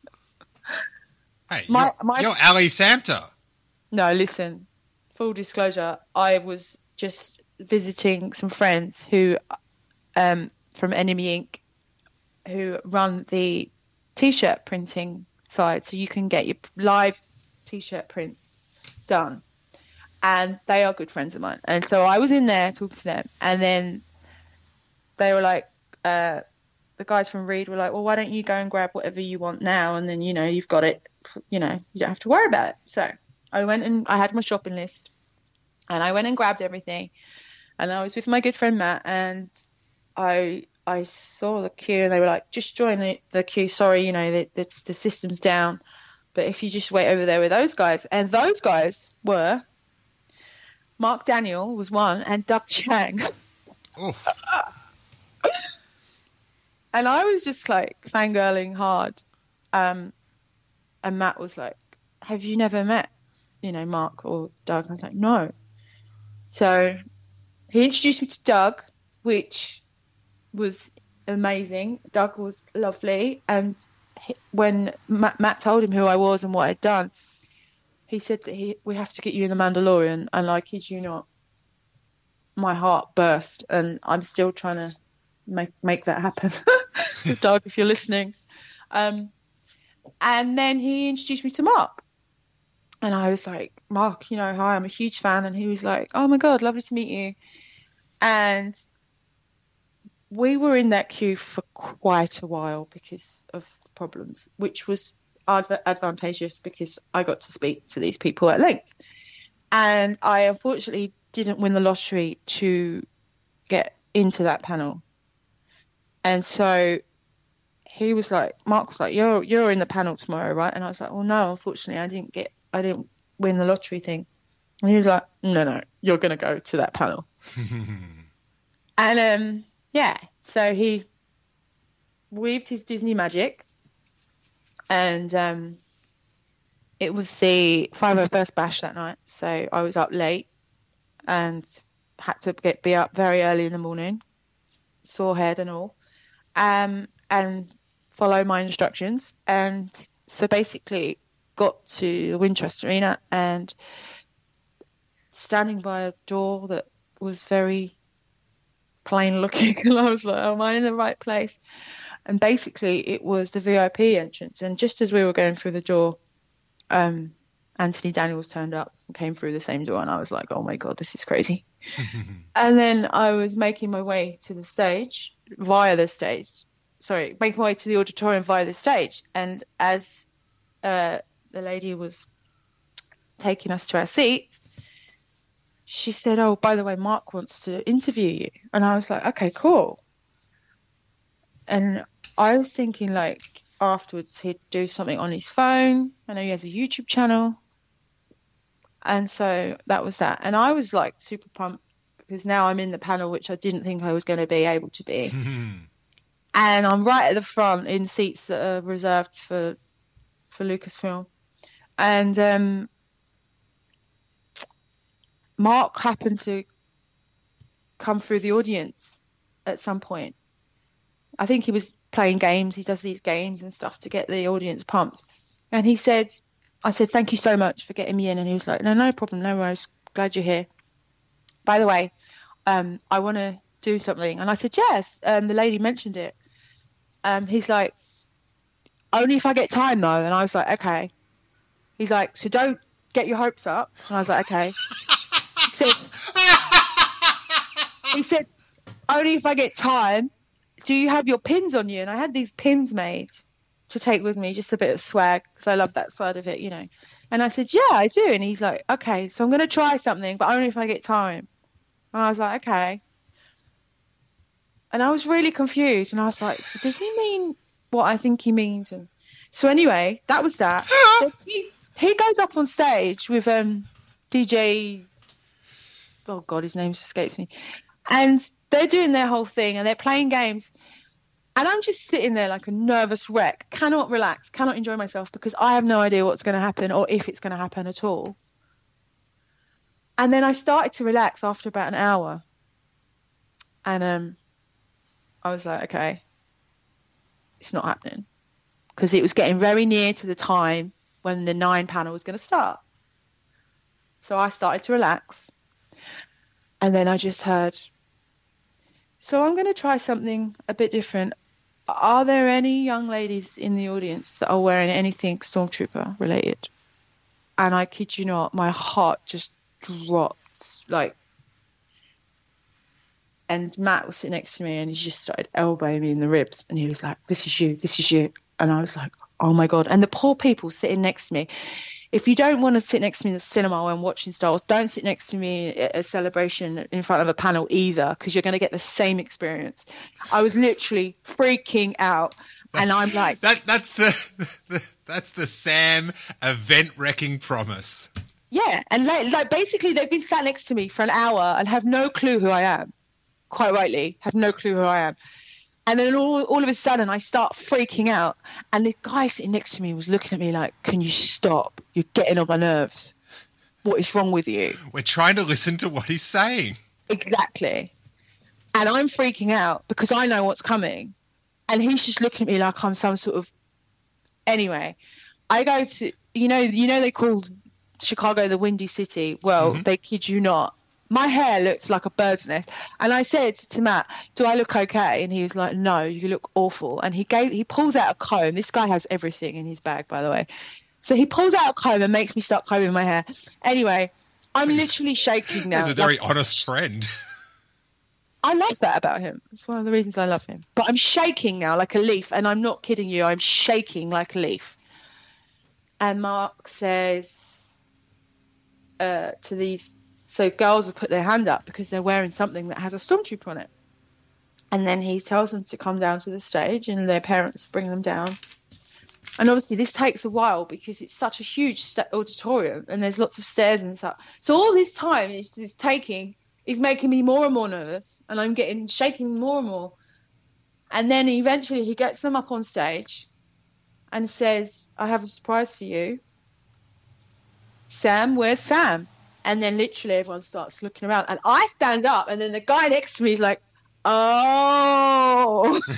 [SPEAKER 1] Hey, you're Ali Samter.
[SPEAKER 2] No, listen, full disclosure, I was just visiting some friends who from Enemy Inc., who run the t-shirt printing side, so you can get your live t-shirt prints done, and they are good friends of mine. And so I was in there talking to them, and then they were like, the guys from Reed were like, well, why don't you go and grab whatever you want now, and then you've got it, you don't have to worry about it. So I went and I had my shopping list, and I went and grabbed everything, and I was with my good friend Matt, and I saw the queue, and they were like, just join the queue. Sorry, the system's down, but if you just wait over there with those guys. And those guys were Mark Daniel was one, and Doug Chang. And I was just like fangirling hard. And Matt was like, have you never met, Mark or Doug? I was like, no. So he introduced me to Doug, which was amazing. Doug was lovely. And when Matt told him who I was and what I'd done, he said that we have to get you in The Mandalorian. And I kid you not, my heart burst. And I'm still trying to make that happen. Doug, if you're listening. And then he introduced me to Mark. And I was like, Mark, hi, I'm a huge fan. And he was like, oh my God, lovely to meet you. And we were in that queue for quite a while because of problems, which was advantageous because I got to speak to these people at length. And I unfortunately didn't win the lottery to get into that panel. And so he was like, Mark was like, you're in the panel tomorrow, right? And I was like, well, no, unfortunately, I didn't win the lottery thing. And he was like, no, you're going to go to that panel. And so he weaved his Disney magic, and it was the 501st bash that night. So I was up late and had to be up very early in the morning, sore head and all, and follow my instructions. And so basically got to the Winchester Arena and standing by a door that was very plain looking, and I was like, am I in the right place? And basically it was the VIP entrance, and just as we were going through the door, Anthony Daniels turned up and came through the same door, and I was like, oh my God, this is crazy. And then I was making my way to the stage making my way to the auditorium via the stage, and as the lady was taking us to our seats, she said, oh, by the way, Mark wants to interview you. And I was like, okay, cool. And I was thinking, like, afterwards he'd do something on his phone. I know he has a YouTube channel. And so that was that. And I was, like, super pumped because now I'm in the panel, which I didn't think I was going to be able to be. And I'm right at the front in seats that are reserved for Lucasfilm. And Mark happened to come through the audience at some point. I think he was playing games. He does these games and stuff to get the audience pumped. And I said, thank you so much for getting me in. And he was like, no problem. No worries. Glad you're here. By the way, I want to do something. And I said, yes. The lady mentioned it. He's like, only if I get time though. And I was like, okay. He's like, so don't get your hopes up. And I was like, okay. He said, only if I get time. Do you have your pins on you? And I had these pins made to take with me, just a bit of swag, because I love that side of it, And I said, yeah, I do. And he's like, okay, so I'm going to try something, but only if I get time. And I was like, okay. And I was really confused. And I was like, does he mean what I think he means? And so anyway, that was that. He goes up on stage with DJ, oh God, his name escapes me. And they're doing their whole thing and they're playing games. And I'm just sitting there like a nervous wreck, cannot relax, cannot enjoy myself because I have no idea what's going to happen or if it's going to happen at all. And then I started to relax after about an hour. And I was like, okay, it's not happening. Because it was getting very near to the time when the 9 panel was going to start. So I started to relax. And then I just heard, so I'm going to try something a bit different. Are there any young ladies in the audience that are wearing anything Stormtrooper related? And I kid you not, my heart just dropped. And Matt was sitting next to me and he just started elbowing me in the ribs. And he was like, this is you. And I was like, oh my God. And the poor people sitting next to me. If you don't want to sit next to me in the cinema when watching Star Wars, don't sit next to me at a celebration in front of a panel either, because you're going to get the same experience. I was literally freaking out. And I'm like...
[SPEAKER 1] That's the Sam event-wrecking promise.
[SPEAKER 2] Yeah. And like basically they've been sat next to me for an hour and have no clue who I am. quite rightly, have no clue who I am. And then all of a sudden I start freaking out. And the guy sitting next to me was looking at me like, can you stop? You're getting on my nerves. What is wrong with you?
[SPEAKER 1] We're trying to listen to what he's saying.
[SPEAKER 2] Exactly. And I'm freaking out because I know what's coming. And he's just looking at me like I'm some sort of... Anyway, I go to... You know they call Chicago the Windy City? Well, They kid you not. My hair looked like a bird's nest. And I said to Matt, do I look okay? And he was like, no, you look awful. And he pulls out a comb. This guy has everything in his bag, by the way. So he pulls out a comb and makes me start combing my hair. Anyway, I'm literally shaking now.
[SPEAKER 1] He's a very honest friend.
[SPEAKER 2] I love that about him. It's one of the reasons I love him. But I'm shaking now like a leaf. And I'm not kidding you. I'm shaking like a leaf. And Mark says to these... So girls have put their hand up because they're wearing something that has a stormtrooper on it. And then he tells them to come down to the stage and their parents bring them down. And obviously this takes a while because it's such a huge auditorium and there's lots of stairs and stuff. So all this time is making me more and more nervous and I'm shaking more and more. And then eventually he gets them up on stage and says, I have a surprise for you. Sam, where's Sam? And then literally everyone starts looking around. And I stand up and then the guy next to me is like, oh.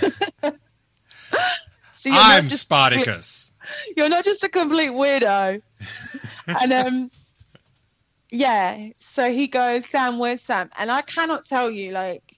[SPEAKER 2] So
[SPEAKER 1] I'm Spartacus.
[SPEAKER 2] You're not just a complete weirdo. And yeah, so he goes, Sam, where's Sam? And I cannot tell you like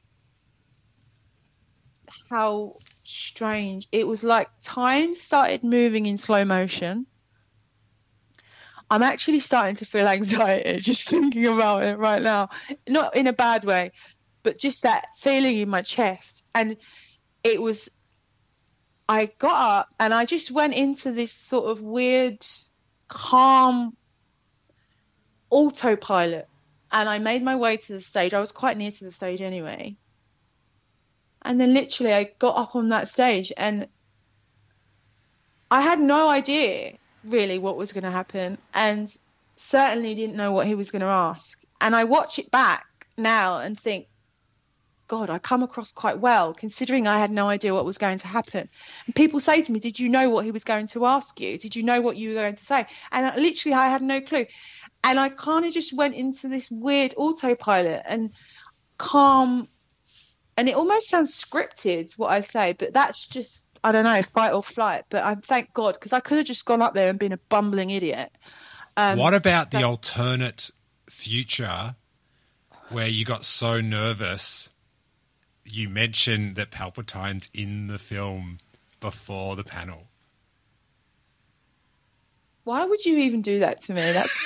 [SPEAKER 2] how strange. It was like time started moving in slow motion. I'm actually starting to feel anxiety just thinking about it right now. Not in a bad way, but just that feeling in my chest. And it was, I got up and I just went into this sort of weird, calm autopilot. And I made my way to the stage. I was quite near to the stage anyway. And then literally I got up on that stage and I had no idea really what was going to happen and certainly didn't know what he was going to ask. And I watch it back now and think, God, I come across quite well considering I had no idea what was going to happen. And people say to me, did you know what he was going to ask you? Did you know what you were going to say? And I had no clue. And I kind of just went into this weird autopilot and calm. And it almost sounds scripted what I say, but that's just, I don't know, fight or flight. But I thank God because I could have just gone up there and been a bumbling idiot.
[SPEAKER 1] What about the alternate future where you got so nervous you mentioned that Palpatine's in the film before the panel?
[SPEAKER 2] Why would you even do that to me?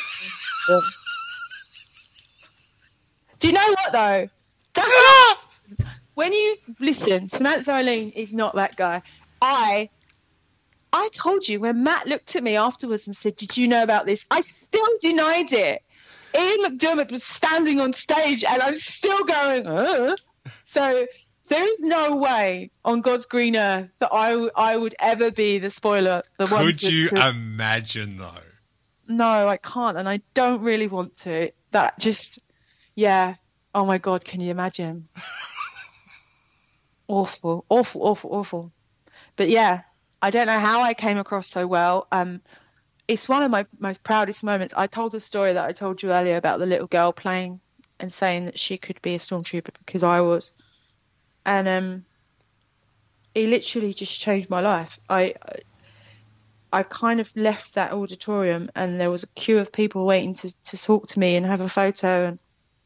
[SPEAKER 2] Do you know what though? When you listen, Samantha Eileen is not that guy. I told you when Matt looked at me afterwards and said, did you know about this? I still denied it. Ian McDermott was standing on stage and I'm still going, So there is no way on God's green earth that I would ever be the spoiler.
[SPEAKER 1] Could you imagine though?
[SPEAKER 2] No, I can't. And I don't really want to. That just, yeah. Oh my God, can you imagine? Awful. But yeah, I don't know how I came across so well. It's one of my most proudest moments. I told the story that I told you earlier about the little girl playing and saying that she could be a stormtrooper because I was. And it literally just changed my life. I kind of left that auditorium and there was a queue of people waiting to talk to me and have a photo. And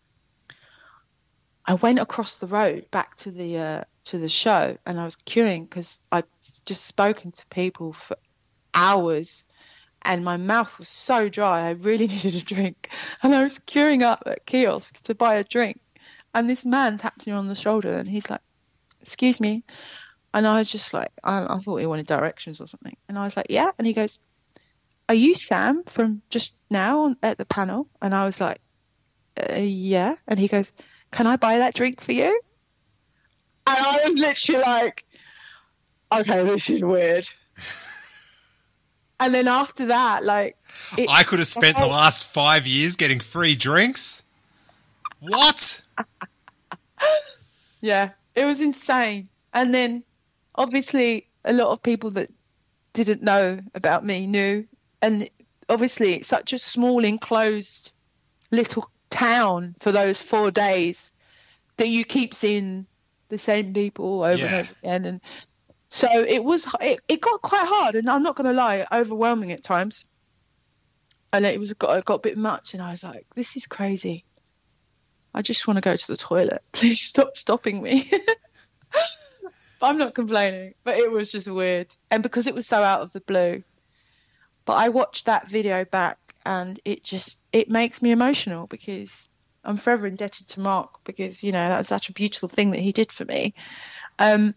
[SPEAKER 2] I went across the road back to the show and I was queuing because I'd just spoken to people for hours and my mouth was so dry I really needed a drink. And I was queuing up at kiosk to buy a drink. And this man tapped me on the shoulder and he's like, excuse me. And I was just like, I thought he wanted directions or something. And I was like, yeah. And he goes, are you Sam from just now at the panel? And I was like, yeah. And he goes, can I buy that drink for you? And I was literally like, okay, this is weird. And then after that, like...
[SPEAKER 1] I could have spent the last 5 years getting free drinks. What?
[SPEAKER 2] Yeah, it was insane. And then obviously a lot of people that didn't know about me knew. And obviously it's such a small enclosed little town for those 4 days that you keep seeing the same people over and over again. And so it got quite hard, and I'm not going to lie, overwhelming at times. And it got a bit much, and I was like, this is crazy. I just want to go to the toilet. Please stop stopping me. I'm not complaining, but it was just weird. And because it was so out of the blue. But I watched that video back, and it makes me emotional, because I'm forever indebted to Mark, because, you know, that was such a beautiful thing that he did for me. And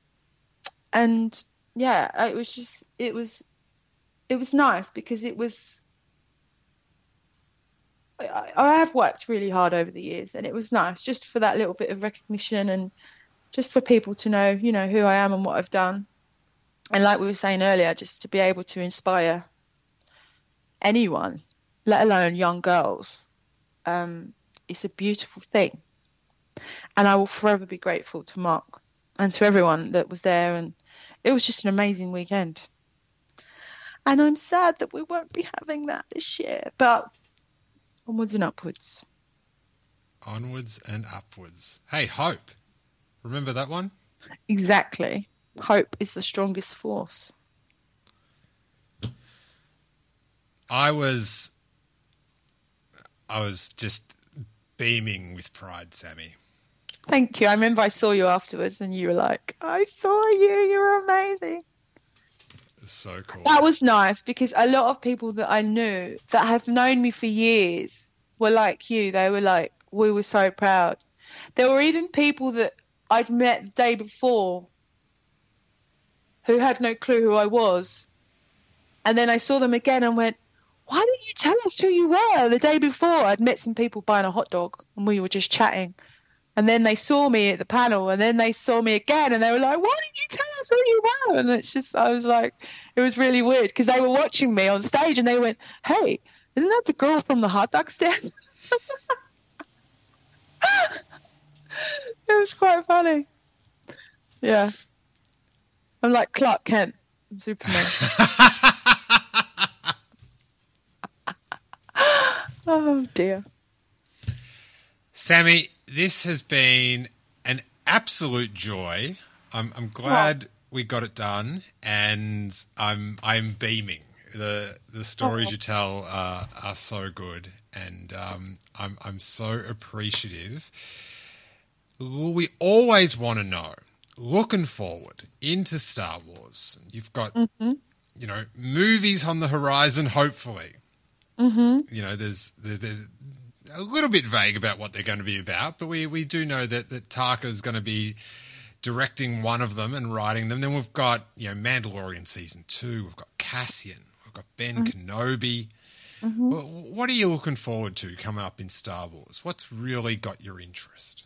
[SPEAKER 2] yeah, it was nice, because I have worked really hard over the years, and it was nice just for that little bit of recognition, and just for people to know, you know, who I am and what I've done. And like we were saying earlier, just to be able to inspire anyone, let alone young girls, it's a beautiful thing. And I will forever be grateful to Mark and to everyone that was there. And it was just an amazing weekend. And I'm sad that we won't be having that this year, but onwards and upwards.
[SPEAKER 1] Onwards and upwards. Hey, hope. Remember that one?
[SPEAKER 2] Exactly. Hope is the strongest force.
[SPEAKER 1] I was just beaming with pride, Sammy.
[SPEAKER 2] Thank you. I remember I saw you afterwards, and you were like, I saw you. You were amazing.
[SPEAKER 1] So cool.
[SPEAKER 2] That was nice, because a lot of people that I knew that have known me for years were like you. They were like, we were so proud. There were even people that I'd met the day before who had no clue who I was. And then I saw them again and went, why didn't you tell us who you were the day before? I'd met some people buying a hot dog, and we were just chatting. And then they saw me at the panel, and then they saw me again, and they were like, why didn't you tell us who you were? And it's just, I was like, it was really weird, because they were watching me on stage, and they went, hey, isn't that the girl from the hot dog stand? It was quite funny. Yeah. I'm like Clark Kent, Superman. Oh, dear.
[SPEAKER 1] Sammy, this has been an absolute joy. I'm glad we got it done, and I'm beaming. The stories you tell are so good, and I'm so appreciative. We always want to know, looking forward into Star Wars, you've got you know, movies on the horizon, hopefully. Mm-hmm. You know, there's a little bit vague about what they're going to be about, but we do know that Tarka's going to be directing one of them and writing them. Then we've got, you know, Mandalorian Season 2, we've got Cassian, we've got Ben Kenobi. Mm-hmm. What are you looking forward to coming up in Star Wars? What's really got your interest?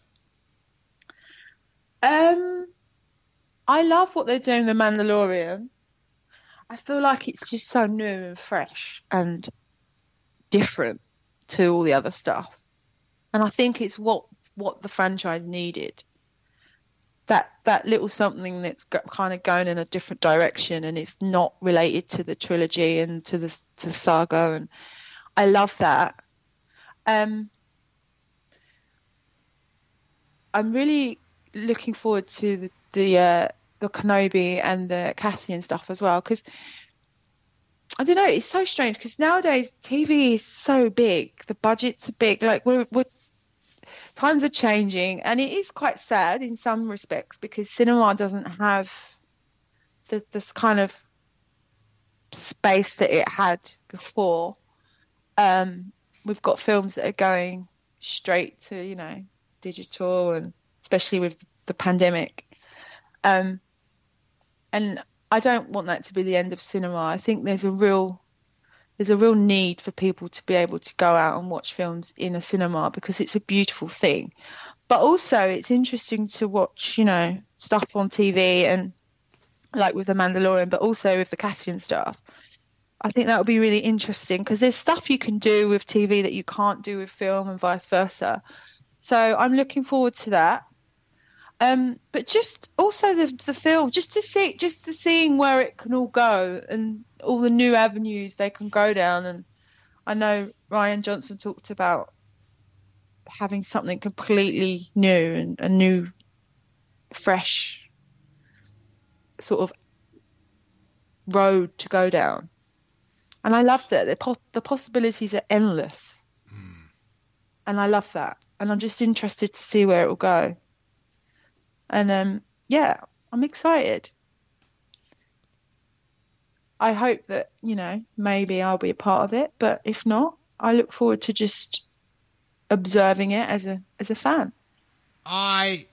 [SPEAKER 2] I love what they're doing with Mandalorian. I feel like it's just so new and fresh and different to all the other stuff. And I think it's what the franchise needed. That little something that's kind of going in a different direction, and it's not related to the trilogy and to saga, and I love that. I'm really looking forward to the Kenobi and the Cassian stuff as well, because I don't know, it's so strange, because nowadays TV is so big, the budgets are big, like we're times are changing, and it is quite sad in some respects, because cinema doesn't have this kind of space that it had before. We've got films that are going straight to, you know, digital, and especially with the pandemic. And I don't want that to be the end of cinema. I think there's a real need for people to be able to go out and watch films in a cinema, because it's a beautiful thing. But also it's interesting to watch, you know, stuff on TV, and like with The Mandalorian, but also with the Cassian stuff. I think that would be really interesting, because there's stuff you can do with TV that you can't do with film, and vice versa. So I'm looking forward to that. But just also the film, just to seeing where it can all go and all the new avenues they can go down. And I know Rian Johnson talked about having something completely new and a new, fresh sort of road to go down. And I love that. The possibilities are endless. And I love that. And I'm just interested to see where it will go. And yeah, I'm excited. I hope that, maybe I'll be a part of it. But if not, I look forward to just observing it as a fan.
[SPEAKER 1] I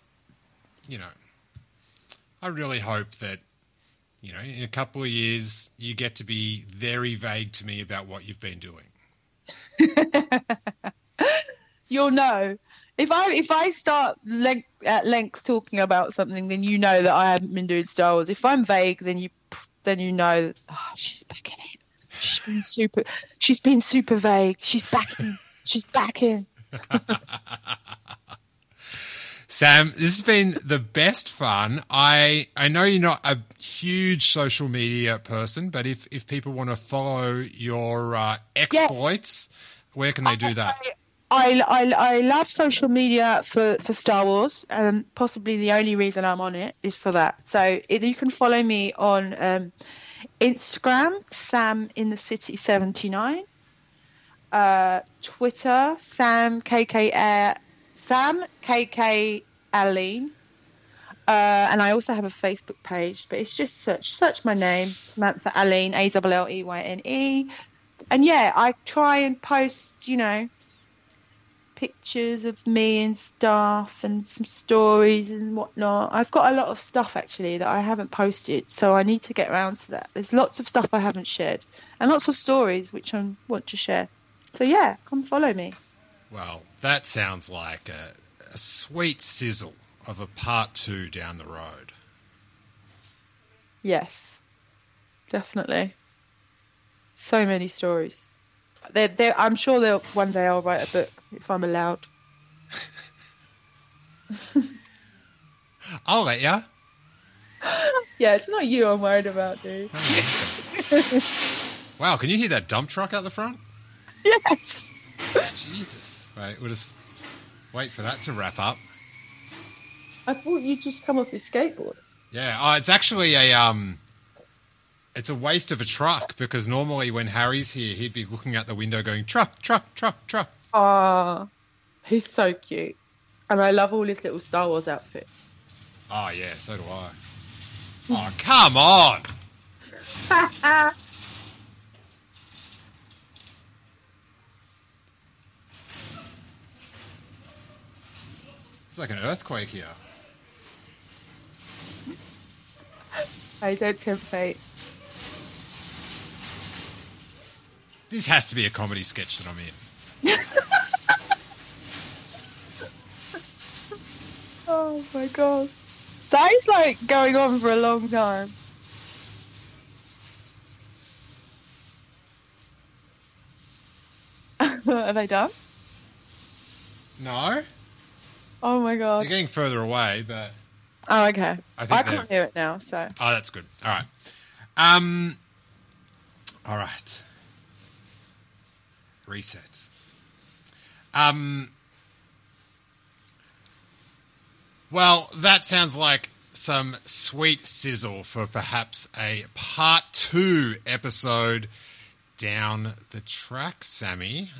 [SPEAKER 1] really hope that, in a couple of years, you get to be very vague to me about what you've been doing.
[SPEAKER 2] You'll know. If I start at length talking about something, then you know that I haven't been doing Star Wars. If I'm vague, then you know, she's back in it. She's been super vague. She's back in. She's back in.
[SPEAKER 1] Sam, this has been the best fun. I know you're not a huge social media person, but if people want to follow your exploits, where can they do that?
[SPEAKER 2] I love social media for Star Wars. Possibly the only reason I'm on it is for that. So you can follow me on Instagram, Sam in the City 79. Twitter, Sam KK Aline. And I also have a Facebook page, but it's just search my name, Samantha Aline, Alleyne. And yeah, I try and post, pictures of me and stuff and some stories and whatnot. I've got a lot of stuff actually that I haven't posted, so I need to get around to that. There's lots of stuff I haven't shared and lots of stories which I want to share. So yeah, come follow me.
[SPEAKER 1] Well, that sounds like a sweet sizzle of a part 2 down the road.
[SPEAKER 2] Yes, definitely. So many stories. I'm sure one day I'll write a book if I'm allowed.
[SPEAKER 1] I'll let ya.
[SPEAKER 2] Yeah, it's not you I'm worried about, dude.
[SPEAKER 1] Wow, can you hear that dump truck out the front?
[SPEAKER 2] Yes.
[SPEAKER 1] Jesus. Right, we'll just wait for that to wrap up.
[SPEAKER 2] I thought you'd just come off your skateboard.
[SPEAKER 1] Yeah, it's actually it's a waste of a truck, because normally when Harry's here, he'd be looking out the window going, truck, truck, truck, truck.
[SPEAKER 2] Ah, he's so cute. And I love all his little Star Wars outfits.
[SPEAKER 1] Oh, yeah, so do I. Oh, come on! It's like an earthquake here.
[SPEAKER 2] I don't tempt fate.
[SPEAKER 1] This has to be a comedy sketch that I'm in.
[SPEAKER 2] Oh my god. That is like going on for a long time. Are they done?
[SPEAKER 1] No.
[SPEAKER 2] Oh my god.
[SPEAKER 1] They're getting further away, but...
[SPEAKER 2] Oh, okay.
[SPEAKER 1] I
[SPEAKER 2] can't hear it now, so...
[SPEAKER 1] Oh, that's good. All right. All right. Reset. Well, that sounds like some sweet sizzle for perhaps a part 2 episode down the track, Sammy.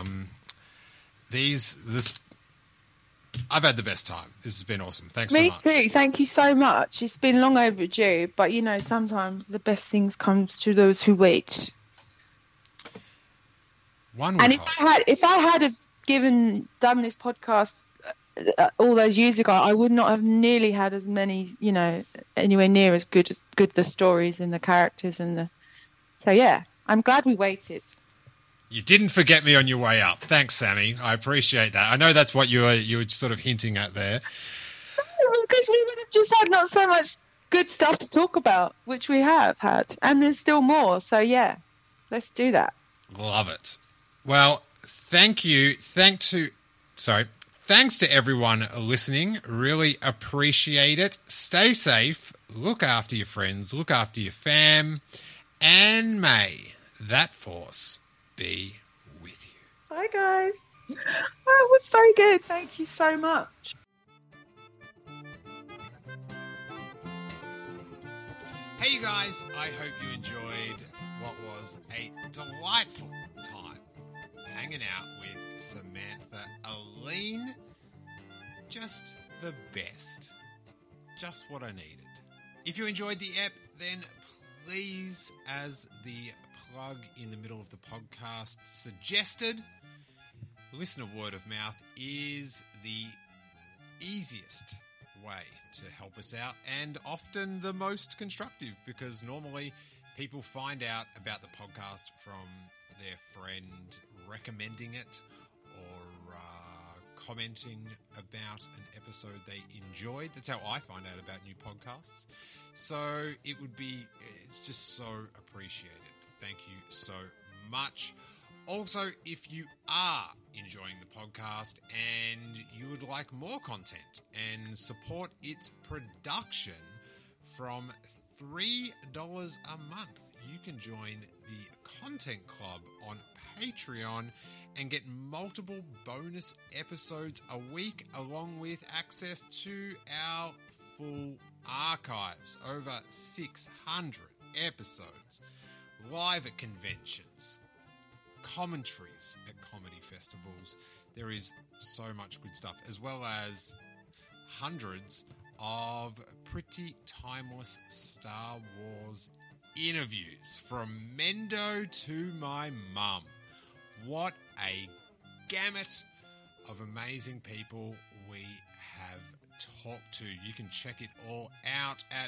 [SPEAKER 1] I've had the best time. This has been awesome. Thanks so much.
[SPEAKER 2] Me too. Thank you so much. It's been long overdue, but sometimes the best things come to those who wait. If I had done this podcast all those years ago, I would not have nearly had as many, anywhere near as good the stories and the characters So yeah, I'm glad we waited.
[SPEAKER 1] You didn't forget me on your way up. Thanks, Sammy. I appreciate that. I know that's what you were sort of hinting at there.
[SPEAKER 2] Because we would have just had not so much good stuff to talk about, which we have had, and there's still more. So yeah, let's do that.
[SPEAKER 1] Love it. Well, thank you. Thanks Thanks to everyone listening. Really appreciate it. Stay safe. Look after your friends. Look after your fam. And may that force be with you.
[SPEAKER 2] Bye, guys. Oh, it was very good. Thank you so much.
[SPEAKER 1] Hey, you guys. I hope you enjoyed what was a delightful time hanging out with Samantha Aline. Just the best. Just what I needed. If you enjoyed the ep, then please, as the plug in the middle of the podcast suggested, listener word of mouth is the easiest way to help us out and often the most constructive, because normally people find out about the podcast from their friend recommending it or commenting about an episode they enjoyed. That's how I find out about new podcasts. So it's just so appreciated. Thank you so much. Also, if you are enjoying the podcast and you would like more content and support its production from $3 a month, you can join the Content Club on Patreon and get multiple bonus episodes a week, along with access to our full archives. Over 600 episodes, live at conventions, commentaries at comedy festivals. There is so much good stuff, as well as hundreds of pretty timeless Star Wars interviews from Mendo to my mum. What a gamut of amazing people we have talked to. You can check it all out at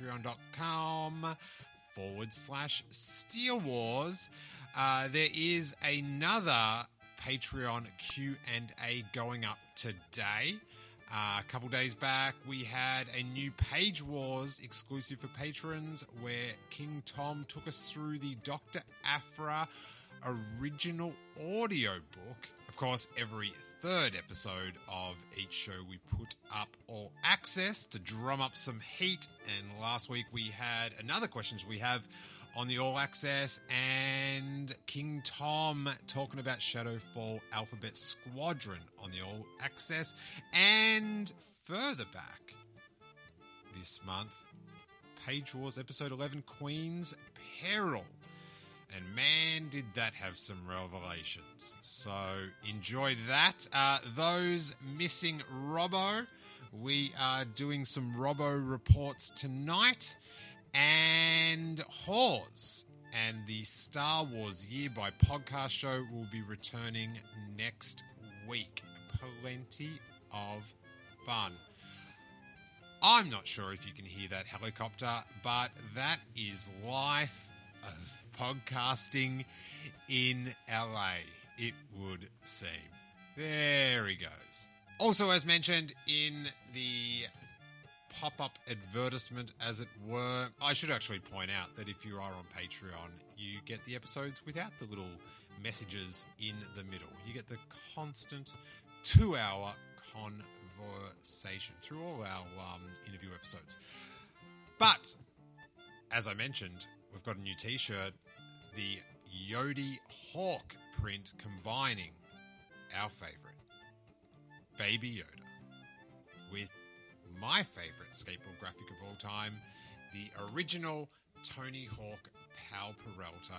[SPEAKER 1] patreon.com/Steele Wars. There is another Patreon Q&A going up today. A couple days back, we had a new Page Wars exclusive for patrons where King Tom took us through the Dr. Aphra original audio book. Of course, every third episode of each show we put up all access to drum up some heat. And last week we had another questions we have on the all access and King Tom talking about Shadowfall Alphabet Squadron on the all access. And further back this month, Page Wars episode 11, Queen's Peril. And man, did that have some revelations. So enjoyed that. Those missing Robbo, we are doing some Robbo reports tonight. And Hawes and the Star Wars Year by Podcast show will be returning next week. Plenty of fun. I'm not sure if you can hear that helicopter, but that is life of podcasting in LA, it would seem. There he goes. Also, as mentioned in the pop-up advertisement, as it were, I should actually point out that if you are on Patreon, you get the episodes without the little messages in the middle. You get the constant 2-hour conversation through all our interview episodes. But, as I mentioned, we've got a new t-shirt, the Yodi Hawk print, combining our favourite, Baby Yoda, with my favourite skateboard graphic of all time, the original Tony Hawk Pal Peralta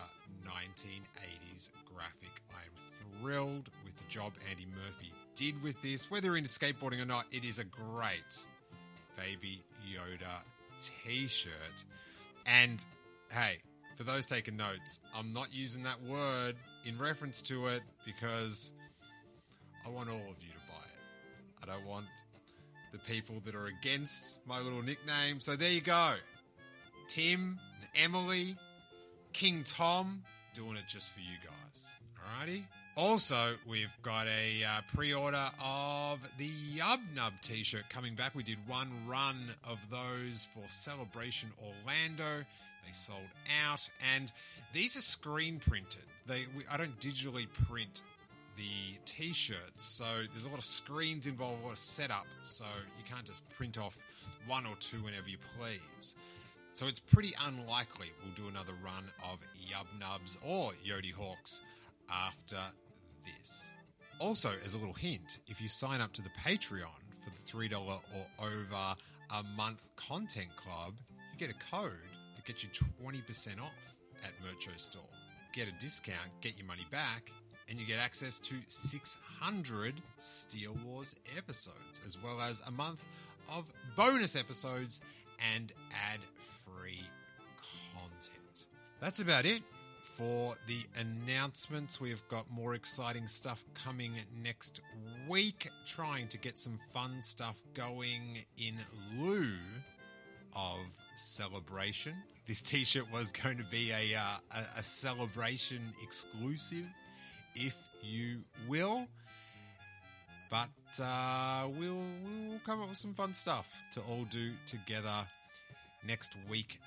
[SPEAKER 1] 1980s graphic. I am thrilled with the job Andy Murphy did with this. Whether you're into skateboarding or not, it is a great Baby Yoda t-shirt. And hey, for those taking notes, I'm not using that word in reference to it because I want all of you to buy it. I don't want the people that are against my little nickname. So there you go. Tim and Emily, King Tom, doing it just for you guys. Alrighty? Also, we've got a pre-order of the Yub Nub t-shirt coming back. We did one run of those for Celebration Orlando. They sold out, and these are screen printed. I don't digitally print the t-shirts. So there's a lot of screens involved, a lot of setup, so you can't just print off one or two whenever you please. So it's pretty unlikely we'll do another run of Yub Nubs or Yodi Hawks after this. Also, as a little hint, if you sign up to the Patreon for the $3 or over a month content club, you get a code that gets you 20% off at Mercho Store. Get a discount, get your money back, and you get access to 600 Steele Wars episodes, as well as a month of bonus episodes and ad-free content. That's about it for the announcements. We've got more exciting stuff coming next week, trying to get some fun stuff going in lieu of Celebration. This t-shirt was going to be a Celebration exclusive, if you will. But we'll come up with some fun stuff to all do together next week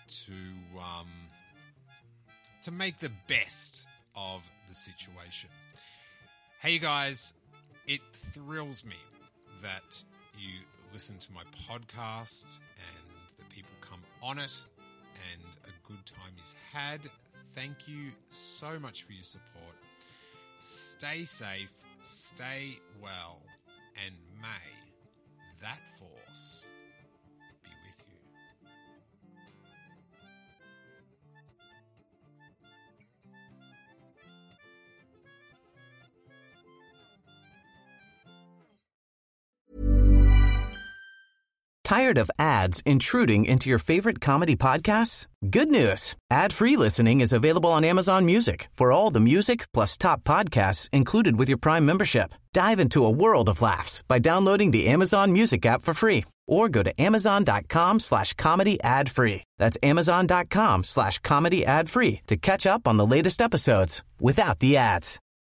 [SPEAKER 1] to make the best of the situation. Hey, you guys, it thrills me that you listen to my podcast and that people come on it and a good time is had. Thank you so much for your support. Stay safe, stay well, and may that force be with you.
[SPEAKER 7] Tired of ads intruding into your favorite comedy podcasts? Good news. Ad-free listening is available on Amazon Music for all the music plus top podcasts included with your Prime membership. Dive into a world of laughs by downloading the Amazon Music app for free or go to amazon.com/comedy ad-free. That's amazon.com/comedy ad-free to catch up on the latest episodes without the ads.